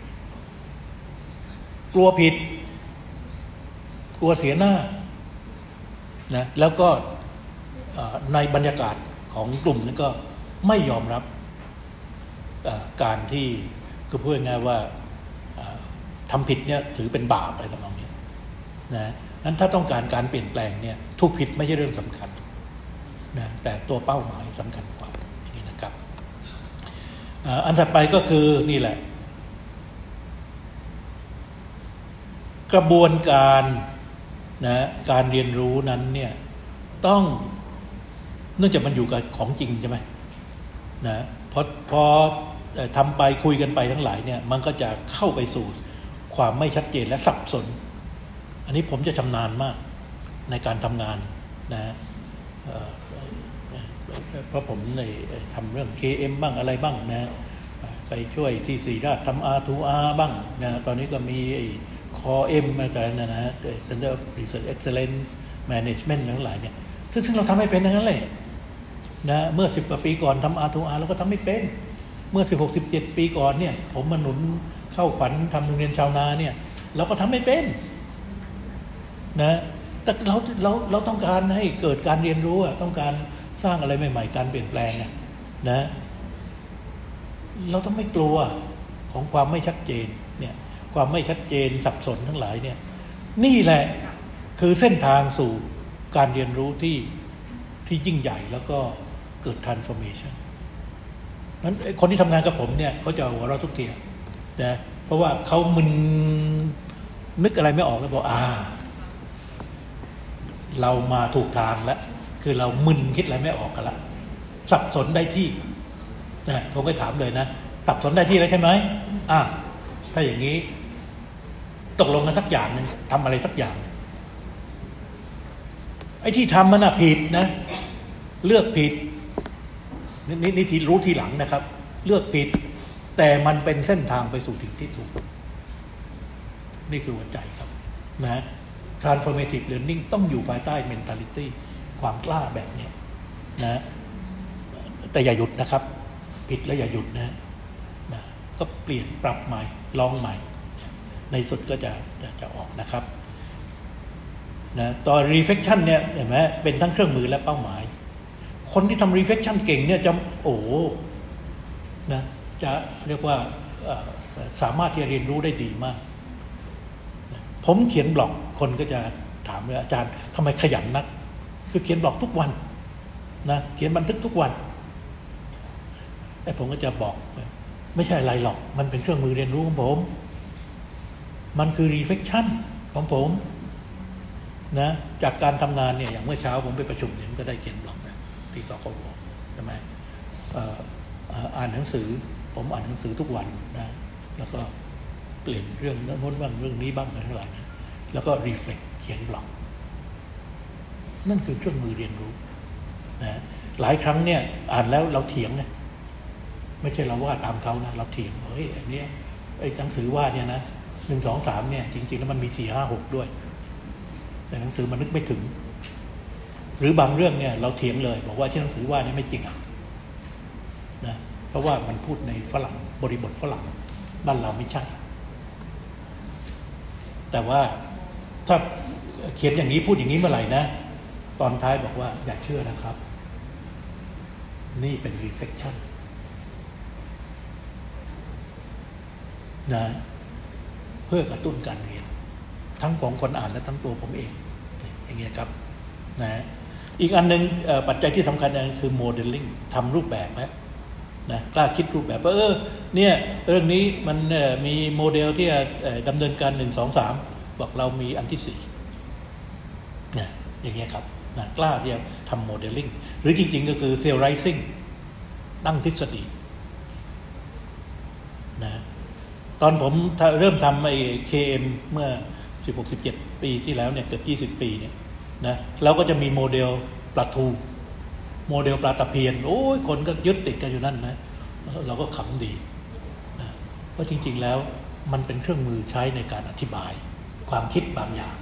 กลัวผิดกลัวเสียหน้านะแล้วก็ในบรรยากาศของกลุ่มนั้นก็ไม่ยอมรับการที่คือพูดง่ายๆว่าทำผิดเนี่ยถือเป็นบาปอะไรต่างๆเนี่ยนะนั้นถ้าต้องการการเปลี่ยนแปลงเนี่ยถูกผิดไม่ใช่เรื่องสำคัญนะแต่ตัวเป้าหมายสำคัญกว่าอย่างนี้นะครับอันถัดไปก็คือนี่แหละกระบวนการนะการเรียนรู้นั้นเนี่ยต้องเนื่องจากมันอยู่กับของจริงใช่ไหมนะพอทำไปคุยกันไปทั้งหลายเนี่ยมันก็จะเข้าไปสู่ความไม่ชัดเจนและสับสนอันนี้ผมจะชำนาญมากในการทำงานนะเพราะผมในทำเรื่อง KM บ้างอะไรบ้างนะไปช่วยที่ศรีราชทำ R2R บ้างนะตอนนี้ก็มีCore M อะไรนั่นนะ Center of Research Excellence Management ทั้งหลายเนี่ยซึ่งเราทำไม่เป็นทั้งนั้นเลยนะเมื่อ10 กว่าปีก่อนทำ R2R เราก็ทำไม่เป็นเมื่อ16-17 ปีก่อนเนี่ยผมมาหนุนเข้าขวัญทำโรงเรียนชาวนาเนี่ยเราก็ทำไม่เป็นนะแต่เราต้องการให้เกิดการเรียนรู้ต้องการสร้างอะไรใหม่ๆการเปลี่ยนแปลงนะเราต้องไม่กลัวของความไม่ชัดเจนเนี่ยความไม่ชัดเจนสับสนทั้งหลายเนี่ยนี่แหละคือเส้นทางสู่การเรียนรู้ที่ยิ่งใหญ่แล้วก็เกิด transformation นั้นคนที่ทำงานกับผมเนี่ยเขาจะหัวเราะทุกทีนะเพราะว่าเขามึนนึกอะไรไม่ออกแล้วบอกเรามาถูกทางแล้วคือเรามึนคิดอะไรไม่ออกกันละสับสนได้ที่นะผมก็ถามเลยนะสับสนได้ที่แล้วใช่ไหมถ้าอย่างนี้ตกลงกันสักอย่างนึงทำอะไรสักอย่างไอ้ที่ทำมันผิดนะเลือกผิดนี่ที่รู้ทีหลังนะครับเลือกผิดแต่มันเป็นเส้นทางไปสู่สิ่งที่ถูกนี่คือหัวใจครับนะ transformative learning ต้องอยู่ภายใต้ mentality ความกล้าแบบนี้นะแต่อย่าหยุดนะครับผิดแล้วอย่าหยุดนะก็เปลี่ยนปรับใหม่ลองใหม่ในสุดก็จะออกนะครับนะต่อ reflection เนี่ยเห็นไหมเป็นทั้งเครื่องมือและเป้าหมายคนที่ทำ reflection เก่งเนี่ยจะนะจะเรียกว่าสามารถที่จะเรียนรู้ได้ดีมากผมเขียนบล็อกคนก็จะถามเลยอาจารย์ทำไมขยันนักคือเขียนบล็อกทุกวันนะเขียนบันทึกทุกวันแต่ผมก็จะบอกไม่ใช่อะไรหรอกมันเป็นเครื่องมือเรียนรู้ของผมมันคือ reflection ของผมนะจากการทำงานเนี่ยอย่างเมื่อเช้าผมไปประชุมเนี่ยก็ได้เขียนบล็อกนะที่สกวใช่ไหมอ่านหนังสือผมอ่านหนังสือทุกวันนะแล้วก็เปลี่ยนเรื่องโน้นบ้างเรื่องนี้บ้างอะไรทั้งหลายนะแล้วก็ reflect เขียนบล็อกนั่นคือเครื่องมือเรียนรู้นะหลายครั้งเนี่ยอ่านแล้วเราเถียงนะไม่ใช่เราว่าตามเขานะเราเถียงอันนี้ไอ้หนังสือว่าเนี่ยนะ1 2 3เนี่ยจริงๆแล้วมันมี4 5 6ด้วยแต่หนังสือมันนึกไม่ถึงหรือบางเรื่องเนี่ยเราเถียงเลยบอกว่าที่หนังสือว่านี่ไม่จริงนะเพราะว่ามันพูดในฝรั่งบริบทฝรั่งบ้านเราไม่ใช่แต่ว่าถ้าเขียนอย่างนี้พูดอย่างนี้เมื่อไหร่นะตอนท้ายบอกว่าอย่าเชื่อนะครับนี่เป็น reflection นะเพื่อกระตุ้นการเรียนทั้งของคนอ่านและทั้งตัวผมเองอย่างเงี้ยครับนะอีกอันนึงปัจจัยที่สำคัญอันคือ modeling ทำรูปแบบนะกล้าคิดรูปแบบว่าเนี่ยเรื่องนี้มันมีโมเดลที่ดำเนินการ1 2 3บอกเรามีอันที่4นะอย่างเงี้ยครับนะกล้าที่จะทำ modeling หรือจริงๆก็คือ theorizing ตั้งทฤษฎีนะตอนผมเริ่มทำไอ้ KM เมื่อ 16-17 ปีที่แล้วเนี่ยเกือบ20 ปีเนี่ยนะเราก็จะมีโมเดลปลาทูโมเดลปลาตะเพียนคนก็ยึดติดกันอยู่นั่นนะเราก็ขำดีนะเพราะจริงๆแล้วมันเป็นเครื่องมือใช้ในการอธิบายความคิดบางอย่าง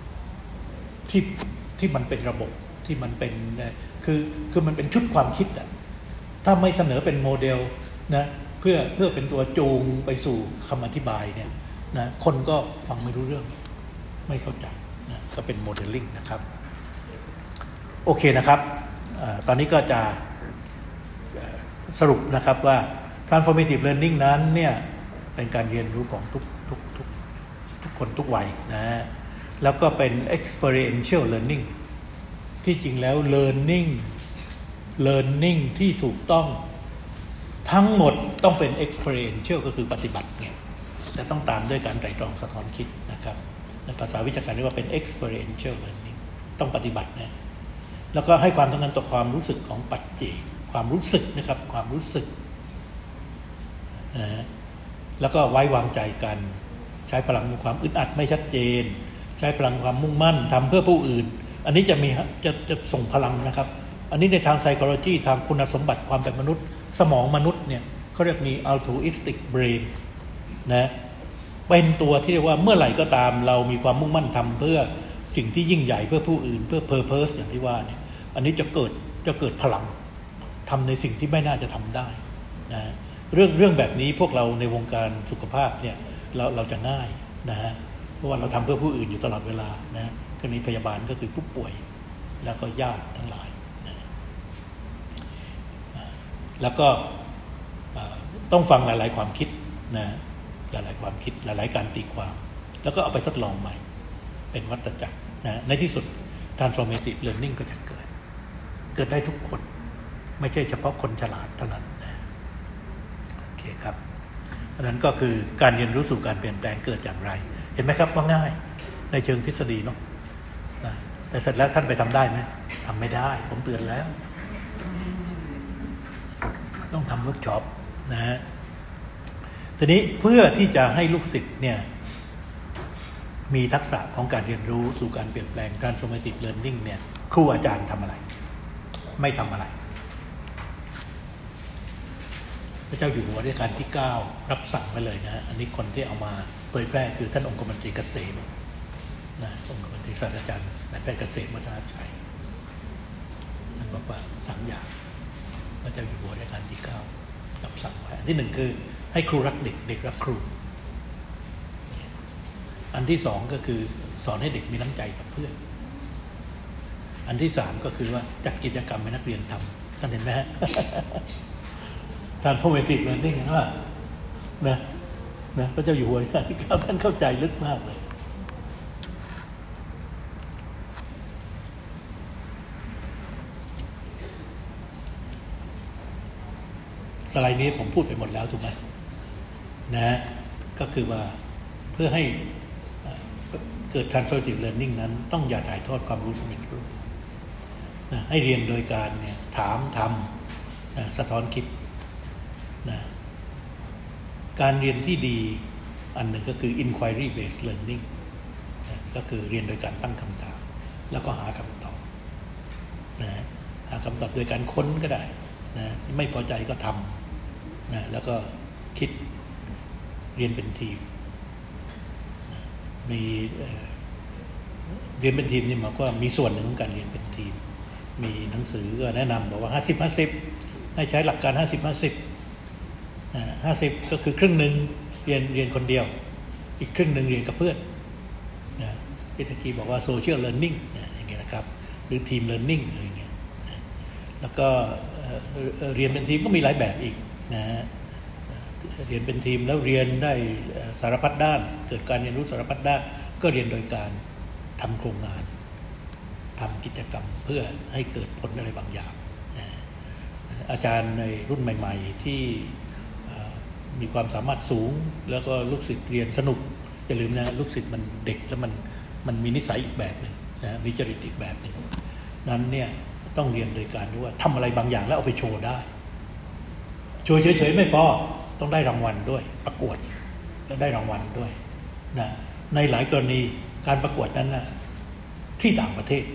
ที่มันเป็นระบบที่มันเป็นคือมันเป็นชุดความคิดอ่ะถ้าไม่เสนอเป็นโมเดลนะเพื่อเป็นตัวจูงไปสู่คำอธิบายเนี่ยนะคนก็ฟังไม่รู้เรื่องไม่เข้าใจนะก็เป็นโมเดลลิ่งนะครับโอเคนะครับตอนนี้ก็จะสรุปนะครับว่า transformative learning นั้นเนี่ยเป็นการเรียนรู้ของทุกคนทุกวัยนะแล้วก็เป็น experiential learning ที่จริงแล้ว learning ที่ถูกต้องทั้งหมดต้องเป็น experiential ก็คือปฏิบัติไงแต่ต้องตามด้วยการไตร่ตรองสะท้อนคิดนะครับในภาษาวิชาการเรียกว่าเป็น experiential learning ต้องปฏิบัตินะแล้วก็ให้ความสำคัญต่อความรู้สึกของปัจเจกความรู้สึกนะครับความรู้สึกนะแล้วก็ไว้วางใจกันใช้พลังความอึดอัดไม่ชัดเจนใช้พลังความมุ่งมั่นทำเพื่อผู้อื่นอันนี้จะส่งพลังนะครับอันนี้ในทาง psychology ทางคุณสมบัติความเป็นมนุษย์สมองมนุษย์เนี่ยเขาเรียกมี altruistic brain นะเป็นตัวที่เรียกว่าเมื่อไหร่ก็ตามเรามีความมุ่งมั่นทำเพื่อสิ่งที่ยิ่งใหญ่เพื่อผู้อื่นเพื่อ purpose อย่างที่ว่าเนี่ยอันนี้จะเกิดพลังทำในสิ่งที่ไม่น่าจะทำได้นะเรื่องแบบนี้พวกเราในวงการสุขภาพเนี่ยเราจะง่ายนะฮะเพราะว่าเราทำเพื่อผู้อื่นอยู่ตลอดเวลานะกรณีพยาบาลก็คือผู้ป่วยแล้วก็ญาติทั้งหลายนะแล้วก็ต้องฟังหลายๆความคิดนะหลายๆความคิดหลายๆการตีความแล้วก็เอาไปทดลองใหม่เป็นวัฏจักรนะในที่สุด transformative learning ก็จะเกิดได้ทุกคนไม่ใช่เฉพาะคนฉลาดเท่านั้นนะโอเคครับอันนั้นก็คือการเรียนรู้สู่การเปลี่ยนแปลงเกิดอย่างไรเห็นไหมครับว่าง่ายในเชิงทฤษฎีเนาะนะแต่เสร็จแล้วท่านไปทำได้ไหมทำไม่ได้ผมเตือนแล้วต้องทำเวิร์กช็อปนะฮะทีนี้เพื่อที่จะให้ลูกศิษย์เนี่ยมีทักษะของการเรียนรู้สู่การเปลี่ยนแปลง transformative learning เนี่ยครูอาจารย์ทำอะไรไม่ทำอะไรพระเจ้าอยู่หัวรัชกาลที่9รับสั่งไว้เลยนะอันนี้คนที่เอามาเผยแพร่คือท่านองคมนตรีเกษมนะองคมนตรีศาสตราจารย์นายแพทย์เกษมวัฒนชัยท่านบอกว่า3 อย่างพระเจ้าอยู่หัวรัชกาลที่9รับสั่งไว้อันที่1คือให้ครูรักเด็กเด็กรักครูอันที่2ก็คือสอนให้เด็กมีน้ำใจกับเพื่อนอันที่3ก็คือว่าจัดกิจกรรมให้นักเรียนทำท่านเห็นไหมฮะtransformative learning นะพระเจ้าอยู่หัวรัชกาลที่9ท่านเข้าใจลึกมากเลยสไลด์นี้ผมพูดไปหมดแล้วถูกไหมนะก็คือว่าเพื่อให้เกิด transformative learning นั้นต้องอย่าถ่ายทอดความรู้สำเร็จรูปนะให้เรียนโดยการเนี่ยถามทำนะสะท้อนคิดนะการเรียนที่ดีอันหนึ่งก็คือ inquiry based learning นะก็คือเรียนโดยการตั้งคำถามแล้วก็หาคำตอบนะหาคำตอบโดยการค้นก็ได้นะไม่พอใจก็ทำนะแล้วก็คิดเรียนเป็นทีมนะมีเรียนเป็นทีมนี่หมายความว่ามีส่วนหนึ่งของการเรียนเป็นทีมมีหนังสือก็แนะนำบอกว่า 50-50 ให้ใช้หลักการ 50-50 ก็คือครึ่งหนึ่งเรียนคนเดียวอีกครึ่งหนึ่งเรียนกับเพื่อนนะที่ตะกี้บอกว่า social learning อย่างเงี้ยนะครับหรือ team learning อะไรเงี้ยแล้วก็เรียนเป็นทีมก็มีหลายแบบอีกนะเรียนเป็นทีมแล้วเรียนได้สารพัดด้านเกิดการเรียนรู้สารพัดด้านก็เรียนโดยการทำโครงงานทำกิจกรรมเพื่อให้เกิดผลอะไรบางอย่างนะอาจารย์ในรุ่นใหม่ๆที่มีความสามารถสูงแล้วก็ลูกศิษย์เรียนสนุกอย่าลืมนะลูกศิษย์มันเด็กแล้วมันมีนิสัยอีกแบบนึงนะมีจริตอีกแบบนึงนั้นเนี่ยต้องเรียนโดยการที่ว่าทำอะไรบางอย่างแล้วเอาไปโชว์ได้โชว์เฉยๆไม่พอต้องได้รางวัลด้วยประกวดแล้วได้รางวัลด้วยนะในหลายกรณีการประกวดนั้นนะที่ต่างประเทศ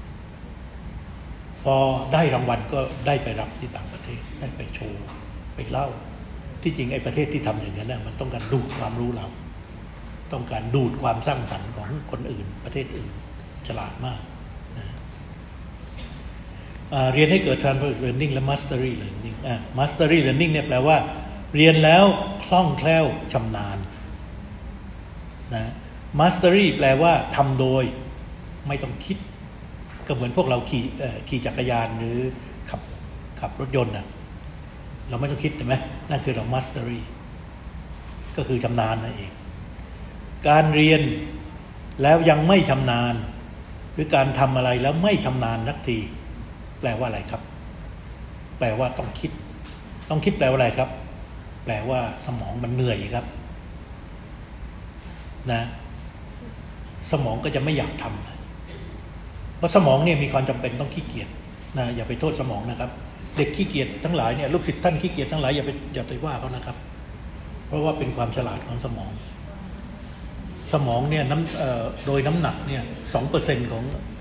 พอได้รางวัลก็ได้ไปรับที่ต่างประเทศได้ไปโชว์ไปเล่าที่จริงไอ้ประเทศที่ทำอย่างนั้นนะมันต้องการดูความรู้เราต้องการดูดความสร้างสรรค์ของคนอื่นประเทศอื่นฉลาดมากนะเรียนให้เกิด transfer learning และ mastery learning mastery learning เนี่ยแปลว่าเรียนแล้วคล่องแคล่วชำนาญนะ mastery แปลว่าทำโดยไม่ต้องคิดก็เหมือนพวกเราขี่จักรยานหรือขับรถยนต์นะเราไม่ต้องคิดใช่ไหมนั่นคือเรา mastery ก็คือชำนาญนั่นเองการเรียนแล้วยังไม่ชำนาญหรือการทำอะไรแล้วไม่ชำนาญนักทีแปลว่าอะไรครับแปลว่าต้องคิดแปลว่าอะไรครับแปลว่าสมองมันเหนื่อยครับนะสมองก็จะไม่อยากทำเพราะสมองเนี่ยมีความจำเป็นต้องขี้เกียจนะอย่าไปโทษสมองนะครับเด็กขี้เกียจทั้งหลายเนี่ยลูกศิษย์ท่านขี้เกียจทั้งหลายอย่าไปว่าเขานะครับเพราะว่าเป็นความฉลาดของสมองเนี่ยโดยน้ำหนักเนี่ย 2%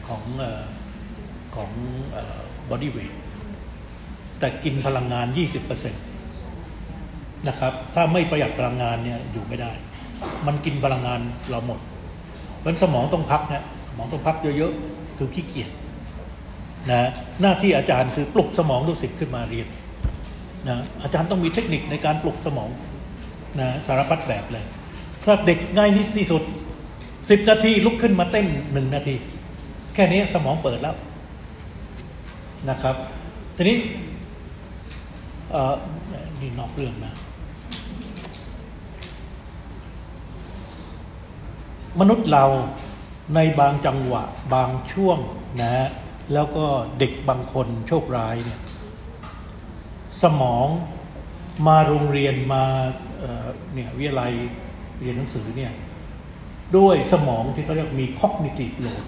ของbody weight แต่กินพลังงาน 20% นะครับถ้าไม่ประหยัดพลังงานเนี่ยอยู่ไม่ได้มันกินพลังงานเราหมดเพราะฉะนั้นสมองต้องพักนะสมองต้องพักเยอะๆคือขี้เกียจนะหน้าที่อาจารย์คือปลุกสมองลูกศิษย์ขึ้นมาเรียนนะอาจารย์ต้องมีเทคนิคในการปลุกสมองนะสารพัดแบบเลยถ้าเด็กง่ายที่สุด10 นาทีลุกขึ้นมาเต้น1 นาทีแค่นี้สมองเปิดแล้วนะครับทีนี้นี่นอกเรื่องนะมนุษย์เราในบางจังหวะบางช่วงนะแล้วก็เด็กบางคนโชคร้ายเนี่ยสมองมาโรงเรียนมาเนี่ยวิทยาลัยเรียนหนังสือเนี่ยด้วยสมองที่เขาเรียกมี cognitive load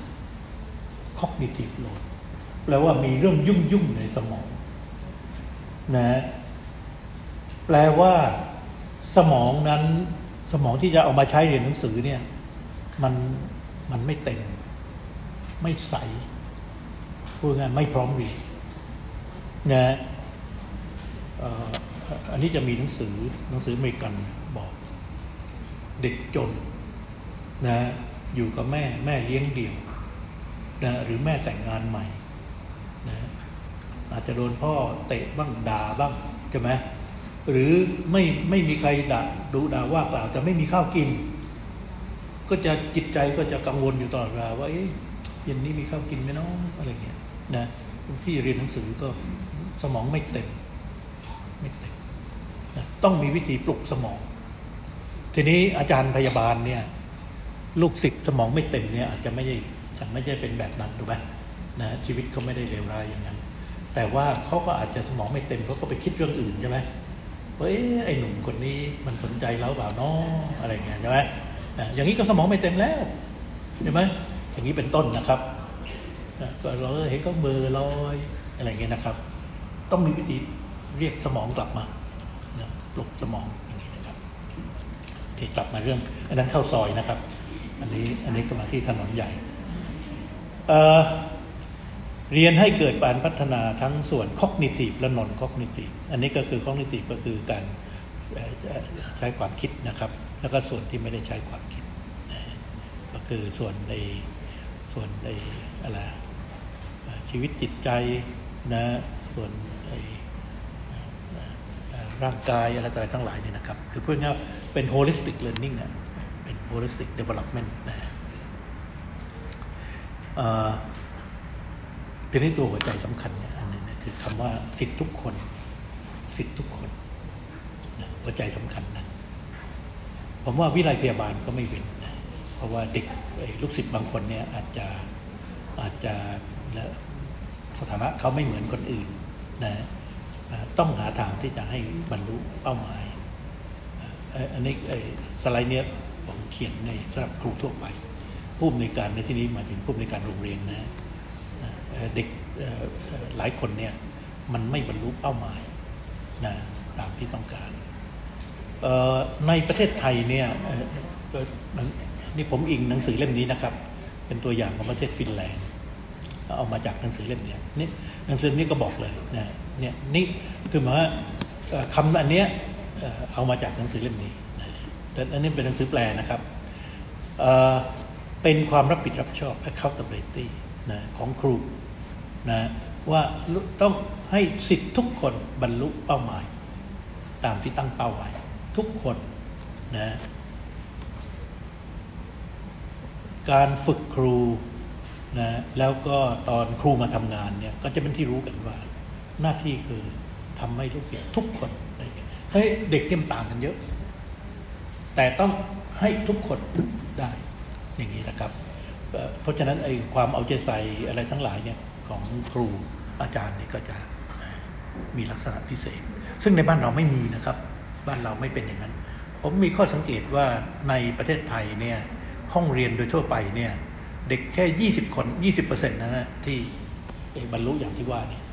แปลว่ามีเรื่องยุ่งในสมองนะแปลว่าสมองนั้นสมองที่จะเอามาใช้เรียนหนังสือเนี่ยมันไม่เต็มไม่ใสพูดง่ายไม่พร้อมเรียนนะอันนี้จะมีหนังสืออเมริกันบอกเด็กจนนะอยู่กับแม่เลี้ยงเดี่ยวนะหรือแม่แต่งงานใหม่นะอาจจะโดนพ่อเตะบ้างด่าบ้างใช่ไหมหรือไม่มีใครดุด่าว่ากล่าวแต่ไม่มีข้าวกินก็จะจิตใจก็จะกังวลอยู่ตลอดเวลาว่าเย็นนี้มีข้าวกินไหมน้องอะไรเงี้ยนะที่เรียนหนังสือก็สมองไม่เต็มนะต้องมีวิธีปลุกสมองทีนี้อาจารย์พยาบาลเนี่ยลูกศิษย์สมองไม่เต็มเนี่ยอาจจะไม่ใช่เป็นแบบนั้นถูกไหมนะชีวิตเขาไม่ได้เลวร้ายอย่างนั้นแต่ว่าเขาก็อาจจะสมองไม่เต็มเพราะเขาไปคิดเรื่องอื่นใช่ไหมว่าไอ้หนุ่มคนนี้มันสนใจเราเปล่าน้ออะไรเงี้ยใช่ไหมอย่างนี้ก็สมองไม่เต็มแล้วใช่ไหมอย่างนี้เป็นต้นนะครับก็เราเห็นก็มือลอยอะไรเงี้ยนะครับต้องมีวิธีเรียกสมองกลับมาปลุกสมองอย่างนี้นะครับที่กลับมาเรื่องอันนั้นเข้าซอยนะครับอันนี้ก็มาที่ถนนใหญ่เรียนให้เกิดการพัฒนาทั้งส่วน cognitive และ non cognitive อันนี้ก็คือ cognitive ก็คือการใช้ความคิดนะครับแล้วก็ส่วนที่ไม่ได้ใช้ความคิดก็คือส่วนในอะไรชีวิตจิตใจนะส่วนร่างกายอะไรต่างๆทั้งหลายนี่นะครับคือพูดง่ายๆเป็น holistic learning นะเป็น holistic development นะทีนี้ตัวหัวใจสำคัญเนี่ยอันนี้นะคือคำว่าสิทธิทุกคนนะหัวใจสำคัญนะผมว่าวิทยาลัยพยาบาลก็ไม่เว้นนะเพราะว่าเด็กลูกศิษย์บางคนเนี่ยอาจจะสถานะเขาไม่เหมือนคนอื่นนะต้องหาทางที่จะให้บรรลุเป้าหมายอันนี้สไลด์เนี้ยผมเขียนในสำหรับครูทั่วไปผู้อำนวยการในที่นี้หมายถึงผู้อำนวยการโรงเรียนนะเด็กหลายคนเนี่ยมันไม่บรรลุเป้าหมายนะตามที่ต้องการในประเทศไทยเนี่ยนี่ผมอิงหนังสือเล่มนี้นะครับเป็นตัวอย่างของประเทศฟินแลนด์เอามาจากหนังสือเล่มนี้นี่หนังสือนี้ก็บอกเลยนะเนี่ยนี่คือหมายว่าคำอันเนี้ยเอามาจากหนังสือเล่มนี้แต่อันนี้เป็นหนังสือแปลนะครับเป็นความรับผิดรับชอบ accountability นะของครูนะว่าต้องให้ศิษย์ทุกคนบรรลุเป้าหมายตามที่ตั้งเป้าไว้ทุกคนนะการฝึกครูนะแล้วก็ตอนครูมาทำงานเนี่ยก็จะเป็นที่รู้กันว่าหน้าที่คือทำให้ลูกศิษย์ทุกคนได้ให้เด็กเตรียมต่างกันเยอะแต่ต้องให้ทุกคนได้อย่างนี้นะครับเพราะฉะนั้นไอ้ความเอาใจใส่อะไรทั้งหลายเนี่ยของครูอาจารย์เนี่ยก็จะมีลักษณะพิเศษซึ่งในบ้านเราไม่มีนะครับบ้านเราไม่เป็นอย่างนั้นผมมีข้อสังเกตว่าในประเทศไทยเนี่ยห้องเรียนโดยทั่วไปเนี่ยเด็กแค่20 คน 20% นะที่บรรลุอย่างที่ว่านี่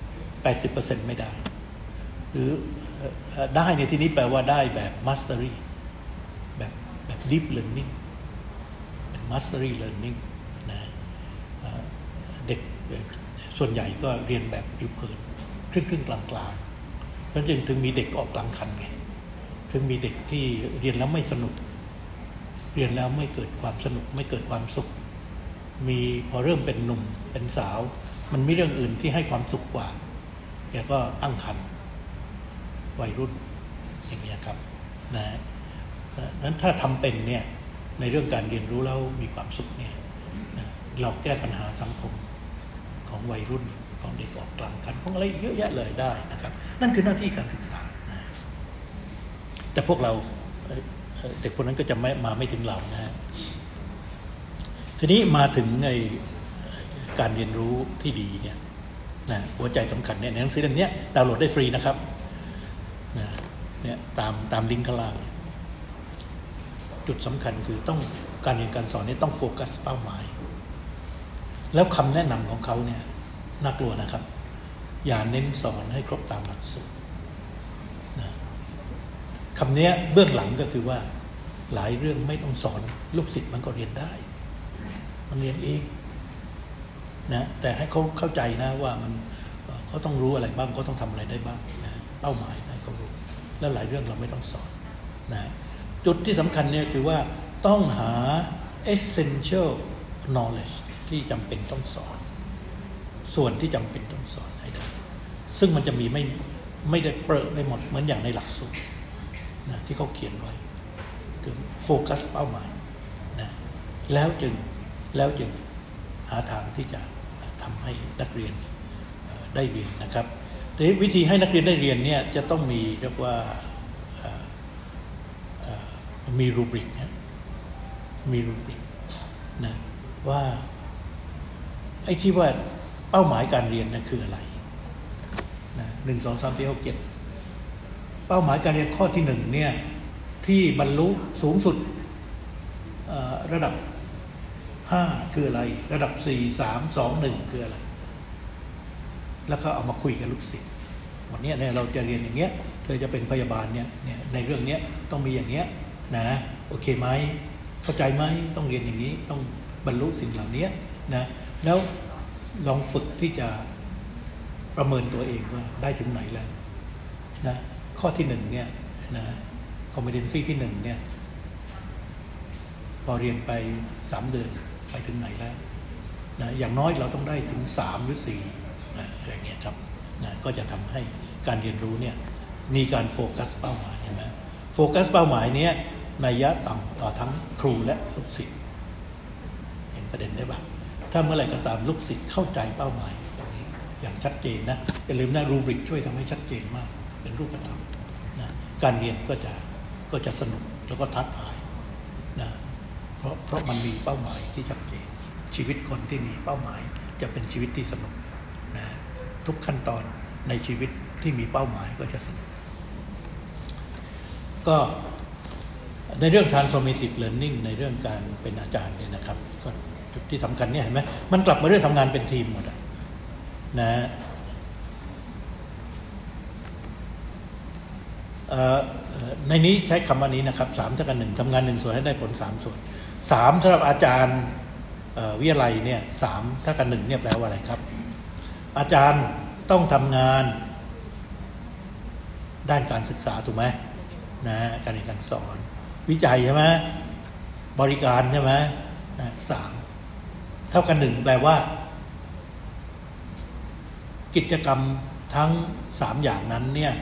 80% ไม่ได้หรือได้ในที่นี้แปลว่าได้แบบ mastery แบบ deep learning เป็น mastery learning นะเด็กส่วนใหญ่ก็เรียนแบบผิวเผินครึ่งๆกลางๆเพราะฉะนั้นถึงมีเด็กออกกลางคันไงถึงมีเด็กที่เรียนแล้วไม่สนุกเรียนแล้วไม่เกิดความสนุกไม่เกิดความสุขมีพอเริ่มเป็นหนุ่มเป็นสาวมันมีเรื่องอื่นที่ให้ความสุขกว่าแกก็ตั้งครรภ์วัยรุ่นอย่างนี้ครับนะนั้นถ้าทำเป็นเนี่ยในเรื่องการเรียนรู้แล้วมีความสุขเนี่ยนะเราแก้ปัญหาสังคมของวัยรุ่นของเด็กออกกลางคันของอะไรเยอะแยะเลยได้นะครับนั่นคือหน้าที่การศึกษานะแต่พวกเราเด็กคนนั้นก็จะไม่ถึงเรานะทีนี้มาถึงในการเรียนรู้ที่ดีเนี่ยนะหัวใจสำคัญเนี่ยในหนังสือเล่มนี้ดาวน์โหลดได้ฟรีนะครับนะเนี่ยตามลิงก์ข้างล่างจุดสำคัญคือต้องการเรียนการสอนนี่ต้องโฟกัสเป้าหมายแล้วคำแนะนำของเขาเนี่ยน่ากลัวนะครับอย่าเน้นสอนให้ครบตามหลักสูตรนะคำนี้เบื้องหลังก็คือว่าหลายเรื่องไม่ต้องสอนลูกศิษย์มันก็เรียนได้มันเรียนเองนะแต่ให้เขาเข้าใจนะว่ามันเขาต้องรู้อะไรบ้างเขาต้องทำอะไรได้บ้างนะเป้าหมายให้เขารู้แล้วหลายเรื่องเราไม่ต้องสอนนะจุดที่สำคัญเนี่ยคือว่าต้องหา essential knowledge ที่จำเป็นต้องสอนส่วนที่จำเป็นต้องสอนให้ได้ซึ่งมันจะมีไม่ได้เปรอะไปหมดเหมือนอย่างในหลักสูตรนะที่เขาเขียนไว้คือโฟกัสเป้าหมายนะแล้วจึงหาทางที่จะทำให้นักเรียนได้เรียนนะครับแต่วิธีให้นักเรียนได้เรียนเนี่ยจะต้องมีเรียกว่ามีรูบริกนะมีรูบริกนะว่าไอ้ที่ว่าเป้าหมายการเรียนนะคืออะไรนะ1 2 3 4 6 7เป้าหมายการเรียนข้อที่1เนี่ยที่บรรลุสูงสุดระดับ5คืออะไรระดับ4 3 2 1คืออะไรแล้วก็เอามาคุยกับลูกศิษย์วันนี้เนี่ยเราจะเรียนอย่างเงี้ยเธอจะเป็นพยาบาลเนี่ยในเรื่องนี้ต้องมีอย่างเงี้ยนะโอเคไหมเข้าใจไหมต้องเรียนอย่างนี้ต้องบรรลุสิ่งเหล่านี้นะแล้วลองฝึกที่จะประเมินตัวเองว่าได้ถึงไหนแล้วนะข้อที่1เนี่ยนะ competency ที่1เนี่ยพอเรียนไป3 เดือนไปถึงไหนแล้วนะอย่างน้อยเราต้องได้ถึง3 หรือ 4นะอะไรเงี้ยครับนะก็จะทำให้การเรียนรู้เนี่ยมีการโฟกัสเป้าหมายใช่ไหมโฟกัสเป้าหมายเนี้ยนัยยะต่ำต่อทั้งครูและลูกศิษย์เห็นประเด็นได้ปะถ้าเมื่อไหร่ก็ตามลูกศิษย์เข้าใจเป้าหมายตรงนี้อย่างชัดเจนนะอย่าลืมนะรูบริกช่วยทำให้ชัดเจนมากเป็นรูปธรรมนะการเรียนก็จะสนุกแล้วก็ท้าทายนะเพราะมันมีเป้าหมายที่ชัดเจนชีวิตคนที่มีเป้าหมายจะเป็นชีวิตที่สนุกนะทุกขั้นตอนในชีวิตที่มีเป้าหมายก็จะสนุกก็ในเรื่อง transformative learning ในเรื่องการเป็นอาจารย์เนี่ยนะครับก็จุดที่สำคัญเนี่ยเห็นไหมมันกลับมาเรื่องทำงานเป็นทีมหมดนะในนี้ใช้คำว่านี้นะครับ3 เท่ากับ 1ทำงาน1 ส่วนให้ได้ผล3 ส่วน3สำหรับอาจารย์วิทยาลัยเนี่ย3 เท่ากับ 1เนี่ยแปลว่าอะไรครับอาจารย์ต้องทำงานด้านการศึกษาถูกไหมนะการเรียนการสอนวิจัยใช่ไหมบริการใช่ไหม3เท่ากัน1แปลว่ากิจกรรมทั้ง3อย่างนั้นเนี่ย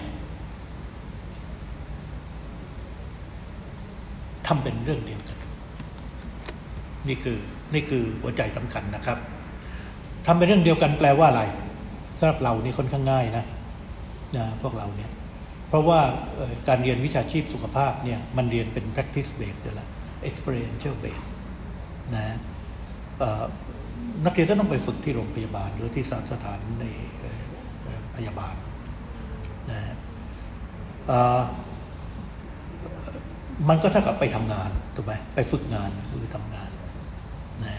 ทำเป็นเรื่องเดียวกันนี่คือหัวใจสำคัญนะครับทำเป็นเรื่องเดียวกันแปลว่าอะไรสำหรับเรานี่ค่อนข้างง่ายนะพวกเราเนี่ยเพราะว่าการเรียนวิชาชีพสุขภาพเนี่ยมันเรียนเป็น practice based แล้ว experiential based นะนักเรียนก็ต้องไปฝึกที่โรงพยาบาลหรือที่สถานในพยาบาลนะมันก็เท่ากับไปทำงานถูกไหมไปฝึกงานคือทำงานนะ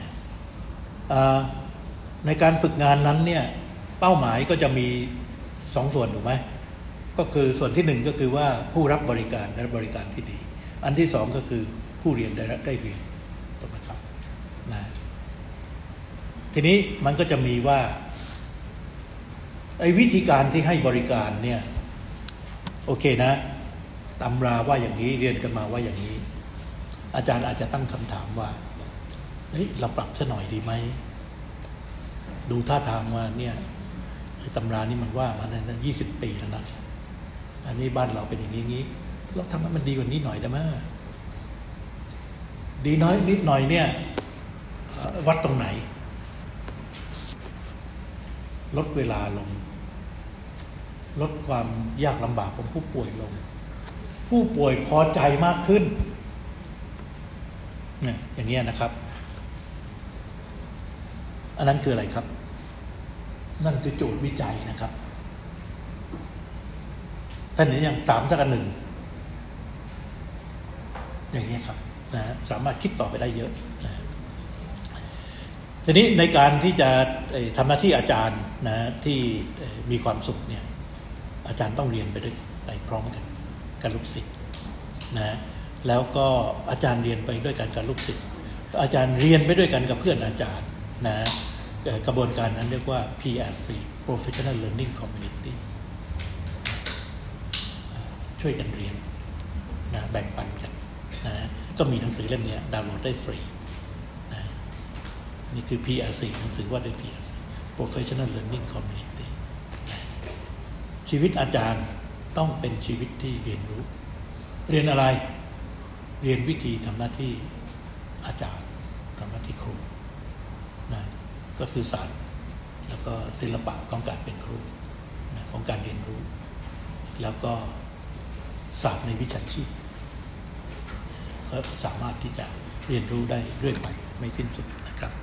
ในการฝึกงานนั้นเนี่ยเป้าหมายก็จะมี2ส่วนถูกไหมก็คือส่วนที่1ก็คือว่าผู้รับบริการได้บริการที่ดีอันที่2ก็คือผู้เรียนได้เรียนถูกไหมครับนะทีนี้มันก็จะมีว่าไอ้วิธีการที่ให้บริการเนี่ยโอเคนะตำราว่าอย่างนี้เรียนกันมาว่าอย่างนี้อาจารย์อาจจะตั้งคำถามว่าเฮ้ยเราปรับซะหน่อยดีไหมดูท่าทางว่าเนี่ยตำรานี่มันว่ามาใน20 ปีแล้วนะอันนี้บ้านเราเป็นอย่างนี้เราทำให้มันดีกว่านี้หน่อยได้ไหมดีน้อยนิดหน่อยเนี่ยวัดตรงไหนลดเวลาลงลดความยากลำบากของผู้ป่วยลงผู้ป่วยพอใจมากขึ้นเนี่ยอย่างนี้นะครับอันนั้นคืออะไรครับนั่นคือโจทย์วิจัยนะครับท่านนี้อย่าง3สัก1อย่างนี้ครับนะสามารถคิดต่อไปได้เยอะนะทีนี้ในการที่จะทำหน้าที่อาจารย์นะที่มีความสุขเนี่ยอาจารย์ต้องเรียนไปด้วยไปพร้อมกันกับลูกศิษย์นะแล้วก็อาจารย์เรียนไปด้วยกันกับลูกศิษย์อาจารย์เรียนไปด้วยกันกับเพื่อนอาจารย์นะกระบวนการนั้นเรียกว่า PRC Professional Learning Community ช่วยกันเรียนนะแบ่งปันกันนะก็มีหนังสือเล่มนี้ดาวน์โหลดได้ฟรีนะนี่คือ PRC หนังสือว่าด้วย PRC Professional Learning Community นะชีวิตอาจารย์ต้องเป็นชีวิตที่เรียนรู้เรียนอะไรเรียนวิธีทำหน้าที่อาจารย์ทำหน้าที่ครูนะก็คือศาสตร์แล้วก็ศิลปะของการเป็นครูนะของการเรียนรู้แล้วก็ศาสตร์ในวิชาชีพก็สามารถที่จะเรียนรู้ได้เรื่อยไปไม่สิ้นสุดนะครับ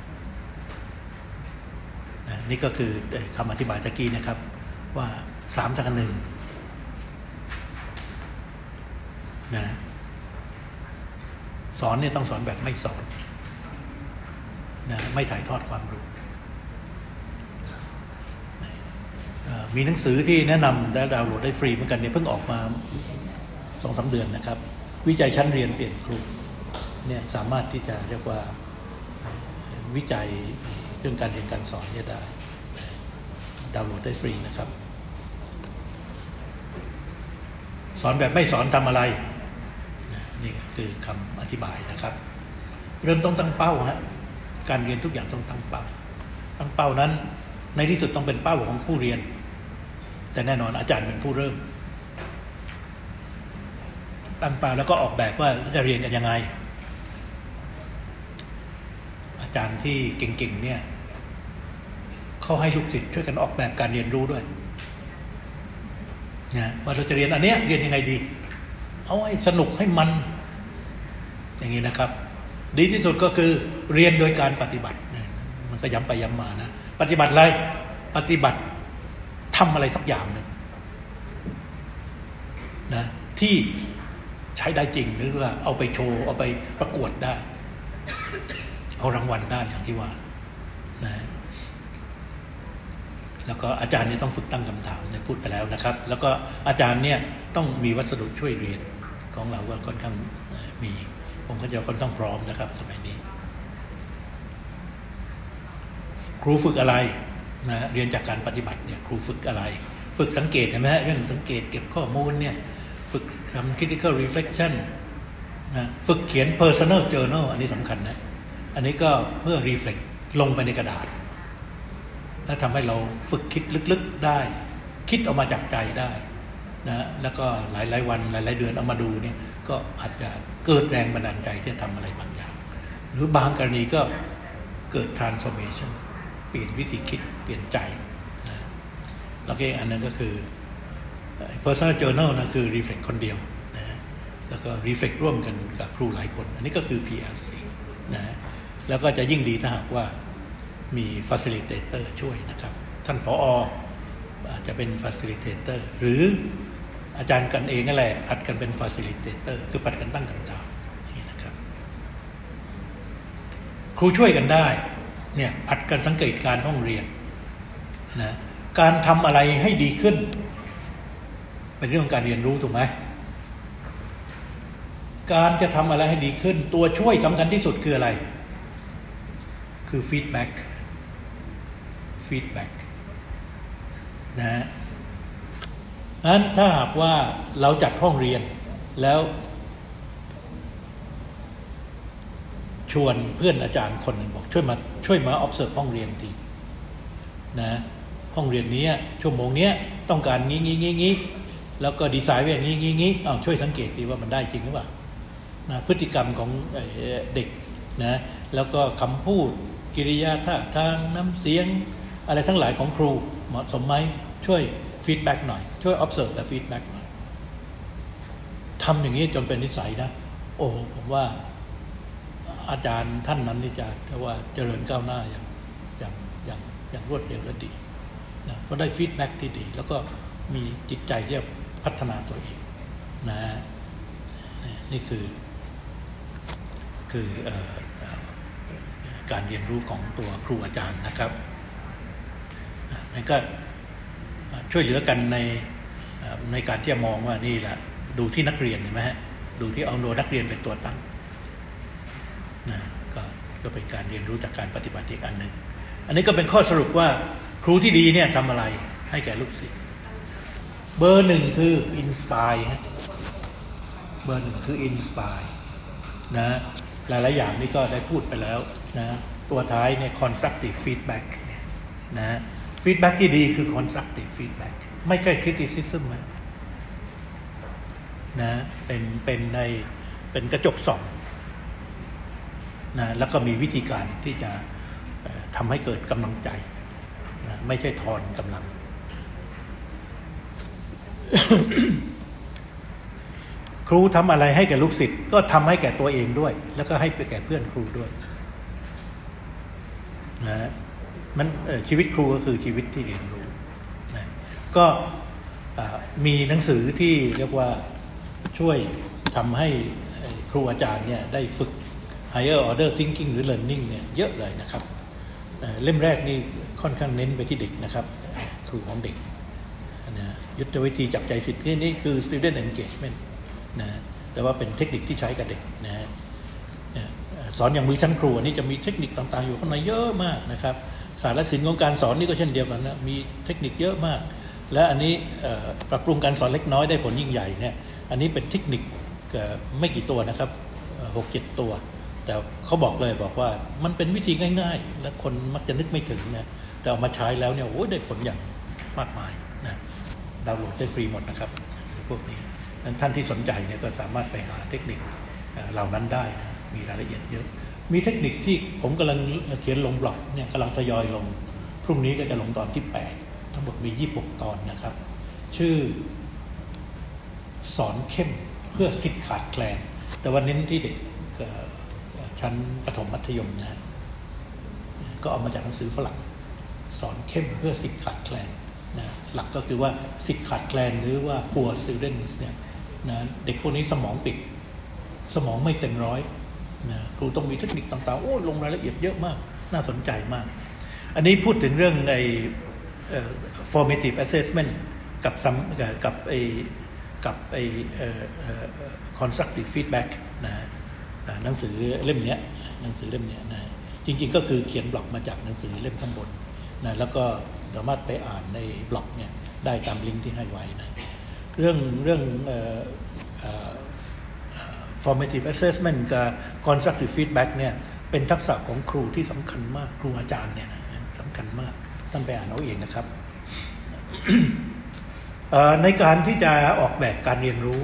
นะนี่ก็คือคำอธิบายตะกี้นะครับว่า3ทัก1นะสอนเนี่ยต้องสอนแบบไม่สอนนะไม่ถ่ายทอดความรู้มีหนังสือที่แนะนำและดาวน์โหลดได้ฟรีเหมือนกันเนี่ยเพิ่งออกมา 2-3 เดือนนะครับวิจัยชั้นเรียนเปลี่ยนครูเนี่ยสามารถที่จะเรียกว่าวิจัยเรื่องการเรียนการสอนเนี่ยได้ดาวน์โหลดได้ฟรีนะครับสอนแบบไม่สอนทำอะไรนี่คือคำอธิบายนะครับเริ่มต้องตั้งเป้าฮะการเรียนทุกอย่างต้องตั้งเป้านั้นในที่สุดต้องเป็นเป้าของผู้เรียนแต่แน่นอนอาจารย์เป็นผู้เริ่มตั้งเป้าแล้วก็ออกแบบว่าจะเรียนกันยังไงอาจารย์ที่เก่งๆเนี่ยเขาให้ลูกศิษย์ช่วยกันออกแบบการเรียนรู้ด้วยนะว่าเราจะเรียนอันเนี้ยเรียนยังไงดีเอาให้สนุกให้มันอย่างนี้นะครับดีที่สุดก็คือเรียนโดยการปฏิบัติมันก็ย้ำไปย้ำมานะปฏิบัติอะไรปฏิบัติทำอะไรสักอย่างหนึ่งนะที่ใช้ได้จริงหรือว่าเอาไปโชว์เอาไปประกวดได้เอารางวัลได้อย่างที่ว่านะแล้วก็อาจารย์เนี่ยต้องฝึกตั้งคำถามเนี่ยพูดไปแล้วนะครับแล้วก็อาจารย์เนี่ยต้องมีวัสดุช่วยเรียนของเราก็ค่อนข้างมีผมก็จะค่อนข้างพร้อมนะครับสมัยนี้ครูฝึกอะไรนะเรียนจากการปฏิบัติเนี่ยครูฝึกอะไรฝึกสังเกตเห็นไหมฮะเรื่องสังเกตเก็บข้อมูลเนี่ยฝึกทำ critical reflection นะฝึกเขียน personal journal อันนี้สำคัญนะอันนี้ก็เพื่อ reflect ลงไปในกระดาษและทำให้เราฝึกคิดลึกๆได้คิดออกมาจากใจได้นะแล้วก็หลายๆวันหลายๆเดือนเอามาดูเนี่ยก็อาจจะเกิดแรงบันดาลใจที่จะทำอะไรบางอย่างหรือบางกรณีก็เกิด transformation เปลี่ยนวิธีคิดเปลี่ยนใจนะแล้วก็อีกอันนึงก็คือ personal journal นะคือ reflect คนเดียวนะแล้วก็ reflect ร่วมกันกับครูหลายคนอันนี้ก็คือ PLC นะแล้วก็จะยิ่งดีถ้าหากว่ามี facilitator ช่วยนะครับท่านผอ.อาจจะเป็น facilitator หรืออาจารย์กันเองนั่นแหละผัดกันเป็น facilitator คือผัดกันตั้งคำถามนี่นะครับครูช่วยกันได้เนี่ยผัดกันสังเกตการห้องเรียนนะการทำอะไรให้ดีขึ้นเป็นเรื่องของการเรียนรู้ถูกไหมการจะทำอะไรให้ดีขึ้นตัวช่วยสำคัญที่สุดคืออะไรคือฟีดแบ็กนะงั้นถ้าหากว่าเราจัดห้องเรียนแล้วชวนเพื่อนอาจารย์คนหนึ่งบอกช่วยมา observe ห้องเรียนทีนะห้องเรียนนี้ชั่วโมงนี้ต้องการงี้แล้วก็ดีไซน์ไว้อย่างงี้ช่วยสังเกตทีว่ามันได้จริงหรือเปล่านะพฤติกรรมของเด็กนะแล้วก็คำพูดกิริยาท่าทางน้ำเสียงอะไรทั้งหลายของครูเหมาะสมไหมช่วยฟีดแบ็กหน่อยช่วย observe และฟีดแบ็กหน่อยทำอย่างนี้จนเป็นนิสัยนะโอ้ผมว่าอาจารย์ท่านนั้นนี่จะว่าเจริญก้าวหน้าอย่างรวดเร็วและดีนะเพราะได้ฟีดแบ็กที่ดีแล้วก็มีจิตใจที่จะพัฒนาตัวเองนะนี่คือการเรียนรู้ของตัวครูอาจารย์นะครับนั่นก็ช่วยเหลือกันในการที่จะมองว่านี่แหละดูที่นักเรียนเห็นไหมฮะดูที่เอานักเรียนเป็นตัวตั้งนะก็เป็นการเรียนรู้จากการปฏิบัติอีกอันหนึ่งอันนี้ก็เป็นข้อสรุปว่าครูที่ดีเนี่ยทำอะไรให้แก่ลูกศิษย์เบอร์หนึ่งคือ inspire เบอร์หนึ่งคือ inspire นะหลายๆอย่างนี่ก็ได้พูดไปแล้วนะตัวท้ายเนี่ย constructive feedback นะ feedback ที่ดีคือ constructive feedback ไม่ใช่ criticism นะเป็นกระจกส่องนะแล้วก็มีวิธีการที่จะทำให้เกิดกำลังใจนะไม่ใช่ทอนกำลัง ครูทำอะไรให้แก่ลูกศิษย์ก็ทำให้แก่ตัวเองด้วยแล้วก็ให้ไปแก่เพื่อนครูด้วยนะมันชีวิตครูก็คือชีวิตที่เรียนรู้นะก็มีหนังสือที่เรียกว่าช่วยทำให้ครูอาจารย์เนี่ยได้ฝึก higher order thinking หรือ learning เนี่ยเยอะเลยนะครับเล่มแรกนี่ค่อนข้างเน้นไปที่เด็กนะครับครูของเด็กนะยุทธวิธีจับใจศิษย์นี่คือ student engagement นะแต่ว่าเป็นเทคนิคที่ใช้กับเด็กนะสอนอย่างมือชั้นครูอันนี้จะมีเทคนิคต่างๆอยู่ข้างในเยอะมากนะครับศาสตร์และศิลป์ของการสอนนี่ก็เช่นเดียวกันนะมีเทคนิคเยอะมากและอันนี้ปรับปรุงการสอนเล็กน้อยได้ผลยิ่งใหญ่เนี่ยอันนี้เป็นเทคนิคไม่กี่ตัวนะครับ 6-7 ตัวแต่เขาบอกว่ามันเป็นวิธีง่ายๆและคนมักจะนึกไม่ถึงนะแต่เอามาใช้แล้วเนี่ยโอ้ได้ผลอย่างมากมายนะดาวน์โหลดได้ฟรีหมดนะครับพวกนี้ท่านที่สนใจเนี่ยก็สามารถไปหาเทคนิคเหล่านั้นได้นะมีรายละเอียดเยอะมีเทคนิคที่ผมกำลังเขียนลงบล็อกเนี่ยกำลังทยอยลงพรุ่งนี้ก็จะลงตอนที่8ทั้งหมดมี26ตอนนะครับชื่อสอนเข้มเพื่อศิษย์ขาดแคลนแต่ว่าเน้นที่เด็กชั้นประถมมัธยมนะก็เอามาจากหนังสือฝรั่งสอนเข้มเพื่อศิษย์ขาดแคลนนะหลักก็คือว่าศิษย์ขาดแคลนหรือว่า poor students เนี่ยนะเด็กพวกนี้สมองปิดสมองไม่เต็มร้อยนะครูต้องมีเทคนิคต่างๆลงรายละเอียดเยอะมากน่าสนใจมากอันนี้พูดถึงเรื่องในformative assessment กับconstructive feedback นะหนังสือเล่มนี้นะจริงๆก็คือเขียนบล็อกมาจากหนังสือเล่มข้างบนนะแล้วก็สามารถไปอ่านในบล็อกเนี่ยได้ตามลิงก์ที่ให้ไว้นะเรื่อง formative assessment กับ constructive feedback เนี่ยเป็นทักษะของครูที่สำคัญมากครูอาจารย์เนี่ยนะสำคัญมากท่านไปอ่านเอาเองนะครับ ในการที่จะออกแบบการเรียนรู้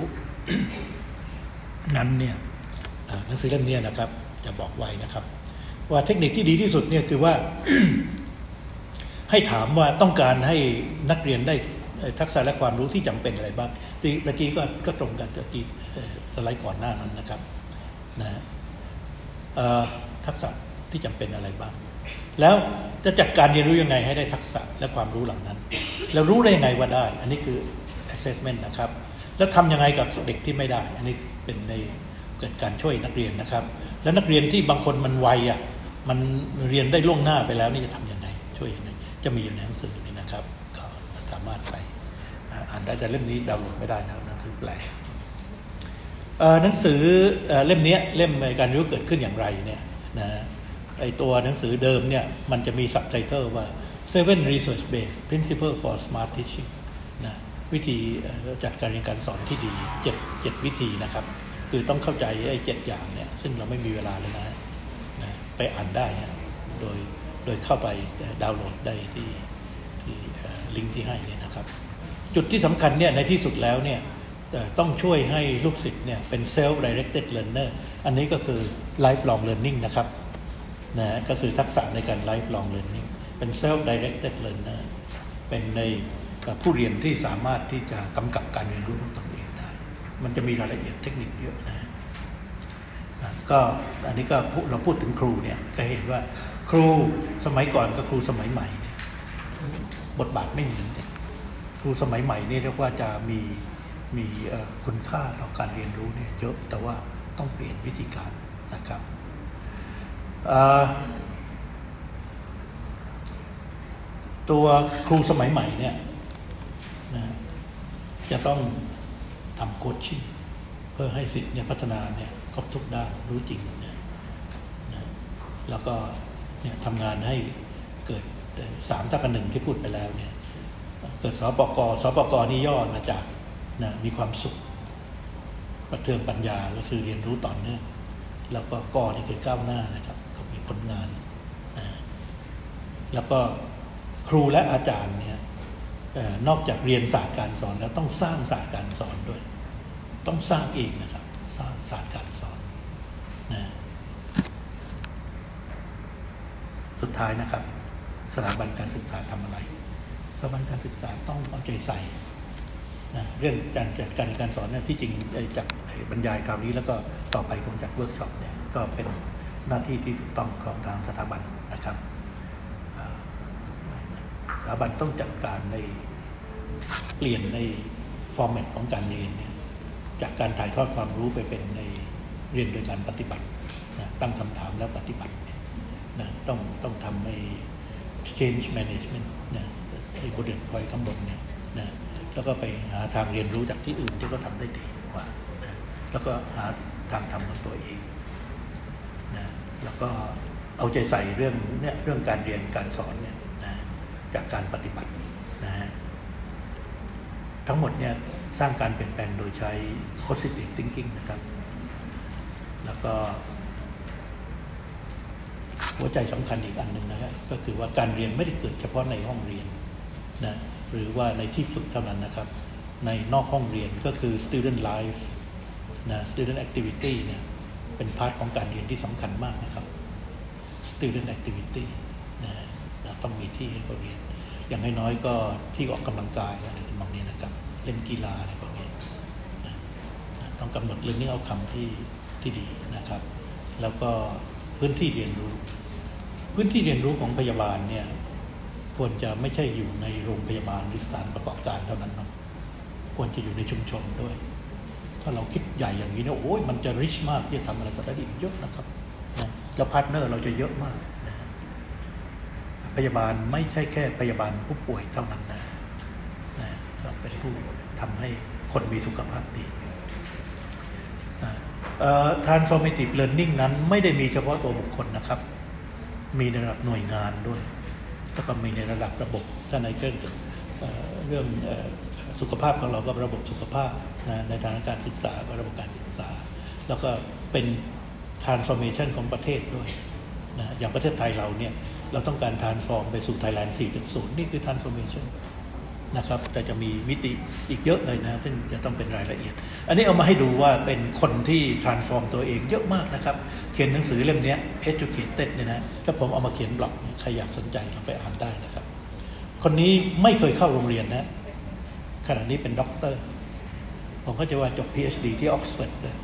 นั้นเนี่ยหนังสือเล่มนี้นะครับจะบอกไว้นะครับว่าเทคนิคที่ดีที่สุดเนี่ยคือว่า ให้ถามว่าต้องการให้นักเรียนได้ทักษะและความรู้ที่จำเป็นอะไรบ้างตะกี้ก็ตรงกันตะกี้สไลด์ก่อนหน้านั้นนะครับนะทักษะที่จำเป็นอะไรบ้างแล้วจะจัดการเรียนรู้ยังไงให้ได้ทักษะและความรู้เหล่านั้นแล้วรู้ได้ยังไงว่าได้อันนี้คือ assessment นะครับแล้วทำยังไงกับเด็กที่ไม่ได้อันนี้เป็นในเกิดการช่วยนักเรียนนะครับแล้วนักเรียนที่บางคนมันไวมันเรียนได้ล่วงหน้าไปแล้วนี่จะทำยังไงช่วยยังไงจะมีอยู่ในหนังสือนี่นะครับก็สามารถไปอ่านได้แต่เล่มนี้ดาวน์โหลดไม่ได้นะหนังสือแปลหนังสือเล่มนี้เล่มการเรียนรู้เกิดขึ้นอย่างไรเนี่ยนะไอตัวหนังสือเดิมเนี่ยมันจะมีซับไตเติลว่า 7 research based principle for smart teaching นะวิธีจัดการเรียนการสอนที่ดี7วิธีนะครับคือต้องเข้าใจไอ้7อย่างเนี่ยซึ่งเราไม่มีเวลาเลยนะไปอ่านได้โดยเข้าไปดาวน์โหลดได้ที่ลิงก์ที่ให้เนี่ยนะครับจุดที่สำคัญเนี่ยในที่สุดแล้วเนี่ยต้องช่วยให้ลูกศิษย์เนี่ยเป็น self directed learner อันนี้ก็คือ lifelong learning นะครับนะก็คือทักษะในการ lifelong learning เป็น self directed learner เป็นในผู้เรียนที่สามารถที่จะกำกับการเรียนรู้ของตนเองได้มันจะมีรายละเอียดเทคนิคเยอะนะก็อันนี้ก็เราพูดถึงครูเนี่ยก็เห็นว่าครูสมัยก่อนกับครูสมัยใหม่เนี่ยบทบาทไม่เหมือนกันครูสมัยใหม่นี่เรียกว่าจะมีคุณค่าต่อการเรียนรู้เนี่ยเยอะแต่ว่าต้องเปลี่ยนวิธีการนะครับตัวครูสมัยใหม่เนี่ยนะจะต้องทำโคชชิ่งเพื่อให้ศิษย์เนี่ยพัฒนาเนี่ยครบทุกด้านรู้จริงนะแล้วก็เนี่ยทำงานให้เกิด3ทักษะ1ที่พูดไปแล้วเนี่ยเกิดสปกนี่ย่อมาจากนะมีความสุขประเทืองปัญญาก็คือเรียนรู้ต่อเนื่องแล้วก็กนี่คือก้าวหน้านะครับก็มีผลงานนะแล้วก็ครูและอาจารย์เนี่ยนอกจากเรียนศาสตร์การสอนแล้วต้องสร้างศาสตร์การสอนด้วยต้องสร้างเองนะครับสร้างศาสตร์การสอนนะสุดท้ายนะครับสถาบันการศึกษาทำอะไรสถาบันการศึกษาต้องเอาใจใส่นะเรื่องการจัดการสอนเนี่ยที่จริงจากบรรยายคราวนี้แล้วก็ต่อไปคงจากเวิร์กช็อปเนี่ยก็เป็นหน้าที่ที่ถูกต้องของทางสถาบันนะครับสถาบันต้องจัดการในเปลี่ยนในฟอร์แมตของการเรียนเนี่ยจากการถ่ายทอดความรู้ไปเป็นในเรียนโดยการปฏิบัตินะตั้งคำถามแล้วปฏิบัตินะต้องทำใน change management นะไอ้bullet point ข้างบนเนี่ยนะแล้วก็ไปหาทางเรียนรู้จากที่อื่นที่เขาทำได้ดีกว่านะแล้วก็หาทางทำของตัวเองนะแล้วก็เอาใจใส่เรื่องการเรียนการสอนเนี่ยนะจากการปฏิบัตินะทั้งหมดเนี่ยสร้างการเปลี่ยนแปลงโดยใช้ positive thinking นะครับแล้วก็หัวใจสำคัญอีกอันหนึ่งนะครับก็คือว่าการเรียนไม่ได้เกิดเฉพาะในห้องเรียนนะหรือว่าในที่ฝึกเท่านั้นนะครับในนอกห้องเรียนก็คือ student life นะ student activity เนี่ยเป็นพาร์ทของการเรียนที่สำคัญมากนะครับ student activity นะต้องมีที่ให้เขาเรียนอย่างน้อยๆก็ที่ออกกำลังกายอะไรทั้งนี้นะครับเล่นกีฬาอะไรพวกนี้นะต้องกำหนดlearning outcomeที่ดีนะครับแล้วก็พื้นที่เรียนรู้ของพยาบาลเนี่ยควรจะไม่ใช่อยู่ในโรงพยาบาลหรือสถานประกอบการเท่านั้นนะควรจะอยู่ในชุมชนด้วยถ้าเราคิดใหญ่อย่างนี้เนี่ยโอ้ยมันจะ rich มากที่จะทำอะไรต่อได้อีกเยอะนะครับนะแล้วพาร์ทเนอร์เราจะเยอะมากนะพยาบาลไม่ใช่แค่พยาบาลผู้ป่วยเท่านั้นนะเราเป็นผู้ทำให้คนมีสุขภาพดีtransformative learning นั้นไม่ได้มีเฉพาะตัวบุคคลนะครับมีในระดับหน่วยงานด้วยแล้วก็มีในระดับระบบถ้าในเรื่องสุขภาพของเราก็ระบบสุขภาพนะในทางการศึกษาก็ระบบการศึกษาแล้วก็เป็น transformation ของประเทศด้วยนะอย่างประเทศไทยเราเนี่ยเราต้องการ transform ไปสู่ Thailand 4.0 นี่คือ transformation นะครับแต่จะมีมิติอีกเยอะเลยนะซึ่งจะต้องเป็นรายละเอียดอันนี้เอามาให้ดูว่าเป็นคนที่ transform ตัวเองเยอะมากนะครับเขียนหนังสือเล่มนี้ Educated เนี่ยนะถ้าผมเอามาเขียนบล็อกใครอยากสนใจลองไปอ่านได้นะครับคนนี้ไม่เคยเข้าโรงเรียนนะขณะนี้เป็นด็อกเตอร์ผมก็จะว่าจบ PhD ที่ออกซฟอร์ดเลย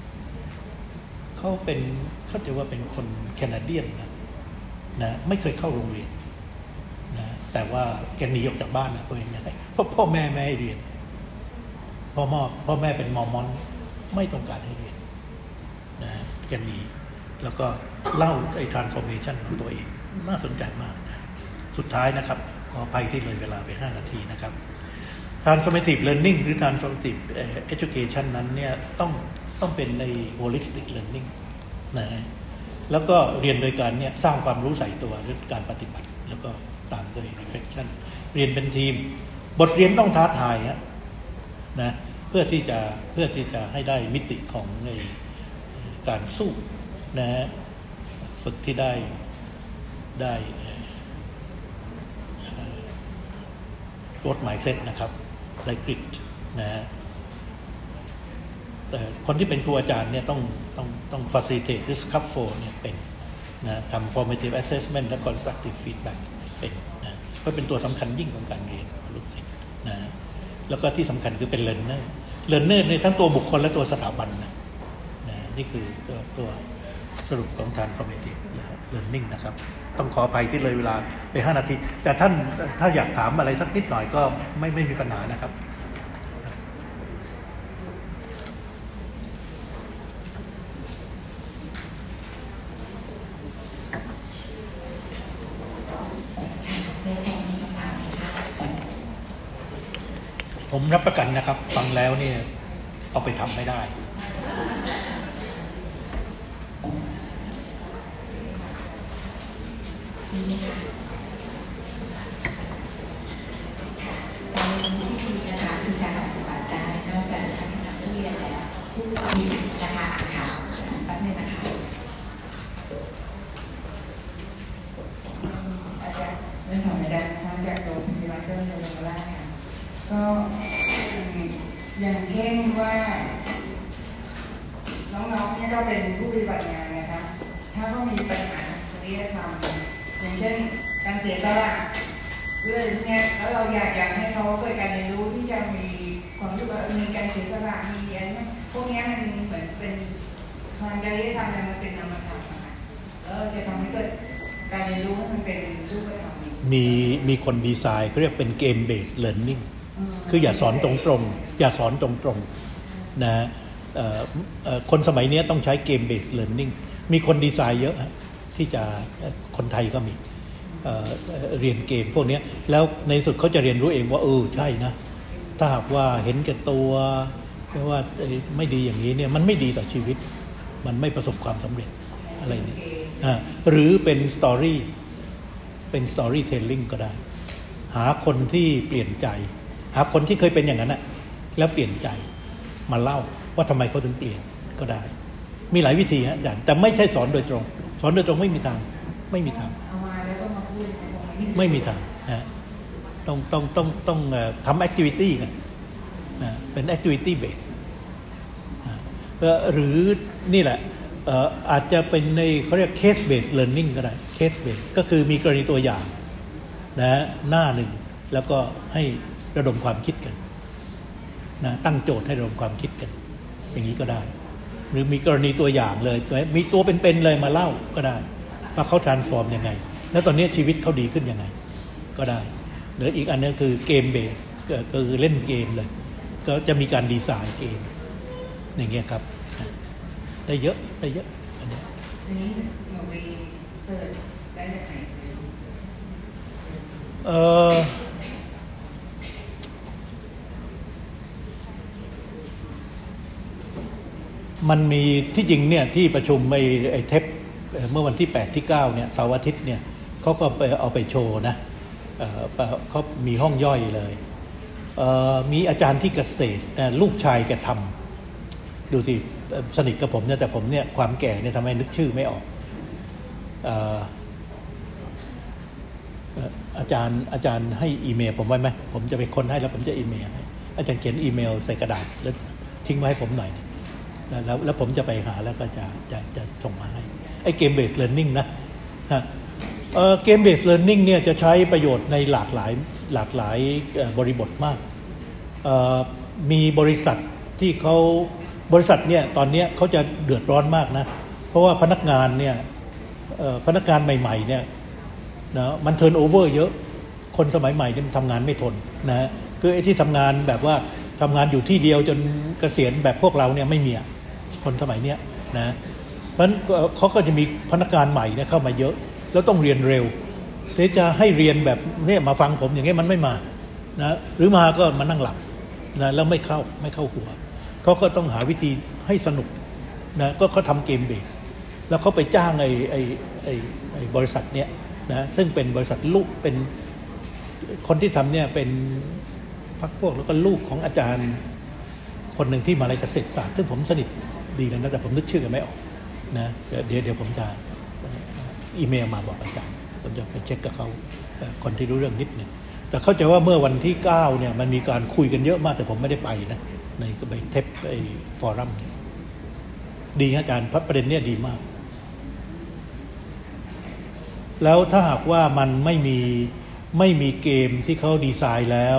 เขาจะว่าเป็นคนแคนาเดียนนะไม่เคยเข้าโรงเรียนนะแต่ว่าแกหนีออกจากบ้านนะตัวเองยังไงเพราะพ่อแม่ไม่ให้เรียนพ่อแม่เป็นมอร์มอนไม่ต้องการให้เรียนนะแกหนีแล้วก็เล่าไอ้ transformation ของตัวเองน่าสนใจมากนะสุดท้ายนะครับขออภัยที่เลยเวลาไป5 นาทีนะครับ transformative learning หรือ transformative education นั้นเนี่ยต้องเป็นใน holistic learning นะแล้วก็เรียนโดยการเนี่ยสร้างความรู้ใส่ตัวหรือการปฏิบัติแล้วก็ตามด้วย reflection เรียนเป็นทีมบทเรียนต้องท้าทายนะเพื่อที่จะให้ได้มิติของในการสู้นะฝึกที่ได้growth mindset นะครับได้กริดนะแต่คนที่เป็นครูอาจารย์เนี่ยต้อง facilitate หรือ scaffold เนี่ยเป็นนะทำ formative assessment และ constructive feedback เป็นนะก็เป็นตัวสำคัญยิ่งของการเรียนลูกศิษย์นะแล้วก็ที่สำคัญคือเป็น learner ในทั้งตัวบุคคลและตัวสถาบันนะนี่คือตัวสรุปของ transformative learning นะครับต้องขออภัยที่เลยเวลาไป5 นาทีแต่ท่านถ้าอยากถามอะไรสักนิดหน่อยก็ไม่มีปัญหานะครับผมรับประกันนะครับฟังแล้วเนี่ยเอาไปทำไม่ได้การเรียนที่ดีนะคะคือการปฏิบัติได้นอกจากการทำที่เรียนแล้วผู้มีนะคะอ่านข่าวแป๊บนึงนะคะอาจารย์เรื่องของอาจารย์มาจากโรงพยาบาลเจ้าพระยาราชค่ะก็อย่างเช่นว่าน้องๆที่ก็เป็นผู้ปฏิบัติงานนะคะถ้าเขามีปัญหาจริยธรรมอย่างเช่นการเสียสละเรื่องนี้แล้วเราอยากให้เขาเกิดการเรียนรู้ที่จะมีความรู้ว่ามีการเสียสละมีอะไรพวกนี้มันเหมือนเป็นทางจริยธรรมมันเป็นนามธรรมนะคะแล้วจะทำให้เกิดการเรียนรู้ให้มันเป็นรูปธรรมมีคนดีไซน์เขาเรียกเป็น game based learning คืออย่าสอนตรงๆอย่าสอนตรงๆนะคนสมัยนี้ต้องใช้ game based learning มีคนดีไซน์เยอะที่จะคนไทยก็มีเรียนเกมพวกนี้แล้วในสุดเขาจะเรียนรู้เองว่าใช่นะถ้าหากว่าเห็นแก่ตัวว่าไม่ดีอย่างนี้เนี่ยมันไม่ดีต่อชีวิตมันไม่ประสบความสำเร็จอะไรนี่หรือเป็นสตอรี่เทลลิ่งก็ได้หาคนที่เปลี่ยนใจหาคนที่เคยเป็นอย่างนั้นแล้วเปลี่ยนใจมาเล่าว่าทำไมเขาถึงเปลี่ยนก็ได้มีหลายวิธีอาจารย์แต่ไม่ใช่สอนโดยตรงไม่มีทางไม่มีทางไม่มีทางนะต้องทำแอคทิวิตี้กันนะเป็นแอคทิวิตี้เบสหรือนี่แหละอาจจะเป็นในเขาเรียก case based learning ก็ได้ case based ก็คือมีกรณีตัวอย่างนะหน้าหนึ่งแล้วก็ให้ระดมความคิดกันนะตั้งโจทย์ให้ระดมความคิดกันอย่างนี้ก็ได้หรือมีกรณีตัวอย่างเลยมีตัวเป็นๆเลยมาเล่าก็ได้ว่าเขา transform ยังไงแล้วตอนนี้ชีวิตเขาดีขึ้นยังไงก็ได้หรืออีกอันนึงคือเกมเบสก็คือเล่นเกมเลยก็จะมีการดีไซน์เกมอย่างเงี้ยครับได้เยอะอันนี้หนูไปเสิร์ชได้จากไหนมันมีที่จริงเนี่ยที่ประชุมไอ้เทปเมื่อวันที่8ที่9เนี่ยเสาร์อาทิตย์เนี่ยเขาก็ไปเอาไปโชว์นะเขามีห้องย่อยเลยมีอาจารย์ที่เกษตรลูกชายแกทำดูสิสนิทกับผมเนี่ยแต่ผมเนี่ยความแก่เนี่ยทำให้นึกชื่อไม่ออกอาจารย์ให้อีเมลผมไว้ไหมผมจะไปค้นให้แล้วผมจะอีเมลให้อาจารย์เขียนอีเมลใส่กระดาษแล้วทิ้งไว้ให้ผมหน่อยแล้วผมจะไปหาแล้วก็จะส่งมาให้ไอ้เกมเบสเลิร์นนิ่งนะเกมเบสเลิร์นนิ่งเนี่ยจะใช้ประโยชน์ในหลากหลายบริบทมากมีบริษัทที่เขาบริษัทเนี่ยตอนนี้เขาจะเดือดร้อนมากนะเพราะว่าพนักงานเนี่ยพนักงานใหม่ๆเนี่ยนะมันเทิร์นโอเวอร์เยอะคนสมัยใหม่เนี่ยมันทำงานไม่ทนนะคือไอ้ที่ทำงานแบบว่าทำงานอยู่ที่เดียวจนเกษียณแบบพวกเราเนี่ยไม่มีคนสมัยเนี้ยนะเพราะฉะนั้นเขาก็จะมีพนักงานใหม่เนี่ยเข้ามาเยอะแล้วต้องเรียนเร็วที่จะให้เรียนแบบเนี่ยมาฟังผมอย่างเงี้ยมันไม่มานะหรือมาก็มานั่งหลับนะแล้วไม่เข้าหัวเขาก็ต้องหาวิธีให้สนุกนะก็เขาทำเกมเบสแล้วเขาไปจ้างไอ้บริษัทเนี้ยนะซึ่งเป็นบริษัทลูกเป็นคนที่ทำเนี่ยเป็นพรรคพวกแล้วก็ลูกของอาจารย์คนหนึ่งที่มาลัยเกษตรศาสตร์ซึ่งผมสนิทดีนะแต่ผมนึกชื่อกันไม่ออกนะเดี๋ยวผมจะอีเมลมาบอกอาจารย์ผมจะไปเช็คกับเขาคนที่รู้เรื่องนิดหนึ่งแต่เข้าใจว่าเมื่อวันที่9เนี่ยมันมีการคุยกันเยอะมากแต่ผมไม่ได้ไปนะในเทปฟอรัมดีอาจารย์ประเด็นเนี่ยดีมากแล้วถ้าหากว่ามันไม่มีเกมที่เขาดีไซน์แล้ว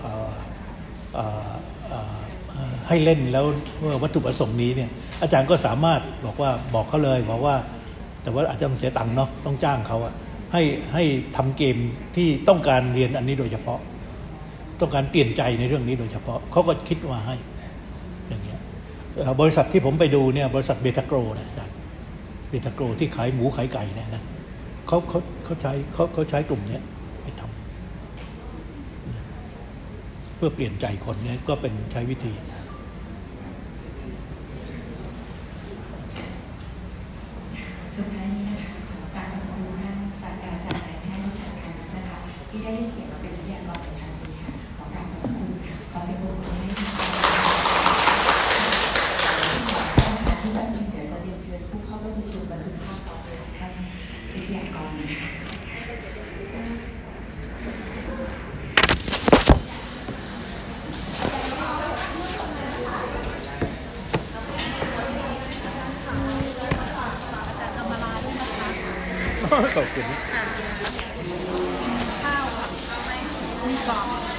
ให้เล่นแล้ววัตถุประสงค์นี้เนี่ยอาจารย์ก็สามารถบอกเขาเลยบอกว่าแต่ว่าอาจจะต้องเสียตังค์เนาะต้องจ้างเขาอะให้ทำเกมที่ต้องการเรียนอันนี้โดยเฉพาะต้องการเปลี่ยนใจในเรื่องนี้โดยเฉพาะเขาก็คิดว่าให้อย่างเงี้ยบริษัทที่ผมไปดูเนี่ยบริษัทเบตาโกรนะอาจารย์เบตาโกรที่ขายหมูขายไก่เนี่ยนะเขาใช้กลุ่มนี้ไปทำเพื่อเปลี่ยนใจคนเนี่ยก็เป็นใช้วิธีสุดท้ายนี้นะคะขอกราบขอบคุณท่านศาสตราจารย์นายแพทย์วิชาการนะคะที่ได้เกียรติมาเป็นวิทยากรในทางนี้ค่ะขอกราบขอบคุณค่ะขอเสียงปรบมือให้ท่านที่ท่านเดี๋ยวจะเรียนเชิญผู้เข้าร่วมประชุมบันทึกภาพต่อไปท่านวิทยากรนะคะขอบคุณข้าวค่ะมีกรอบ